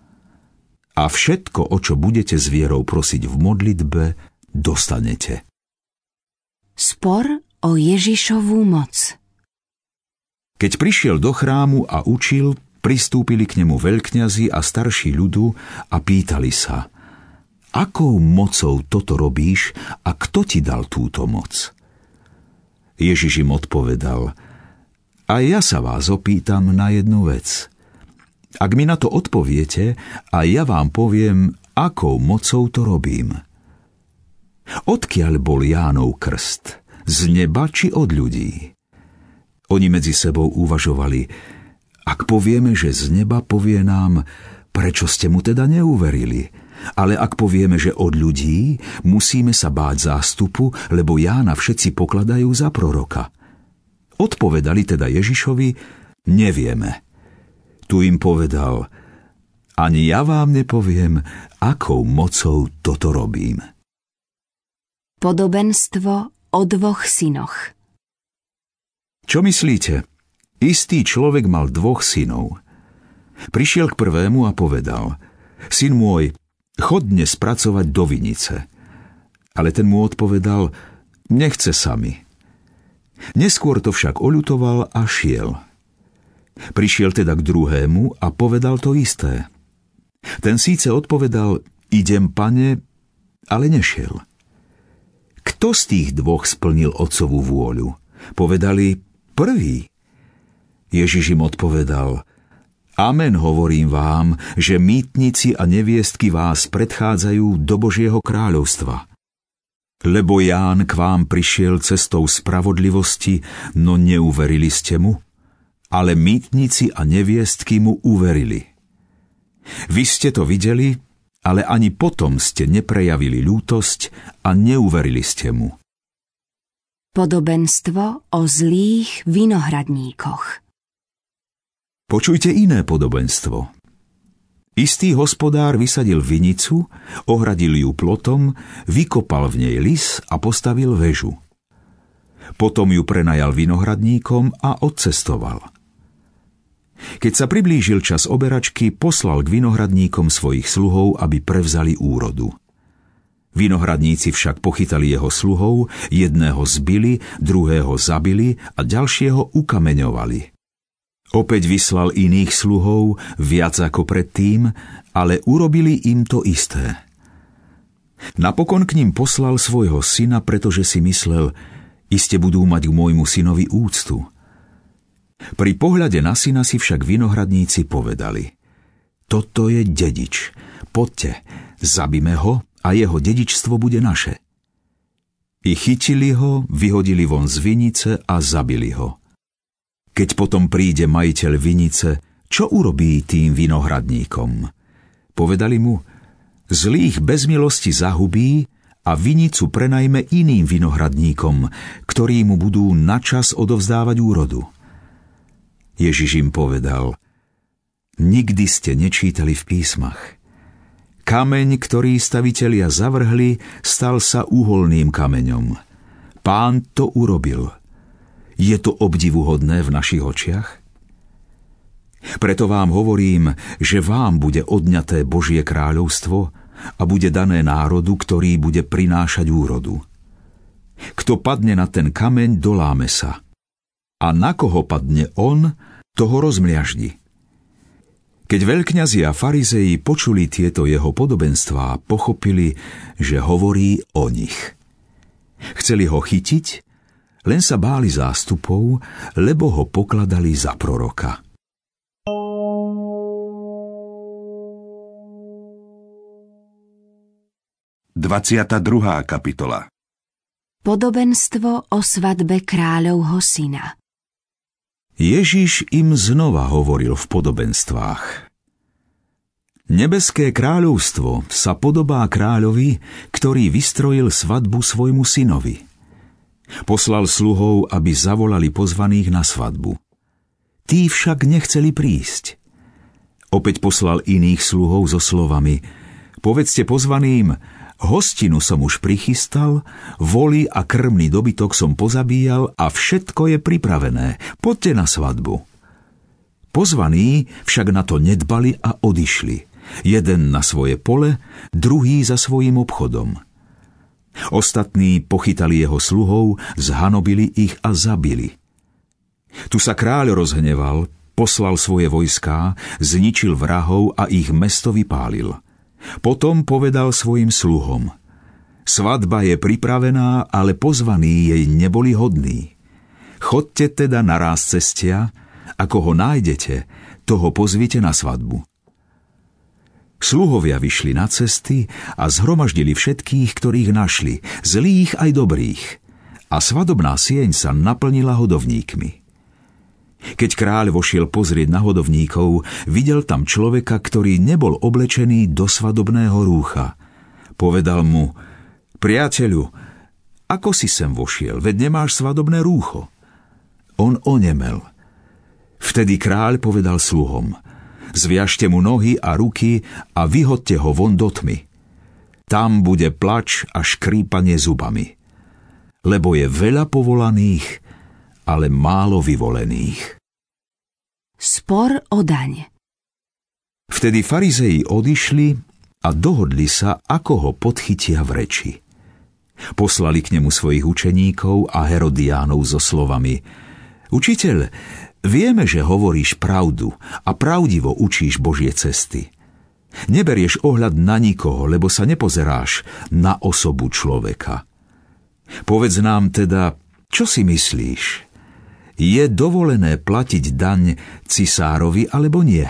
A všetko, o čo budete s vierou prosiť v modlitbe, dostanete. Spor o Ježišovú moc. Keď prišiel do chrámu a učil, pristúpili k nemu veľkňazi a starší ľudu a pýtali sa: Akou mocou toto robíš a kto ti dal túto moc? Ježiš im odpovedal: A ja sa vás opýtam na jednu vec. Ak mi na to odpoviete, a ja vám poviem, akou mocou to robím. Odkiaľ bol Jánov krst? Z neba či od ľudí? Oni medzi sebou uvažovali: Ak povieme, že z neba, povie nám: Prečo ste mu teda neuverili? Ale ak povieme, že od ľudí, musíme sa báť zástupu, lebo Jána všetci pokladajú za proroka. Odpovedali teda Ježišovi: Nevieme. Tu im povedal: Ani ja vám nepoviem, akou mocou toto robím. Podobenstvo o dvoch synoch. Čo myslíte? Istý človek mal dvoch synov. Prišiel k prvému a povedal: Syn môj, chod dnes pracovať do vinice. Ale ten mu odpovedal: Nechce sa mi. Neskôr to však oľutoval a šiel. Prišiel teda k druhému a povedal to isté. Ten síce odpovedal: Idem, pane, ale nešiel. Kto z tých dvoch splnil otcovú vôľu? Povedali: Prvý. Ježiš im odpovedal: Amen, hovorím vám, že mýtnici a neviestky vás predchádzajú do Božieho kráľovstva. Lebo Ján k vám prišiel cestou spravodlivosti, no neuverili ste mu, ale mýtnici a neviestky mu uverili. Vy ste to videli, ale ani potom ste neprejavili ľútosť a neuverili ste mu. Podobenstvo o zlých vinohradníkoch. Počujte iné podobenstvo. Istý hospodár vysadil vinicu, ohradil ju plotom, vykopal v nej lis a postavil väžu. Potom ju prenajal vinohradníkom a odcestoval. Keď sa priblížil čas oberačky, poslal k vinohradníkom svojich sluhov, aby prevzali úrodu. Vinohradníci však pochytali jeho sluhov, jedného zbili, druhého zabili a ďalšieho ukameňovali. Opäť vyslal iných sluhov, viac ako predtým, ale urobili im to isté. Napokon k ním poslal svojho syna, pretože si myslel, iste budú mať k môjmu synovi úctu. Pri pohľade na syna si však vinohradníci povedali: toto je dedič, poďte, zabíme ho a jeho dedičstvo bude naše. I chytili ho, vyhodili von z vinice a zabili ho. Keď potom príde majiteľ vinice, čo urobí tým vinohradníkom? Povedali mu: zlých bez milosti zahubí a vinicu prenajme iným vinohradníkom, ktorí mu budú načas odovzdávať úrodu. Ježiš im povedal: nikdy ste nečítali v písmach. Kameň, ktorý stavitelia zavrhli, stal sa uholným kameňom. Pán to urobil. Je to obdivuhodné v našich očiach? Preto vám hovorím, že vám bude odňaté Božie kráľovstvo a bude dané národu, ktorý bude prinášať úrodu. Kto padne na ten kameň, doláme sa. A na koho padne on, toho rozmliaždi. Keď veľkňazi a farizei počuli tieto jeho podobenstvá, pochopili, že hovorí o nich. Chceli ho chytiť, len sa báli zástupov, lebo ho pokladali za proroka. Dvadsiata kapitola. Podobenstvo o svadbe kráľovho syna. Ježiš im znova hovoril v podobenstvách. Nebeské kráľovstvo sa podobá kráľovi, ktorý vystrojil svadbu svojmu synovi. Poslal sluhov, aby zavolali pozvaných na svadbu. Tí však nechceli prísť. Opäť poslal iných sluhov so slovami: povedzte pozvaným, hostinu som už prichystal, voli a krmný dobytok som pozabíjal a všetko je pripravené. Poďte na svadbu. Pozvaní však na to nedbali a odišli. Jeden na svoje pole, druhý za svojím obchodom. Ostatní pochytali jeho sluhov, zhanobili ich a zabili. Tu sa kráľ rozhneval, poslal svoje vojská, zničil vrahov a ich mesto vypálil. Potom povedal svojim sluhom: svadba je pripravená, ale pozvaní jej neboli hodní. Chodte teda naráz cestia, ako ho nájdete, toho pozvite na svadbu. Sluhovia vyšli na cesty a zhromaždili všetkých, ktorých našli, zlých aj dobrých, a svadobná sieň sa naplnila hodovníkmi. Keď kráľ vošiel pozrieť na hodovníkov, videl tam človeka, ktorý nebol oblečený do svadobného rúcha. Povedal mu: priateľu, ako si sem vošiel, veď nemáš svadobné rúcho? On onemel. Vtedy kráľ povedal sluhom: zviažte mu nohy a ruky a vyhodte ho von do tmy. Tam bude plač a škrípanie zubami. Lebo je veľa povolaných, ale málo vyvolených. Spor o daň. Vtedy farizei odišli a dohodli sa, ako ho podchytia v reči. Poslali k nemu svojich učeníkov a Herodiánov so slovami: učiteľ, vieme, že hovoríš pravdu a pravdivo učíš Božie cesty. Neberieš ohľad na nikoho, lebo sa nepozeráš na osobu človeka. Povedz nám teda, čo si myslíš? Je dovolené platiť daň cisárovi alebo nie?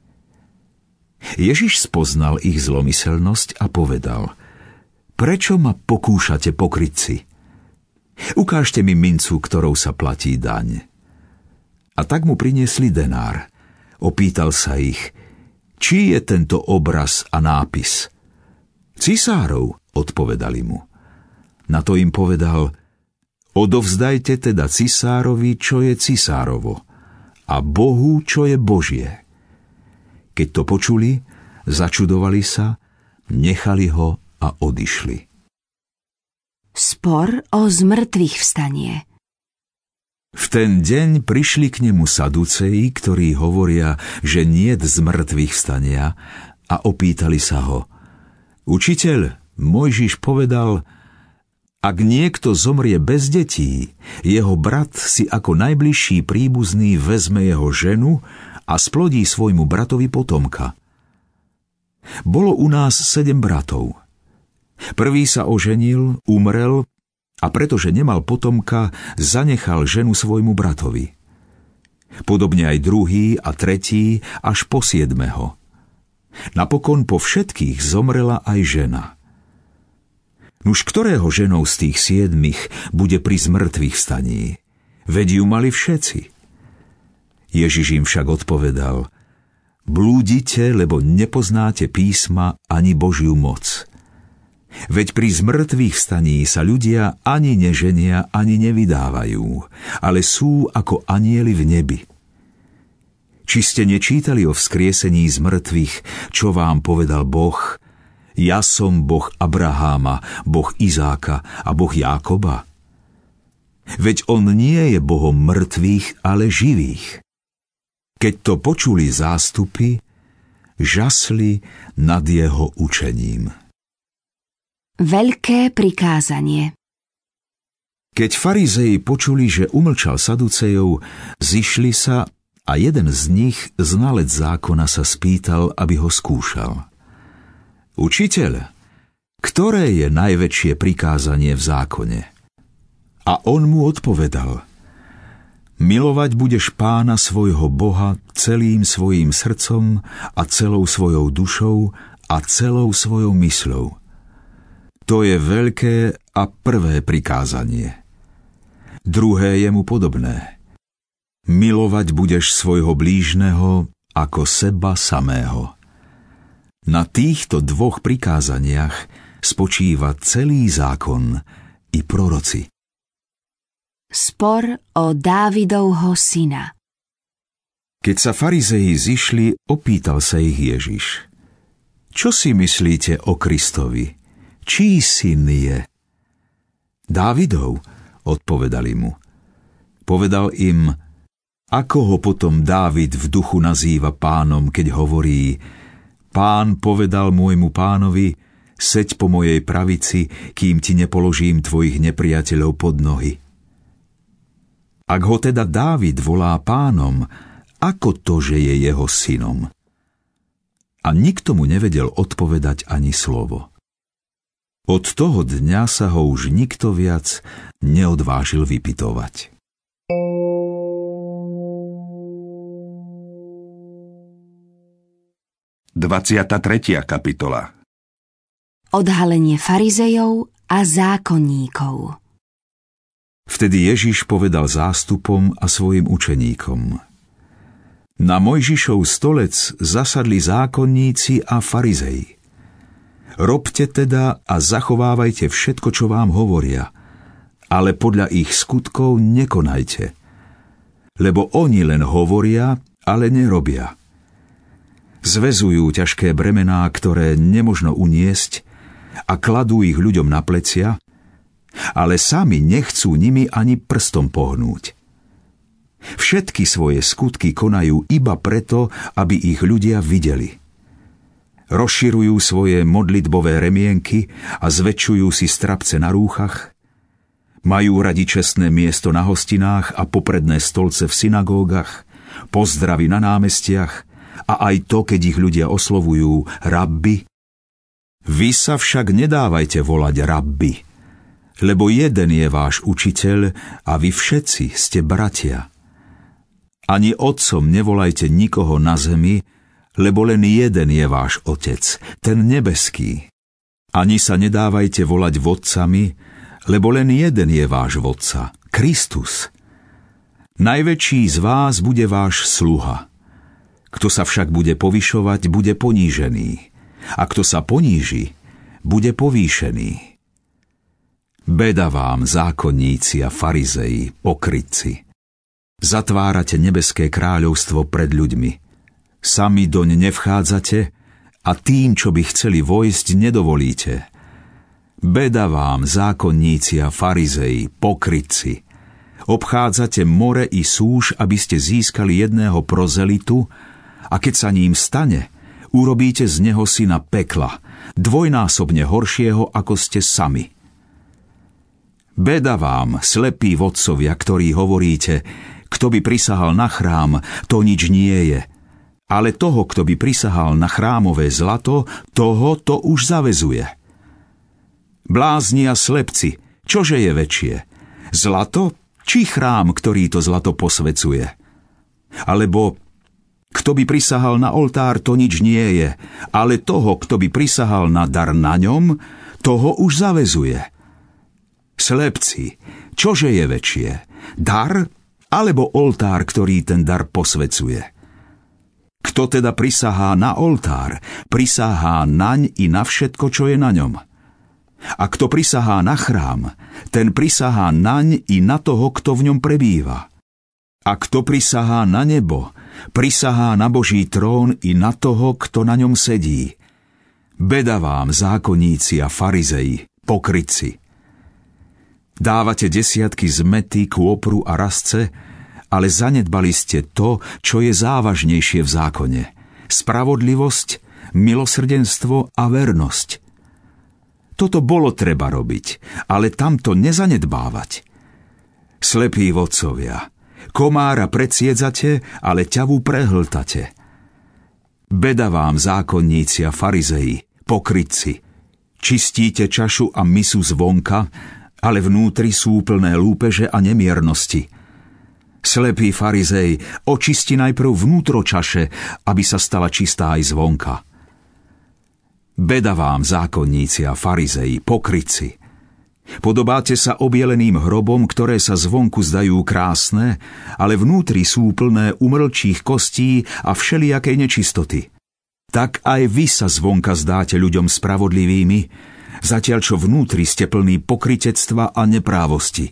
Ježiš spoznal ich zlomyselnosť a povedal: prečo ma pokúšate, pokrytci? Ukážte mi mincu, ktorou sa platí daň. A tak mu priniesli denár. Opýtal sa ich: čí je tento obraz a nápis? Cisárov, odpovedali mu. Na to im povedal: odovzdajte teda cisárovi, čo je cisárovo, a Bohu, čo je Božie. Keď to počuli, začudovali sa, nechali ho a odišli. Spor o zmŕtvych vstanie. V ten deň prišli k nemu saduceji, ktorí hovoria, že niet z mŕtvych vstania, a opýtali sa ho: Učiteľ, Mojžiš povedal, ak niekto zomrie bez detí, jeho brat si ako najbližší príbuzný vezme jeho ženu a splodí svojmu bratovi potomka. Bolo u nás 7 bratov. Prvý sa oženil, umrel a pretože nemal potomka, zanechal ženu svojmu bratovi. Podobne aj druhý a tretí až po 7. Napokon po všetkých zomrela aj žena. Nuž ktorého ženou z tých 7 bude pri zmrtvých vstaní? Veď ju mali všetci. Ježiš im však odpovedal: Blúdite, lebo nepoznáte písma ani Božiu moc. Veď pri zmrtvých vstaní sa ľudia ani neženia, ani nevydávajú, ale sú ako anjeli v nebi. Či ste nečítali o vzkriesení z mŕtvych, čo vám povedal Boh? Ja som Boh Abraháma, Boh Izáka a Boh Jákoba. Veď on nie je Bohom mŕtvych, ale živých. Keď to počuli zástupy, žasli nad jeho učením. Veľké prikázanie. Keď farizei počuli, že umlčal saducejov, zišli sa a jeden z nich, znalec zákona, sa spýtal, aby ho skúšal. Učiteľ, ktoré je najväčšie prikázanie v zákone? A on mu odpovedal: Milovať budeš Pána svojho Boha celým svojím srdcom a celou svojou dušou a celou svojou mysľou. To je veľké a prvé prikázanie. Druhé je mu podobné. Milovať budeš svojho blížneho ako seba samého. Na týchto 2 prikázaniach spočíva celý zákon i proroci. Spor o Dávidovho syna. Keď sa farizei zišli, opýtal sa ich Ježiš: Čo si myslíte o Kristovi? Čí syn je? Dávidov, odpovedali mu. Povedal im: Ako ho potom Dávid v duchu nazýva pánom, keď hovorí: Pán povedal môjmu pánovi: Seď po mojej pravici, kým ti nepoložím tvojich nepriateľov pod nohy. Ak ho teda Dávid volá pánom, ako to, že je jeho synom? A nikto mu nevedel odpovedať ani slovo. Od toho dňa sa ho už nikto viac neodvážil vypytovať. Dvadsiata 3. kapitola. Odhalenie farizejov a zákonníkov. Vtedy Ježiš povedal zástupom a svojim učeníkom: Na Mojžišov stolec zasadli zákonníci a farizei. Robte teda a zachovávajte všetko, čo vám hovoria, ale podľa ich skutkov nekonajte. Lebo oni len hovoria, ale nerobia. Zväzujú ťažké bremená, ktoré nemožno uniesť, a kladú ich ľuďom na plecia, ale sami nechcú nimi ani prstom pohnúť. Všetky svoje skutky konajú iba preto, aby ich ľudia videli. Rozširujú svoje modlitbové remienky a zväčšujú si strapce na rúchach, majú radi čestné miesto na hostinách a popredné stolce v synagógach, pozdravy na námestiach a aj to, keď ich ľudia oslovujú rabbi. Vy sa však nedávajte volať rabbi, lebo jeden je váš učiteľ a vy všetci ste bratia. Ani otcom nevolajte nikoho na zemi, lebo len jeden je váš Otec, ten nebeský. Ani sa nedávajte volať vodcami, lebo len jeden je váš vodca, Kristus. Najväčší z vás bude váš sluha. Kto sa však bude povyšovať, bude ponížený. A kto sa poníži, bude povýšený. Beda vám, zákonníci a farizei, pokrytci. Zatvárate nebeské kráľovstvo pred ľuďmi. Sami doň nevchádzate a tým, čo by chceli vojsť, nedovolíte. Beda vám, zákonníci a farizei, pokrytci. Obchádzate more i súš, aby ste získali jedného prozelitu, a keď sa ním stane, urobíte z neho syna pekla, dvojnásobne horšieho, ako ste sami. Beda vám, slepí vodcovia, ktorí hovoríte, kto by prisahal na chrám, to nič nie je. Ale toho, kto by prisahal na chrámové zlato, toho to už zavezuje. Blázni a slepci, čože je väčšie? Zlato, či chrám, ktorý to zlato posvecuje? Alebo kto by prisahal na oltár, to nič nie je, ale toho, kto by prisahal na dar na ňom, toho už zavezuje. Slepci, čože je väčšie? Dar, alebo oltár, ktorý ten dar posvecuje? Kto teda prisahá na oltár, prisahá naň i na všetko, čo je na ňom. A kto prisahá na chrám, ten prisahá naň i na toho, kto v ňom prebýva. A kto prisahá na nebo, prisahá na Boží trón i na toho, kto na ňom sedí. Beda vám, zákonníci a farizei, pokrytci. Dávate desiatky zmety, kôpru a rasce, ale zanedbali ste to, čo je závažnejšie v zákone. Spravodlivosť, milosrdenstvo a vernosť. Toto bolo treba robiť, ale tamto nezanedbávať. Slepí vodcovia, komára predsiedzate, ale ťavu prehltate. Beda vám, zákonníci a farizei, pokrytci. Čistíte čašu a misu zvonka, ale vnútri sú plné lúpeže a nemiernosti. Slepý farizej, očisti najprv vnútro čaše, aby sa stala čistá aj zvonka. Beda vám, zákonníci a farizei, pokrytci. Podobáte sa objeleným hrobom, ktoré sa zvonku zdajú krásne, ale vnútri sú plné umrlčích kostí a všelijakej nečistoty. Tak aj vy sa zvonka zdáte ľuďom spravodlivými, zatiaľ čo vnútri ste plní pokrytectva a neprávosti.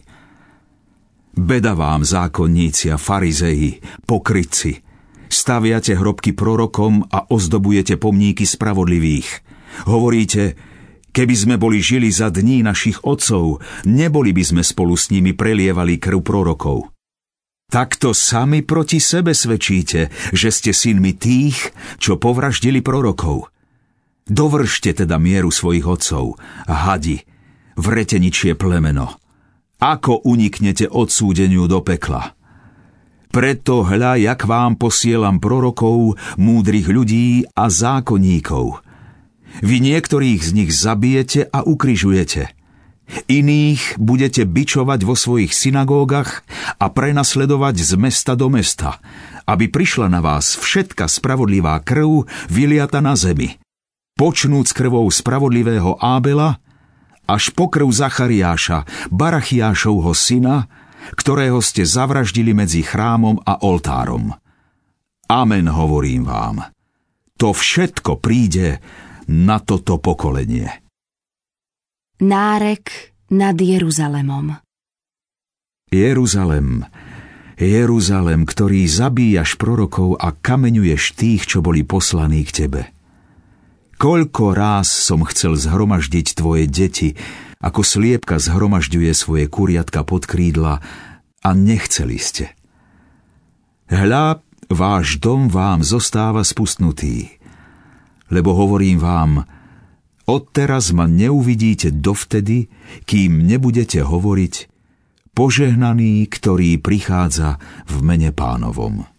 Beda vám, zákonníci a farizei, pokrytci. Staviate hrobky prorokom a ozdobujete pomníky spravodlivých. Hovoríte, keby sme boli žili za dní našich otcov, neboli by sme spolu s nimi prelievali krv prorokov. Takto sami proti sebe svedčíte, že ste synmi tých, čo povraždili prorokov. Dovršte teda mieru svojich otcov, hadi, vreteničie plemeno. Ako uniknete odsúdeniu do pekla? Preto hľa, jak vám posielam prorokov, múdrych ľudí a zákonníkov. Vy niektorých z nich zabijete a ukrižujete. Iných budete bičovať vo svojich synagógach a prenasledovať z mesta do mesta, aby prišla na vás všetka spravodlivá krv vyliata na zemi. Počnúc krvou spravodlivého Ábela, až po krv Zachariáša, Barachiášovho syna, ktorého ste zavraždili medzi chrámom a oltárom. Amen, hovorím vám. To všetko príde na toto pokolenie. Nárek nad Jeruzalemom. Jeruzalem, Jeruzalem, ktorý zabíjaš prorokov a kameňuješ tých, čo boli poslaní k tebe. Koľko ráz som chcel zhromaždiť tvoje deti, ako sliepka zhromažďuje svoje kuriatka pod krídla, a nechceli ste. Hľa, váš dom vám zostáva spustnutý. Lebo hovorím vám, odteraz ma neuvidíte dovtedy, kým nebudete hovoriť, požehnaný, ktorý prichádza v mene Pánovom.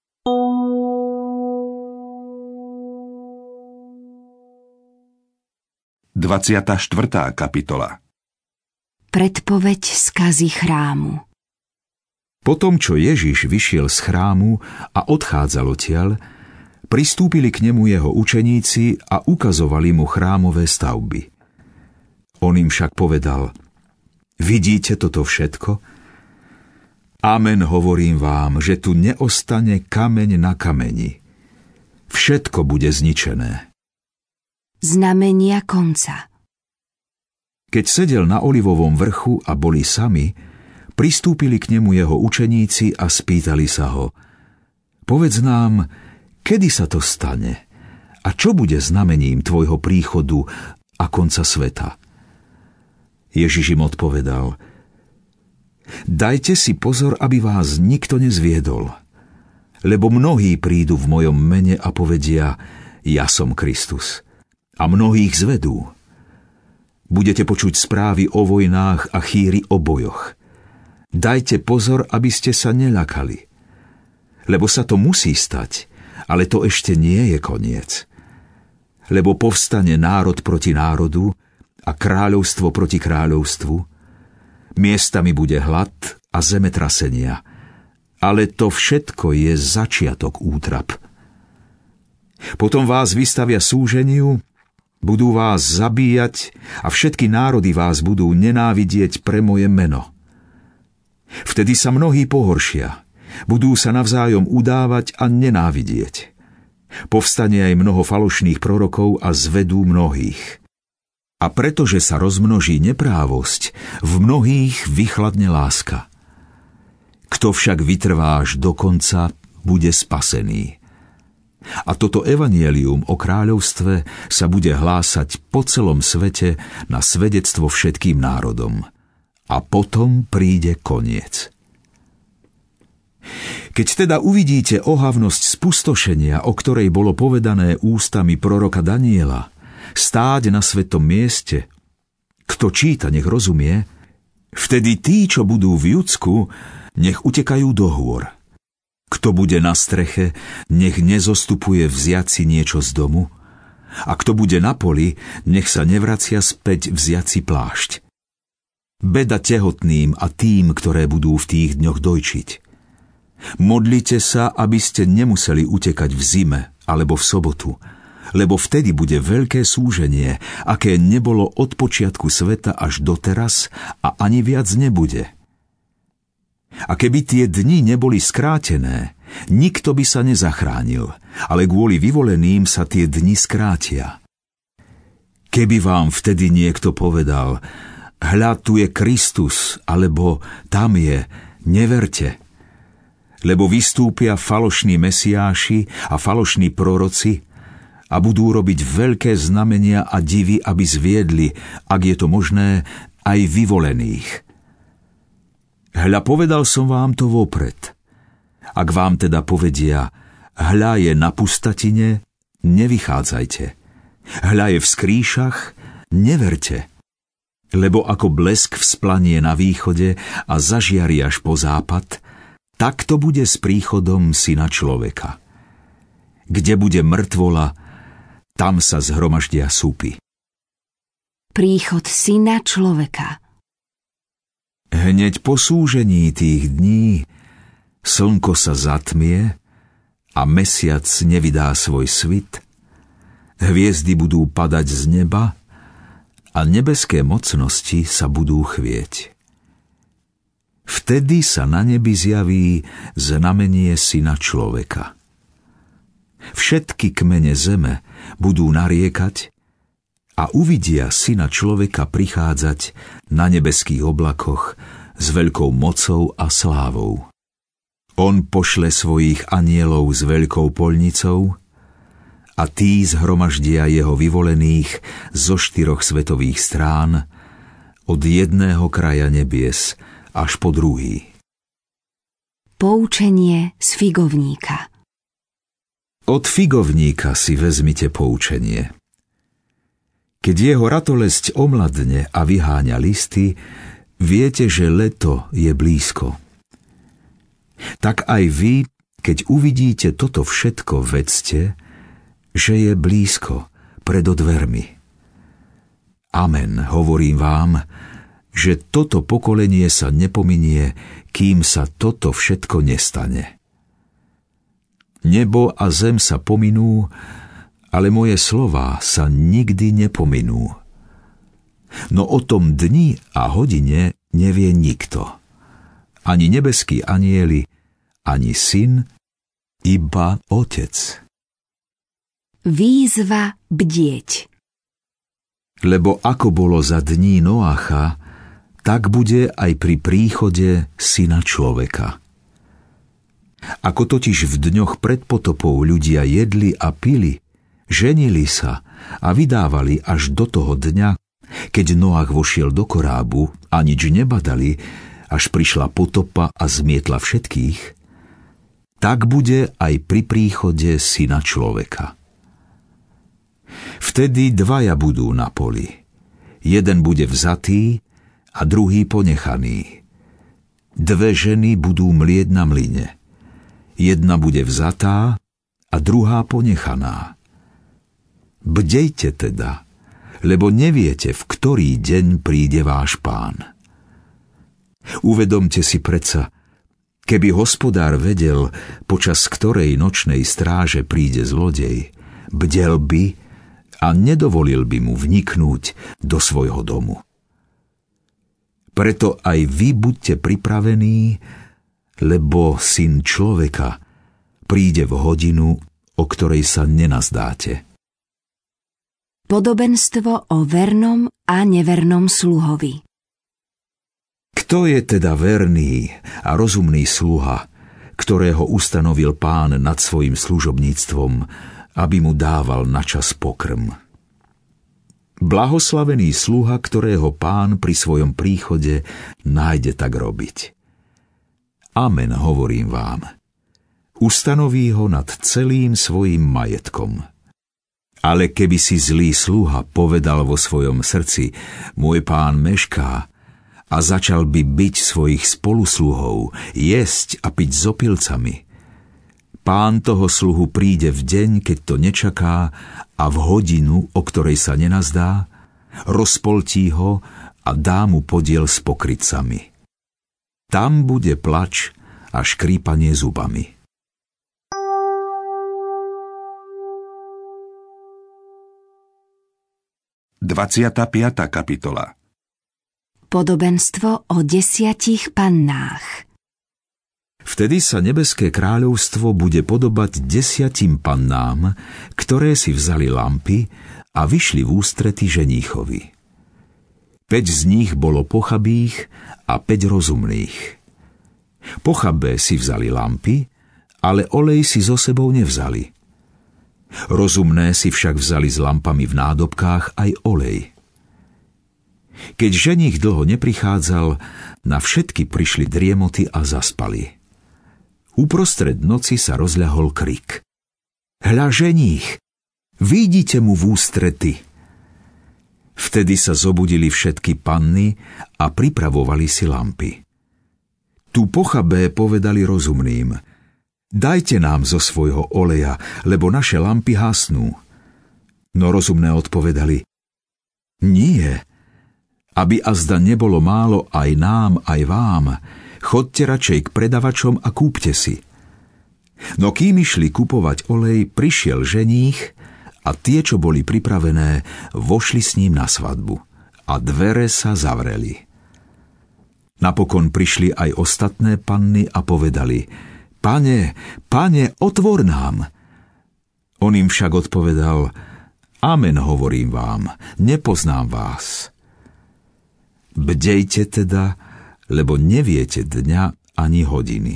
Dvadsiata štvrtá kapitola. Predpoveď skazy chrámu. Potom, čo Ježiš vyšiel z chrámu a odchádzal odtiaľ, pristúpili k nemu jeho učeníci a ukazovali mu chrámové stavby. On im však povedal, vidíte toto všetko? Amen, hovorím vám, že tu neostane kameň na kameni. Všetko bude zničené. Znamenia konca. Keď sedel na Olivovom vrchu a boli sami, pristúpili k nemu jeho učeníci a spýtali sa ho, povedz nám, kedy sa to stane? A čo bude znamením tvojho príchodu a konca sveta? Ježiš im odpovedal, Dajte si pozor, aby vás nikto nezviedol. Lebo mnohí prídu v mojom mene a povedia, ja som Kristus. A mnohých zvedú. Budete počuť správy o vojnách a chýry o bojoch. Dajte pozor, aby ste sa neľakali. Lebo sa to musí stať, ale to ešte nie je koniec. Lebo povstane národ proti národu a kráľovstvo proti kráľovstvu. Miestami bude hlad a zemetrasenia. Ale to všetko je začiatok útrap. Potom vás vystavia súženiu, budú vás zabíjať a všetky národy vás budú nenávidieť pre moje meno. Vtedy sa mnohí pohoršia, budú sa navzájom udávať a nenávidieť. Povstane aj mnoho falošných prorokov a zvedú mnohých. A pretože sa rozmnoží neprávosť, v mnohých vychladne láska. Kto však vytrvá až do konca, bude spasený. A toto evanjelium o kráľovstve sa bude hlásať po celom svete na svedectvo všetkým národom. A potom príde koniec. Keď teda uvidíte ohavnosť spustošenia, o ktorej bolo povedané ústami proroka Daniela, stáť na svetom mieste, kto číta, nech rozumie, vtedy tí, čo budú v Judsku, nech utekajú do hôr. Kto bude na streche, nech nezostupuje vziať si niečo z domu, a kto bude na poli, nech sa nevracia späť vziať si plášť. Beda tehotným a tým, ktoré budú v tých dňoch dojčiť. Modlite sa, aby ste nemuseli utekať v zime alebo v sobotu, lebo vtedy bude veľké súženie, aké nebolo od počiatku sveta až doteraz a ani viac nebude. A keby tie dni neboli skrátené, nikto by sa nezachránil, ale kvôli vyvoleným sa tie dni skrátia. Keby vám vtedy niekto povedal, hľa, tu je Kristus, alebo tam je, neverte. Lebo vystúpia falošní mesiáši a falošní proroci a budú robiť veľké znamenia a divy, aby zviedli, ak je to možné, aj vyvolených. Hľa, povedal som vám to vopred. Ak vám teda povedia, hľa, je na pustatine, nevychádzajte. Hľa, je v skrýšach, neverte. Lebo ako blesk vzplanie na východe a zažiari až po západ, tak to bude s príchodom Syna človeka. Kde bude mŕtvola, tam sa zhromaždia súpy. Príchod Syna človeka. Hneď po súžení tých dní slnko sa zatmie a mesiac nevydá svoj svit, hviezdy budú padať z neba a nebeské mocnosti sa budú chvieť. Vtedy sa na nebi zjaví znamenie Syna človeka. Všetky kmene zeme budú nariekať a uvidia Syna človeka prichádzať na nebeských oblakoch s veľkou mocou a slávou. On pošle svojich anielov s veľkou poľnicou a tí zhromaždia jeho vyvolených zo 4 svetových strán, od jedného kraja nebies až po druhý. Poučenie z figovníka. Od figovníka si vezmite poučenie. Keď jeho ratolesť omladne a vyháňa listy, viete, že leto je blízko. Tak aj vy, keď uvidíte toto všetko, vedzte, že je blízko, pred dvermi. Amen, hovorím vám, že toto pokolenie sa nepominie, kým sa toto všetko nestane. Nebo a zem sa pominú, ale moje slová sa nikdy nepominú. No o tom dni a hodine nevie nikto. Ani nebeskí anjeli, ani syn, iba Otec. Výzva bdieť. Lebo ako bolo za dní Noacha, tak bude aj pri príchode Syna človeka. Ako totiž v dňoch pred potopou ľudia jedli a pili, ženili sa a vydávali až do toho dňa, keď Noach vošiel do korábu a nič nebadali, až prišla potopa a zmietla všetkých, tak bude aj pri príchode Syna človeka. Vtedy dvaja budú na poli. Jeden bude vzatý a druhý ponechaný. Dve ženy budú mlieť na mlyne. Jedna bude vzatá a druhá ponechaná. Bdejte teda, lebo neviete, v ktorý deň príde váš Pán. Uvedomte si predsa, keby hospodár vedel, počas ktorej nočnej stráže príde zlodej, bdel by a nedovolil by mu vniknúť do svojho domu. Preto aj vy buďte pripravení, lebo Syn človeka príde v hodinu, o ktorej sa nenazdáte. Podobenstvo o vernom a nevernom sluhovi. Kto je teda verný a rozumný sluha, ktorého ustanovil Pán nad svojim služobníctvom, aby mu dával na čas pokrm? Blahoslavený sluha, ktorého Pán pri svojom príchode nájde tak robiť. Amen, hovorím vám. Ustanoví ho nad celým svojim majetkom. Ale keby si zlý sluha povedal vo svojom srdci, môj pán mešká, a začal by biť svojich spolusluhov, jesť a piť s opilcami, Pán toho sluhu príde v deň, keď to nečaká, a v hodinu, o ktorej sa nenazdá, rozpoltí ho a dá mu podiel s pokrytcami. Tam bude plač a škrípanie zubami. Dvadsiata 5. kapitola. Podobenstvo o 10 pannách. Vtedy sa nebeské kráľovstvo bude podobať 10 pannám, ktoré si vzali lampy a vyšli v ústrety ženíchovi. 5 z nich bolo pochabých a 5 rozumných. Pochabé si vzali lampy, ale olej si so sebou nevzali. Rozumné si však vzali s lampami v nádobkách aj olej. Keď ženích dlho neprichádzal, na všetky prišli driemoty a zaspali. Uprostred noci sa rozľahol krik. Hľa, ženích, vyjdite mu v ústrety. Vtedy sa zobudili všetky panny a pripravovali si lampy. Tu pochabé povedali rozumným: dajte nám zo svojho oleja, lebo naše lampy hasnú. No rozumné odpovedali: nie, aby azda nebolo málo aj nám, aj vám, chodte radšej k predavačom a kúpte si. No kým išli kupovať olej, prišiel ženích a tie, čo boli pripravené, vošli s ním na svadbu a dvere sa zavreli. Napokon prišli aj ostatné panny a povedali: Pane, pane, otvor nám. On im však odpovedal: Amen, hovorím vám, nepoznám vás. Bdejte teda, lebo neviete dňa ani hodiny.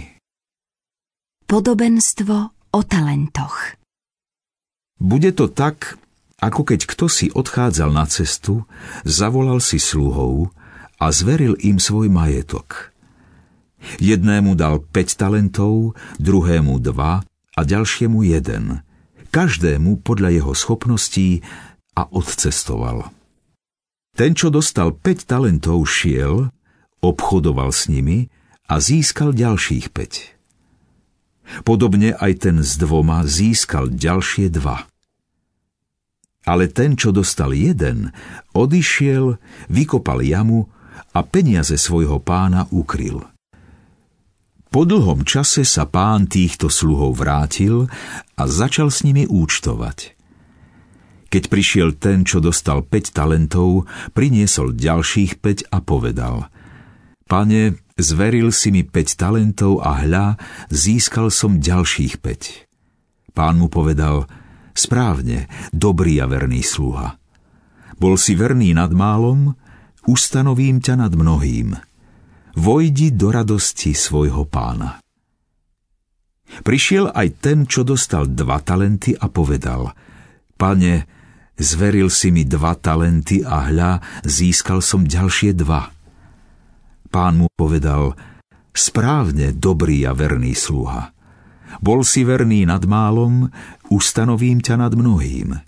Podobenstvo o talentoch. Bude to tak, ako keď kto si odchádzal na cestu, zavolal si sluhov a zveril im svoj majetok. Jednému dal 5 talentov, druhému 2 a ďalšiemu 1, každému podľa jeho schopností, a odcestoval. Ten, čo dostal 5 talentov, šiel, obchodoval s nimi a získal ďalších 5. Podobne aj ten s 2 získal ďalšie 2. Ale ten, čo dostal 1, odišiel, vykopal jamu a peniaze svojho pána ukryl. Po dlhom čase sa pán týchto sluhov vrátil a začal s nimi účtovať. Keď prišiel ten, čo dostal 5 talentov, priniesol ďalších 5 a povedal: Pane, zveril si mi 5 talentov a hľa, získal som ďalších 5. Pán mu povedal: Správne, dobrý a verný sluha. Bol si verný nad málom, ustanovím ťa nad mnohým. Vojdi do radosti svojho pána. Prišiel aj ten, čo dostal 2 talenty a povedal: Pane, zveril si mi 2 talenty a hľa, získal som ďalšie 2. Pán mu povedal: správne, dobrý a verný sluha. Bol si verný nad málom, ustanovím ťa nad mnohým.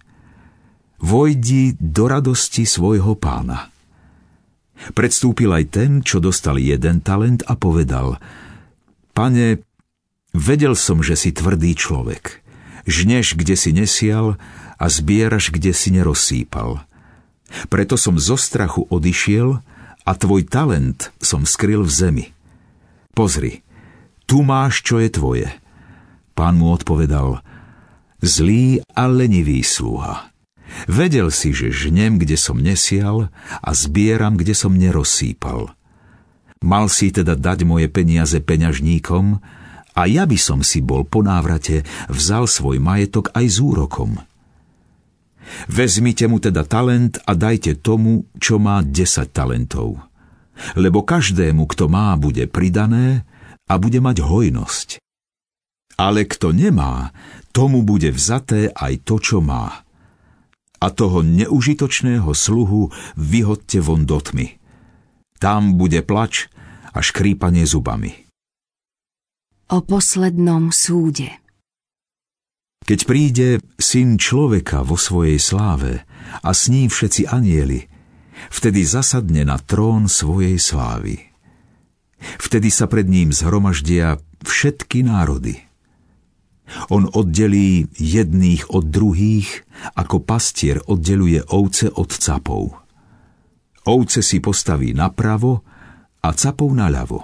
Vojdi do radosti svojho pána. Predstúpil aj ten, čo dostal 1 talent a povedal: Pane, vedel som, že si tvrdý človek. Žneš, kde si nesial, a zbieraš, kde si nerozsýpal. Preto som zo strachu odišiel a tvoj talent som skryl v zemi. Pozri, tu máš, čo je tvoje. Pán mu odpovedal: zlý a lenivý sluha. Vedel si, že žnem, kde som nesial, a zbieram, kde som nerozsýpal. Mal si teda dať moje peniaze peňažníkom, a ja by som si bol po návrate vzal svoj majetok aj s úrokom. Vezmite mu teda talent a dajte tomu, čo má 10 talentov. Lebo každému, kto má, bude pridané a bude mať hojnosť. Ale kto nemá, tomu bude vzaté aj to, čo má. A toho neužitočného sluhu vyhodte von do tmy. Tam bude plač a škrípanie zubami. O poslednom súde. Keď príde Syn človeka vo svojej sláve a s ním všetci anjeli, vtedy zasadne na trón svojej slávy. Vtedy sa pred ním zhromaždia všetky národy. On oddelí jedných od druhých, ako pastier oddeluje ovce od capov. Ovce si postaví napravo a capov naľavo.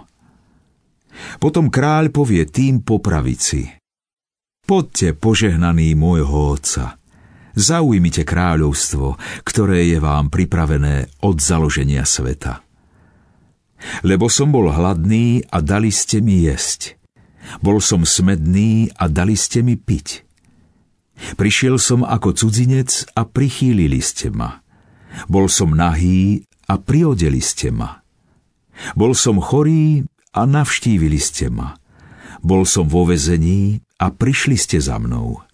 Potom kráľ povie tým po pravici: Poďte, požehnaní môjho Otca, zaujmite kráľovstvo, ktoré je vám pripravené od založenia sveta. Lebo som bol hladný a dali ste mi jesť. Bol som smedný a dali ste mi piť. Prišiel som ako cudzinec a prichýlili ste ma. Bol som nahý a priodeli ste ma. Bol som chorý a navštívili ste ma. Bol som vo väzení a prišli ste za mnou.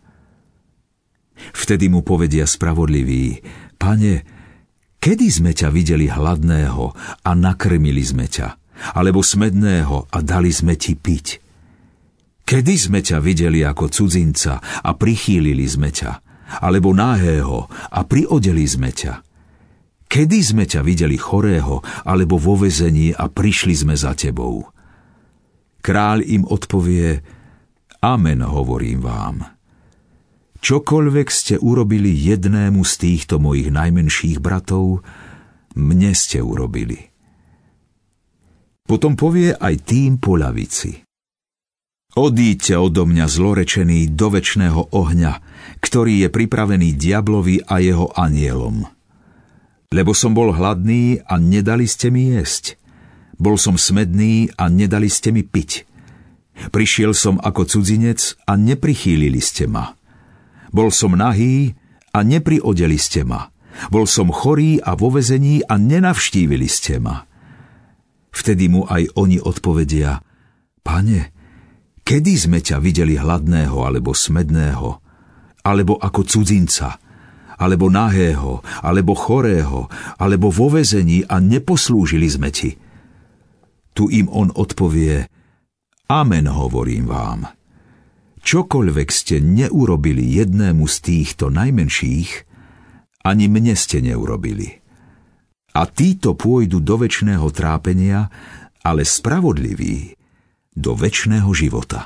Vtedy mu povedia spravodliví: Pane, kedy sme ťa videli hladného a nakrmili sme ťa, alebo smedného a dali sme ti piť? Kedy sme ťa videli ako cudzinca a prichýlili sme ťa, alebo nahého a priodeli sme ťa? Kedy sme ťa videli chorého alebo vo väzení a prišli sme za tebou? Kráľ im odpovie: Amen, hovorím vám. Čokoľvek ste urobili jednému z týchto mojich najmenších bratov, mne ste urobili. Potom povie aj tým po ľavici: Odíďte odo mňa, zlorečený, do večného ohňa, ktorý je pripravený diablovi a jeho anjelom. Lebo som bol hladný a nedali ste mi jesť. Bol som smedný a nedali ste mi piť. Prišiel som ako cudzinec a neprichýlili ste ma. Bol som nahý a nepriodeli ste ma. Bol som chorý a vo väzení a nenavštívili ste ma. Vtedy mu aj oni odpovedia: Pane, kedy sme ťa videli hladného alebo smedného, alebo ako cudzinca, alebo nahého, alebo chorého, alebo vo väzení a neposlúžili sme ti? Tu im on odpovie: Amen, hovorím vám. Čokoľvek ste neurobili jednému z týchto najmenších, ani mne ste neurobili. A títo pôjdu do večného trápenia, ale spravodliví do večného života.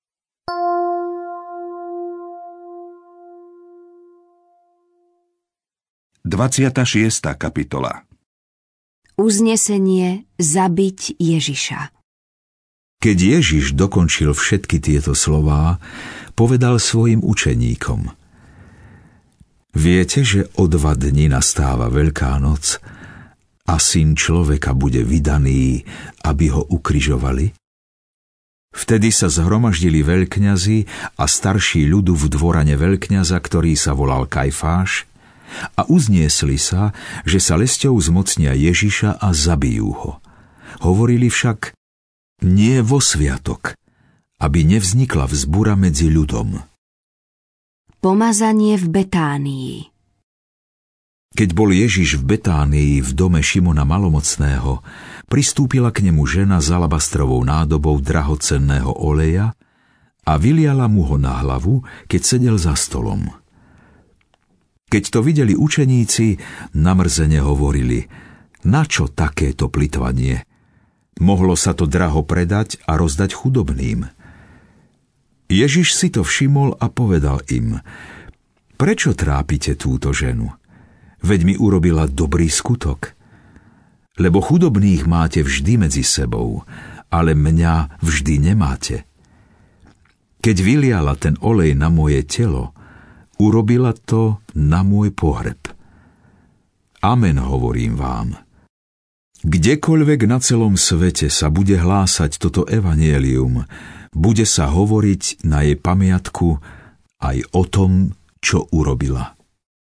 Dvadsiata 6. kapitola. Uznesenie zabiť Ježiša. Keď Ježiš dokončil všetky tieto slová, povedal svojim učeníkom: Viete, že o 2 dni nastáva Veľká noc a Syn človeka bude vydaný, aby ho ukrižovali? Vtedy sa zhromaždili veľkňazi a starší ľudu v dvorane veľkňaza, ktorý sa volal Kajfáš, a uzniesli sa, že sa lesťou zmocnia Ježiša a zabijú ho. Hovorili však: nie vo sviatok, aby nevznikla vzbura medzi ľudom. Pomazanie v Betánii. Keď bol Ježiš v Betánii v dome Šimona Malomocného, pristúpila k nemu žena s alabastrovou nádobou drahocenného oleja a vyliala mu ho na hlavu, keď sedel za stolom. Keď to videli učeníci, namrzene hovorili: na čo takéto plytvanie? Mohlo sa to draho predať a rozdať chudobným. Ježiš si to všimol a povedal im: prečo trápite túto ženu? Veď mi urobila dobrý skutok. Lebo chudobných máte vždy medzi sebou, ale mňa vždy nemáte. Keď vyliala ten olej na moje telo, urobila to na môj pohreb. Amen, hovorím vám. Kdekoľvek na celom svete sa bude hlásať toto evanjelium, bude sa hovoriť na jej pamiatku aj o tom, čo urobila.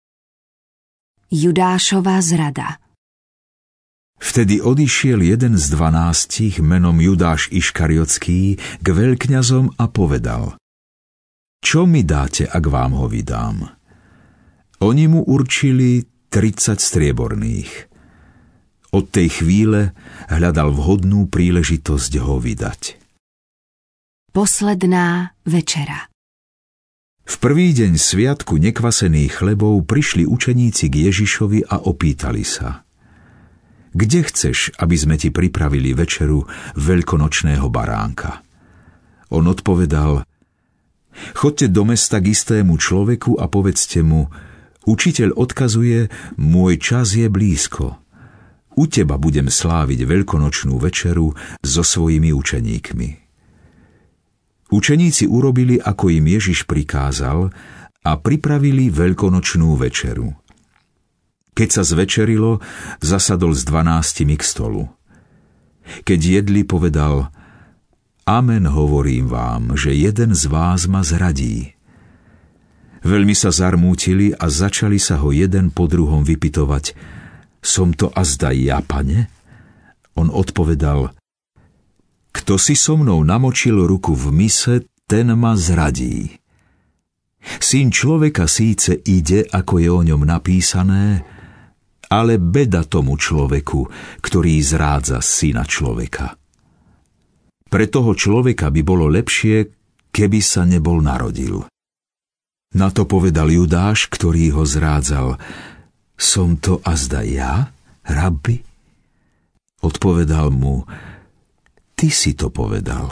Judášova zrada. Vtedy odišiel jeden z 12 menom Judáš Iškariotský k veľkňazom a povedal: čo mi dáte, ak vám ho vydám? Oni mu určili 30 strieborných. Od tej chvíle hľadal vhodnú príležitosť ho vydať. Posledná večera. V prvý deň sviatku nekvasených chlebov prišli učeníci k Ježišovi a opýtali sa: kde chceš, aby sme ti pripravili večeru veľkonočného baránka? On odpovedal: chodte do mesta k istému človeku a povedzte mu: učiteľ odkazuje, môj čas je blízko. U teba budem sláviť veľkonočnú večeru so svojimi učeníkmi. Učeníci urobili, ako im Ježiš prikázal, a pripravili veľkonočnú večeru. Keď sa zvečerilo, zasadol s 12 k stolu. Keď jedli, povedal: amen, hovorím vám, že jeden z vás ma zradí. Veľmi sa zarmútili a začali sa ho jeden po druhom vypytovať: som to azda ja, pane? On odpovedal: kto si so mnou namočil ruku v mise, ten ma zradí. Syn človeka síce ide, ako je o ňom napísané, ale beda tomu človeku, ktorý zrádza syna človeka. Pre toho človeka by bolo lepšie, keby sa nebol narodil. Na to povedal Judáš, ktorý ho zrádzal: som to azda ja, rabbi? Odpovedal mu: ty si to povedal.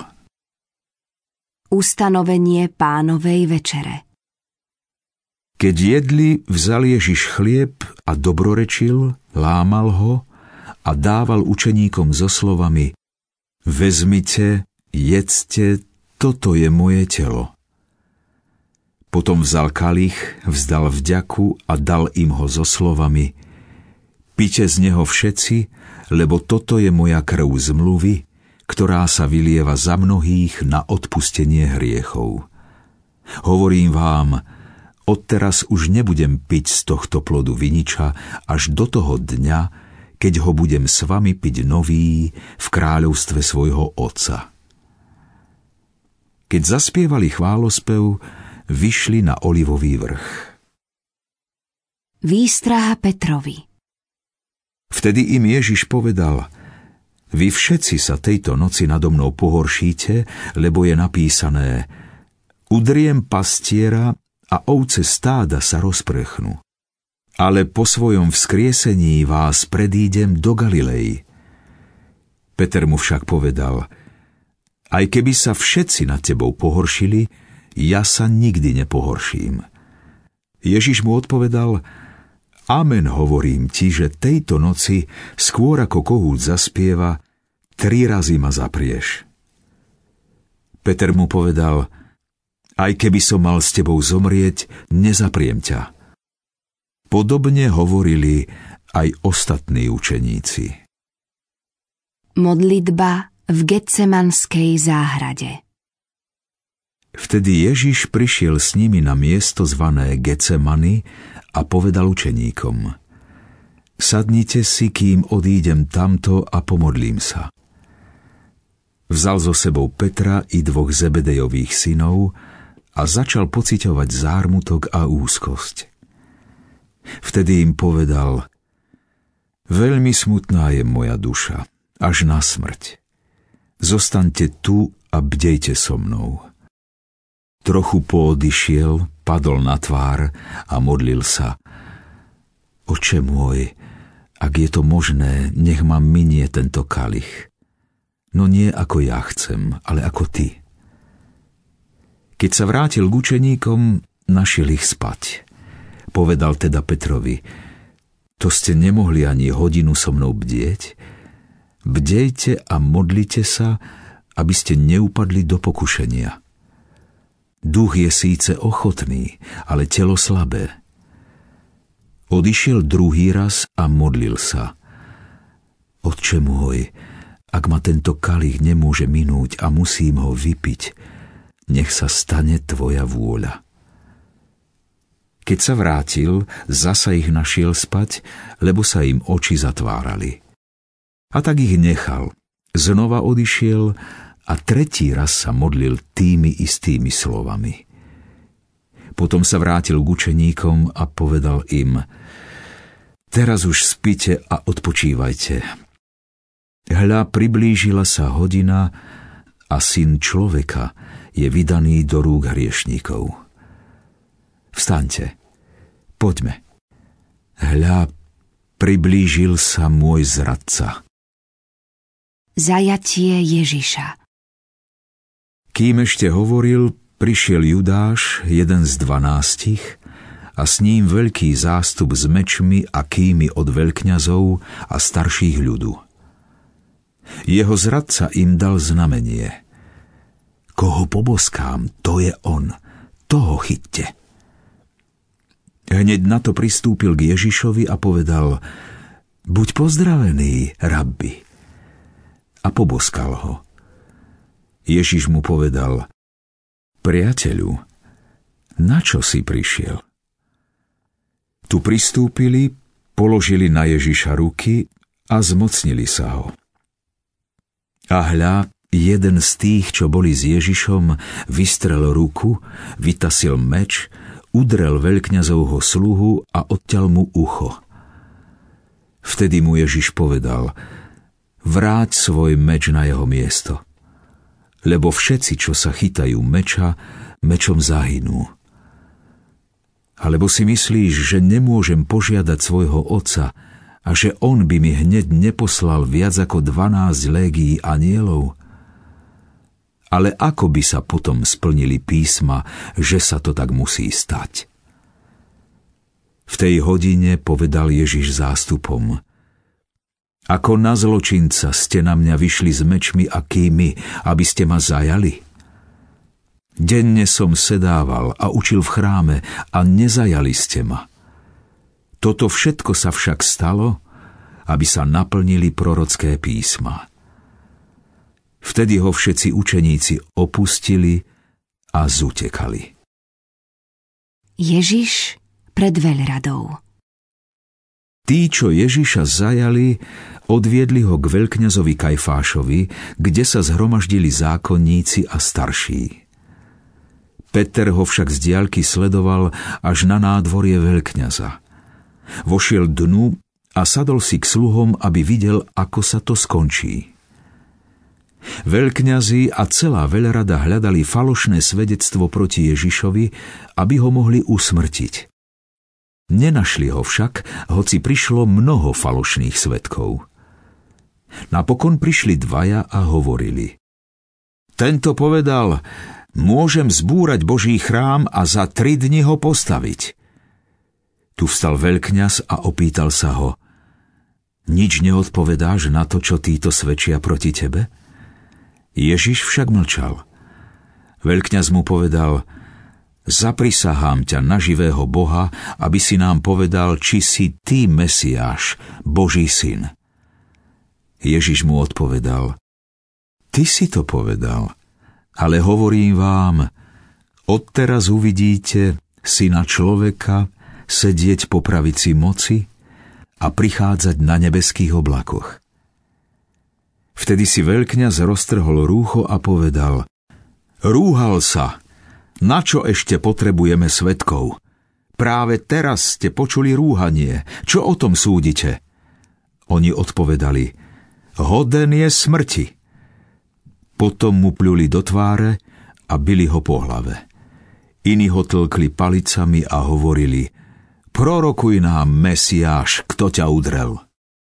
Ustanovenie Pánovej večere. Keď jedli, vzal Ježiš chlieb a dobrorečil, lámal ho a dával učeníkom so slovami: vezmite, jedzte, toto je moje telo. Potom vzal kalich, vzdal vďaku a dal im ho so slovami: pite z neho všetci, lebo toto je moja krv zmluvy, ktorá sa vylieva za mnohých na odpustenie hriechov. Hovorím vám, odteraz už nebudem piť z tohto plodu viniča až do toho dňa, keď ho budem s vami piť nový v kráľovstve svojho Otca. Keď zaspievali chválospev, vyšli na Olivový vrch. Výstraha Petrovi. Vtedy im Ježiš povedal: vy všetci sa tejto noci nado mnou pohoršíte, lebo je napísané: udriem pastiera a ovce stáda sa rozprchnú. Ale po svojom vzkriesení vás predídem do Galilei. Peter mu však povedal: aj keby sa všetci nad tebou pohoršili, ja sa nikdy nepohorším. Ježiš mu odpovedal: amen, hovorím ti, že tejto noci, skôr ako kohút zaspieva, 3 razy ma zaprieš. Peter mu povedal: aj keby som mal s tebou zomrieť, nezapriem ťa. Podobne hovorili aj ostatní učeníci. Modlitba v Getsemanskej záhrade. Vtedy Ježiš prišiel s nimi na miesto zvané Getsemany a povedal učeníkom: sadnite si, kým odídem tamto a pomodlím sa. Vzal so sebou Petra i 2 Zebedejových synov a začal pociťovať zármutok a úzkosť. Vtedy im povedal: veľmi smutná je moja duša až na smrť. Zostaňte tu a bdejte so mnou. Trochu poodišiel, padol na tvár a modlil sa. Oče môj, ak je to možné, nech ma minie tento kalich. No nie ako ja chcem, ale ako ty. Keď sa vrátil k učeníkom, našiel ich spať. Povedal teda Petrovi: to ste nemohli ani hodinu so mnou bdieť? Bdejte a modlite sa, aby ste neupadli do pokušenia. Duch je síce ochotný, ale telo slabé. Odišiel druhý raz a modlil sa. Otče môj, ak ma tento kalich nemôže minúť a musím ho vypiť, nech sa stane tvoja vôľa. Keď sa vrátil, zasa ich našiel spať, lebo sa im oči zatvárali. A tak ich nechal. Znova odišiel a tretí raz sa modlil tými istými slovami. Potom sa vrátil k učeníkom a povedal im: teraz už spite a odpočívajte. Hľa, priblížila sa hodina a Syn človeka je vydaný do rúk hriešníkov. Vstaňte, poďme. Hľa, priblížil sa môj zradca. Zajatie Ježiša. Kým ešte hovoril, prišiel Judáš, jeden z 12, a s ním veľký zástup s mečmi a kými od veľkňazov a starších ľudu. Jeho zradca im dal znamenie. Koho poboskám, to je on, toho chyťte. Hneď na to pristúpil k Ježišovi a povedal: buď pozdravený, rabbi. A poboskal ho. Ježiš mu povedal: priateľu, na čo si prišiel? Tu pristúpili, položili na Ježiša ruky a zmocnili sa ho. A hľa, jeden z tých, čo boli s Ježišom, vystrel ruku, vytasil meč, udrel veľkňazovho sluhu a odťal mu ucho. Vtedy mu Ježiš povedal: vráť svoj meč na jeho miesto, lebo všetci, čo sa chytajú meča, mečom zahynú. Alebo si myslíš, že nemôžem požiadať svojho otca a že on by mi hneď neposlal viac ako 12 légií anielov? Ale ako by sa potom splnili písma, že sa to tak musí stať? V tej hodine povedal Ježiš zástupom: ako na zločinca ste na mňa vyšli s mečmi a kými, aby ste ma zajali? Denne som sedával a učil v chráme a nezajali ste ma. Toto všetko sa však stalo, aby sa naplnili prorocké písma. Vtedy ho všetci učeníci opustili a zutekali. Ježiš pred veľradou. Tí, čo Ježiša zajali, odviedli ho k veľkňazovi Kajfášovi, kde sa zhromaždili zákonníci a starší. Peter ho však z diaľky sledoval až na nádvorie veľkňaza. Vošiel dnu a sadol si k sluhom, aby videl, ako sa to skončí. Veľkňazi a celá veľrada hľadali falošné svedectvo proti Ježišovi, aby ho mohli usmrtiť. Nenašli ho však, hoci prišlo mnoho falošných svedkov. Napokon prišli dvaja a hovorili: tento povedal: môžem zbúrať Boží chrám a za 3 dni ho postaviť. Tu vstal veľkňaz a opýtal sa ho: nič neodpovedáš na to, čo títo svedčia proti tebe? Ježiš však mlčal. Veľkňaz mu povedal: zaprisahám ťa na živého Boha, aby si nám povedal, či si ty Mesiáš, Boží syn. Ježiš mu odpovedal: ty si to povedal, ale hovorím vám, odteraz uvidíte Syna človeka sedieť po pravici moci a prichádzať na nebeských oblakoch. Vtedy si veľkňaz roztrhol rúcho a povedal: rúhal sa, na čo ešte potrebujeme svedkov? Práve teraz ste počuli rúhanie, čo o tom súdite? Oni odpovedali: hoden je smrti. Potom mu pľuli do tváre a bili ho po hlave. Iní ho tlkli palicami a hovorili: prorokuj nám, Mesiáš, kto ťa udrel.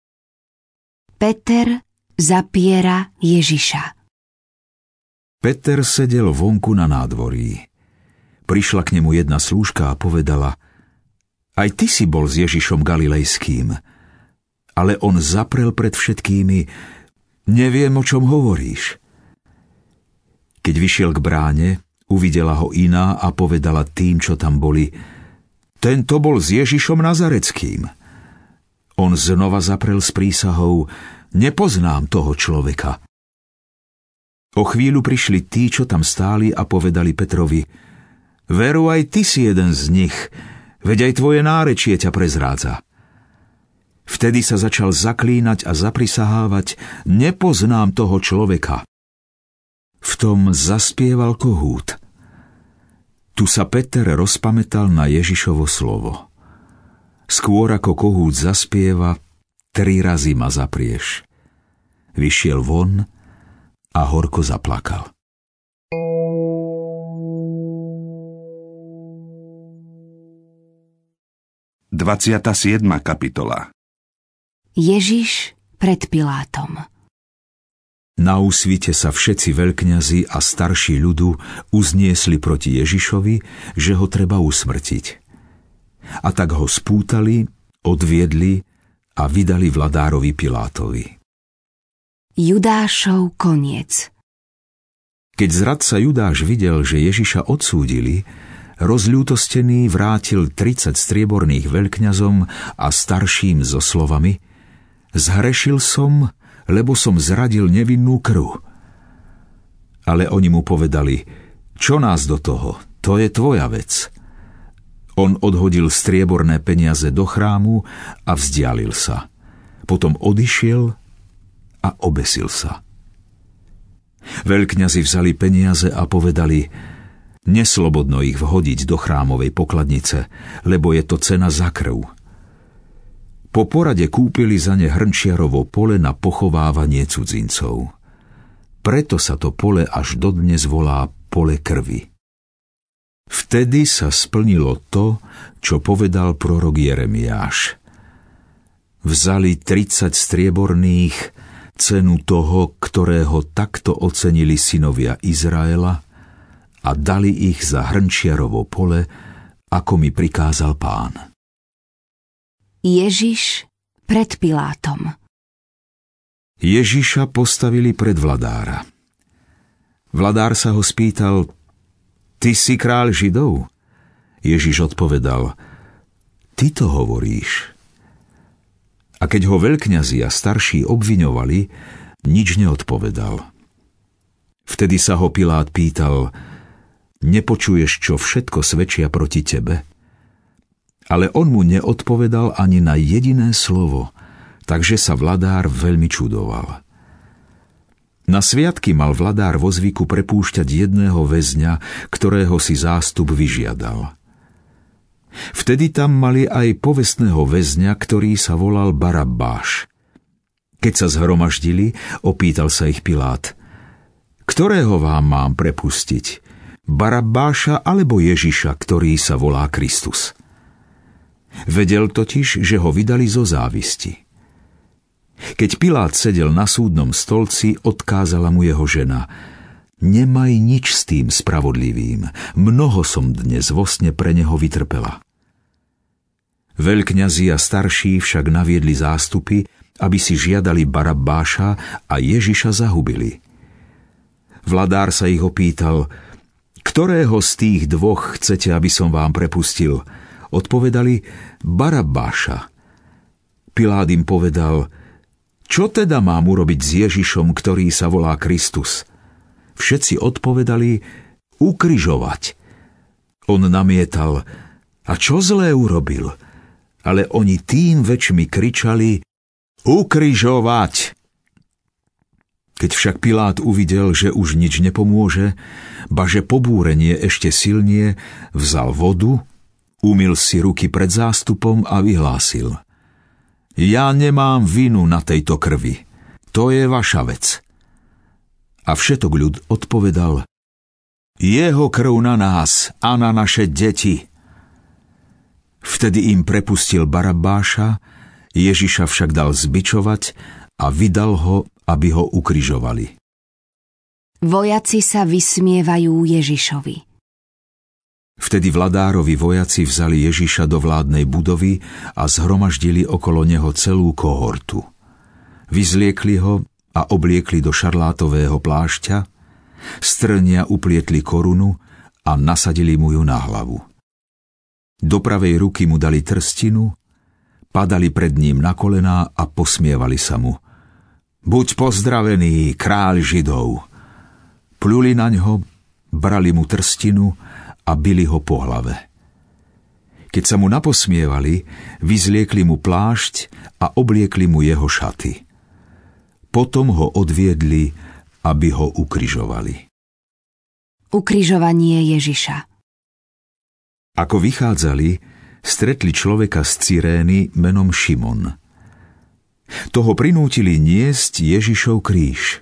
Peter zapiera Ježiša. Peter sedel vonku na nádvorí. Prišla k nemu jedna slúžka a povedala: aj ty si bol s Ježišom Galilejským. Ale on zaprel pred všetkými: neviem, o čom hovoríš. Keď vyšiel k bráne, uvidela ho iná a povedala tým, čo tam boli: tento bol s Ježišom Nazareckým. On znova zaprel s prísahou: nepoznám toho človeka. O chvíľu prišli tí, čo tam stáli, a povedali Petrovi: veru, aj ty si jeden z nich, veď aj tvoje nárečie ťa prezrádza. Vtedy sa začal zaklínať a zaprisahávať: nepoznám toho človeka. V tom zaspieval kohút. Tu sa Peter rozpamätal na Ježišovo slovo: skôr ako kohút zaspieva, 3 razy ma zaprieš. Vyšiel von a horko zaplakal. Dvadsiata 7. kapitola. Ježiš pred Pilátom. Na úsvite sa všetci veľkňazi a starší ľudu uzniesli proti Ježišovi, že ho treba usmrtiť. A tak ho spútali, odviedli a vydali vladárovi Pilátovi. Judášov koniec. Keď zradca Judáš videl, že Ježiša odsúdili, rozľútostený vrátil 30 strieborných veľkňazom a starším so slovami: zhrešil som, lebo som zradil nevinnú krv. Ale oni mu povedali: čo nás do toho, to je tvoja vec. On odhodil strieborné peniaze do chrámu a vzdialil sa. Potom odišiel a obesil sa. Veľkňazi vzali peniaze a povedali: neslobodno ich vhodiť do chrámovej pokladnice, lebo je to cena za krv. Po porade kúpili za ne hrnčiarovo pole na pochovávanie cudzincov. Preto sa to pole až dodnes volá pole krvi. Vtedy sa splnilo to, čo povedal prorok Jeremiáš. Vzali 30 strieborných, cenu toho, ktorého takto ocenili synovia Izraela, a dali ich za hrnčiarovo pole, ako mi prikázal Pán. Ježiš pred Pilátom. Ježiša postavili pred vladára. Vladár sa ho spýtal: ty si kráľ Židov? Ježiš odpovedal: ty to hovoríš. A keď ho veľkňazi a starší obviňovali, nič neodpovedal. Vtedy sa ho Pilát pýtal: nepočuješ, čo všetko svedčia proti tebe? Ale on mu neodpovedal ani na jediné slovo, takže sa vladár veľmi čudoval. Na sviatky mal vladár vo zvyku prepúšťať jedného väzňa, ktorého si zástup vyžiadal. Vtedy tam mali aj povestného väzňa, ktorý sa volal Barabáš. Keď sa zhromaždili, opýtal sa ich Pilát: ktorého vám mám prepustiť? Barabáša alebo Ježiša, ktorý sa volá Kristus? Vedel totiž, že ho vydali zo závisti. Keď Pilát sedel na súdnom stolci, odkázala mu jeho žena: nemaj nič s tým spravodlivým, mnoho som dnes vo sne pre neho vytrpela. Veľkňazi a starší však naviedli zástupy, aby si žiadali Barabáša a Ježiša zahubili. Vladár sa ich opýtal: ktorého z tých dvoch chcete, aby som vám prepustil? Odpovedali: Barabáša. Pilát im povedal: čo teda mám urobiť s Ježišom, ktorý sa volá Kristus? Všetci odpovedali: ukrižovať. On namietal: a čo zlé urobil? Ale oni tým väčšmi kričali: ukrižovať! Keď však Pilát uvidel, že už nič nepomôže, ba že pobúrenie ešte silnie, vzal vodu, umyl si ruky pred zástupom a vyhlásil: ja nemám vinu na tejto krvi. to je vaša vec. A všetok ľud odpovedal: Jeho krv na nás a na naše deti. Vtedy im prepustil Barabáša, Ježiša však dal zbičovať a vydal ho, aby ho ukrižovali. Vojaci sa vysmievajú Ježišovi. Vtedy vladárovi vojaci vzali Ježiša do vládnej budovy a zhromaždili okolo neho celú kohortu. Vyzliekli ho a obliekli do šarlátového plášťa, z trnia uplietli korunu a nasadili mu ju na hlavu. Do pravej ruky mu dali trstinu, padali pred ním na kolená a posmievali sa mu: Buď pozdravený, kráľ Židov! Pľuli na ňo, brali mu trstinu a bili ho po hlave. Keď sa mu naposmievali, vyzliekli mu plášť a obliekli mu jeho šaty. Potom ho odviedli, aby ho ukrižovali. Ukrižovanie Ježiša. Ako vychádzali, stretli človeka z Cyrény menom Šimon. Toho prinútili niesť Ježišov kríž.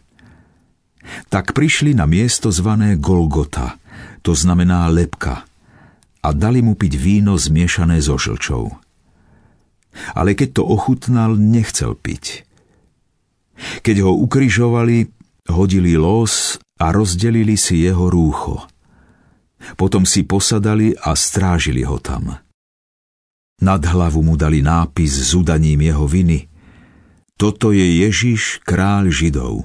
Tak prišli na miesto zvané Golgota, to znamená lebka, a dali mu piť víno zmiešané so žlčou. Ale keď to ochutnal, nechcel piť. Keď ho ukrižovali, hodili los a rozdelili si jeho rúcho. Potom si posadali a strážili ho tam. Nad hlavu mu dali nápis s udaním jeho viny: Toto je Ježiš, kráľ Židov.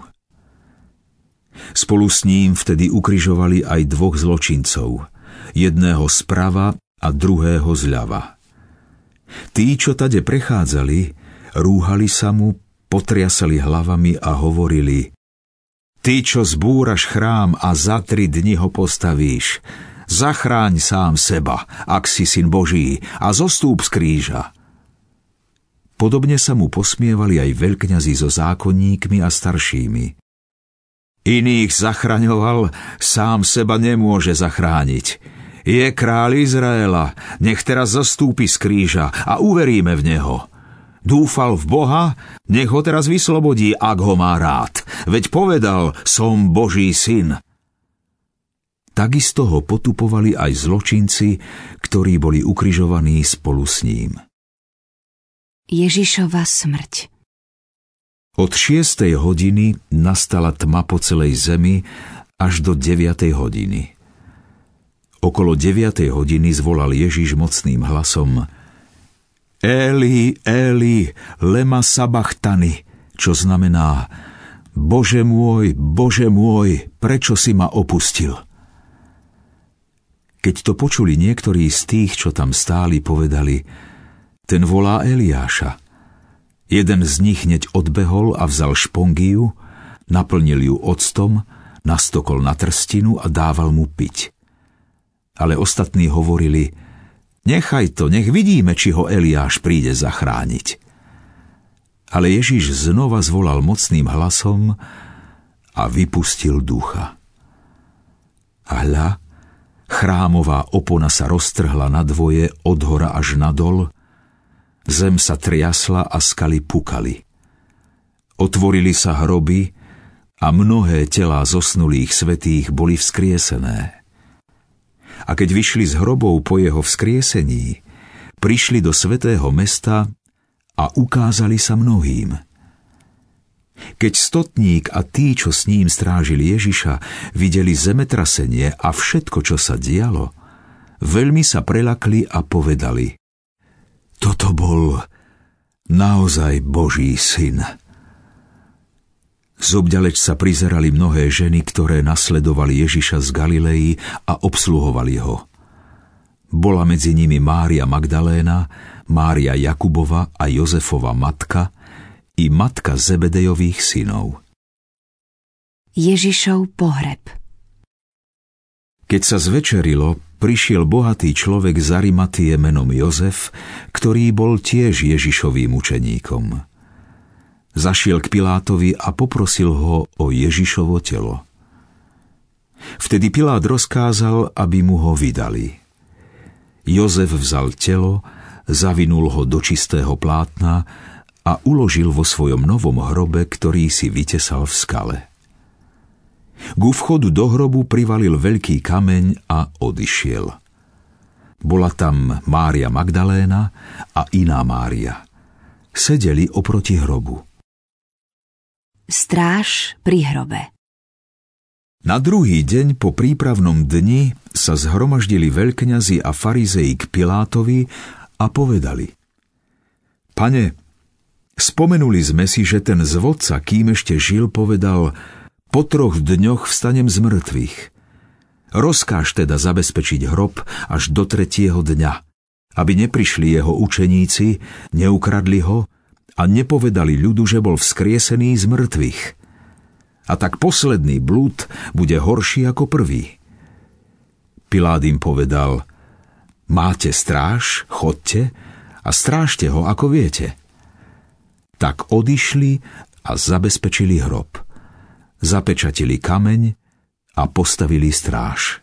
Spolu s ním vtedy ukrižovali aj dvoch zločincov, jedného zprava a druhého zľava. Tí, čo tade prechádzali, rúhali sa mu, potriasali hlavami a hovorili: Ty, čo zbúraš chrám a za 3 dni ho postavíš, zachráň sám seba, ak si syn Boží, a zostúp z kríža. Podobne sa mu posmievali aj veľkňazi so zákonníkmi a staršími. Iných zachraňoval, sám seba nemôže zachrániť. Je kráľ Izraela, nech teraz zostúpi z kríža a uveríme v neho. Dúfal v Boha, nech ho teraz vyslobodí, ak ho má rád. Veď povedal, som Boží syn. Takisto ho potupovali aj zločinci, ktorí boli ukrižovaní spolu s ním. Ježišova smrť. Od 6. hodiny nastala tma po celej zemi až do 9. hodiny. Okolo 9. hodiny zvolal Ježiš mocným hlasom: Eli, Eli, lema sabachthani, čo znamená: Bože môj, prečo si ma opustil? Keď to počuli niektorí z tých, čo tam stáli, povedali: Ten volá Eliáša. Jeden z nich hneď odbehol a vzal špongiu, naplnil ju octom, nastokol na trstinu a dával mu piť. Ale ostatní hovorili: Nechaj to, nech vidíme, či ho Eliáš príde zachrániť. Ale Ježiš znova zvolal mocným hlasom a vypustil ducha. A hľa, chrámová opona sa roztrhla na dvoje od hora až nadol, zem sa triasla a skaly pukali. Otvorili sa hroby a mnohé telá zosnulých svätých boli vzkriesené. A keď vyšli z hrobov po jeho vzkriesení, prišli do svätého mesta a ukázali sa mnohým. Keď stotník a tí, čo s ním strážili Ježiša, videli zemetrasenie a všetko, čo sa dialo, veľmi sa prelakli a povedali: Toto bol naozaj Boží syn. Zobďaleč sa prizerali mnohé ženy, ktoré nasledovali Ježiša z Galilei a obsluhovali ho. Bola medzi nimi Mária Magdaléna, Mária Jakubova a Jozefova matka i matka Zebedejových synov. Ježišov pohreb. Keď sa zvečerilo, prišiel bohatý človek z Arimatie menom Jozef, ktorý bol tiež Ježišovým učeníkom. Zašiel k Pilátovi a poprosil ho o Ježišovo telo. Vtedy Pilát rozkázal, aby mu ho vydali. Jozef vzal telo, zavinul ho do čistého plátna a uložil vo svojom novom hrobe, ktorý si vytesal v skale. Ku vchodu do hrobu privalil veľký kameň a odišiel. Bola tam Mária Magdaléna a iná Mária. Sedeli oproti hrobu. Stráž pri hrobe. Na druhý deň po prípravnom dni sa zhromaždili veľkňazi a farizei k Pilátovi a povedali: Pane, spomenuli sme si, že ten zvodca, kým ešte žil, povedal: po 3 dňoch vstanem z mŕtvych. Rozkáž teda zabezpečiť hrob až do 3. dňa, aby neprišli jeho učeníci, neukradli ho a nepovedali ľudu, že bol vzkriesený z mŕtvych. A tak posledný blúd bude horší ako prvý. Pilát im povedal: máte stráž, chodte a strážte ho, ako viete. Tak odišli a zabezpečili hrob. Zapečatili kameň a postavili stráž.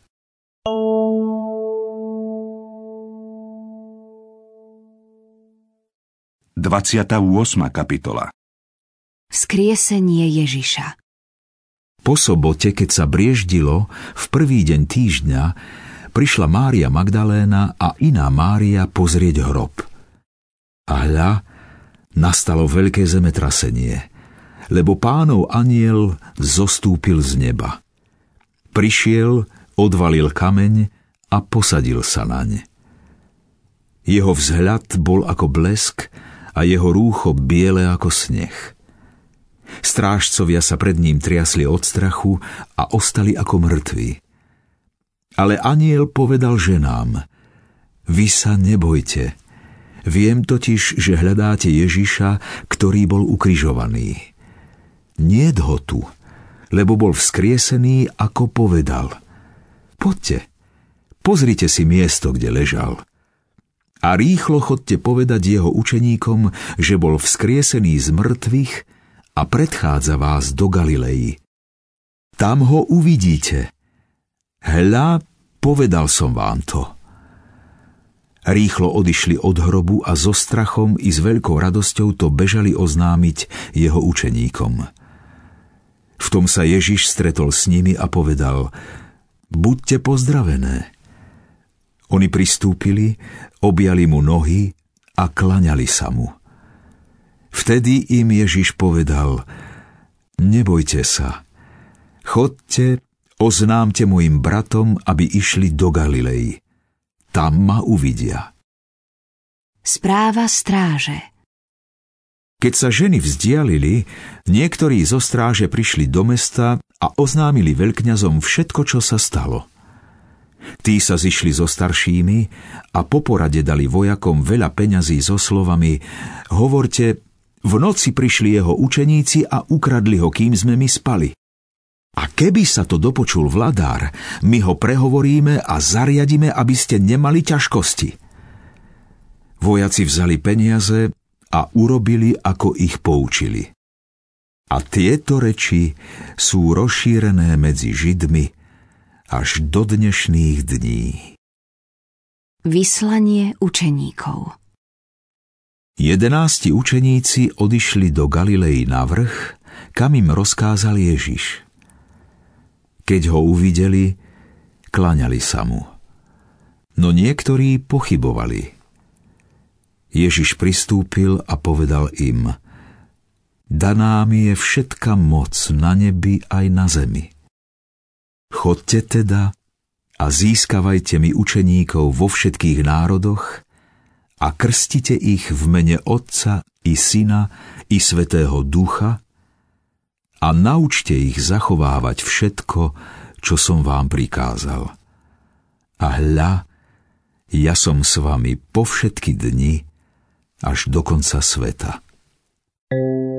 Kapitola. Vzkriesenie Ježiša. Po sobote, keď sa brieždilo, v prvý deň týždňa, prišla Mária Magdaléna a iná Mária pozrieť hrob. A hľa, nastalo veľké zemetrasenie, lebo Pánov anjel zostúpil z neba. Prišiel, odvalil kameň a posadil sa naň. Jeho vzhľad bol ako blesk a jeho rúcho biele ako sneh. Strážcovia sa pred ním triasli od strachu a ostali ako mŕtvi. Ale anjel povedal ženám: vy sa nebojte. Viem totiž, že hľadáte Ježiša, ktorý bol ukrižovaný. Niet ho tu, lebo bol vzkriesený, ako povedal. Poďte, pozrite si miesto, kde ležal. A rýchlo chodte povedať jeho učeníkom, že bol vzkriesený z mŕtvych a predchádza vás do Galilei. Tam ho uvidíte. Hľa, povedal som vám to. Rýchlo odišli od hrobu a so strachom i s veľkou radosťou to bežali oznámiť jeho učeníkom. V tom sa Ježiš stretol s nimi a povedal: buďte pozdravené. Oni pristúpili, objali mu nohy a klaňali sa mu. Vtedy im Ježiš povedal: nebojte sa, chodte, oznámte mojim bratom, aby išli do Galilei. Tam ma uvidia. Správa stráže. Keď sa ženy vzdialili, niektorí zo stráže prišli do mesta a oznámili veľkňazom všetko, čo sa stalo. Tí sa zišli so staršími a po porade dali vojakom veľa peňazí so slovami: hovorte, v noci prišli jeho učeníci a ukradli ho, kým sme my spali. A keby sa to dopočul vladár, my ho prehovoríme a zariadíme, aby ste nemali ťažkosti. Vojaci vzali peniaze a urobili, ako ich poučili. A tieto reči sú rozšírené medzi Židmi až do dnešných dní. Vyslanie učeníkov. 11 učeníci odišli do Galilei na vrch, kam im rozkázal Ježiš. Keď ho uvideli, klaňali sa mu. No niektorí pochybovali. Ježiš pristúpil a povedal im: daná mi je všetka moc na nebi aj na zemi. Chodte teda a získavajte mi učeníkov vo všetkých národoch a krstite ich v mene Otca i Syna i Svätého Ducha a naučte ich zachovávať všetko, čo som vám prikázal. A hľa, ja som s vami po všetky dni až do konca sveta.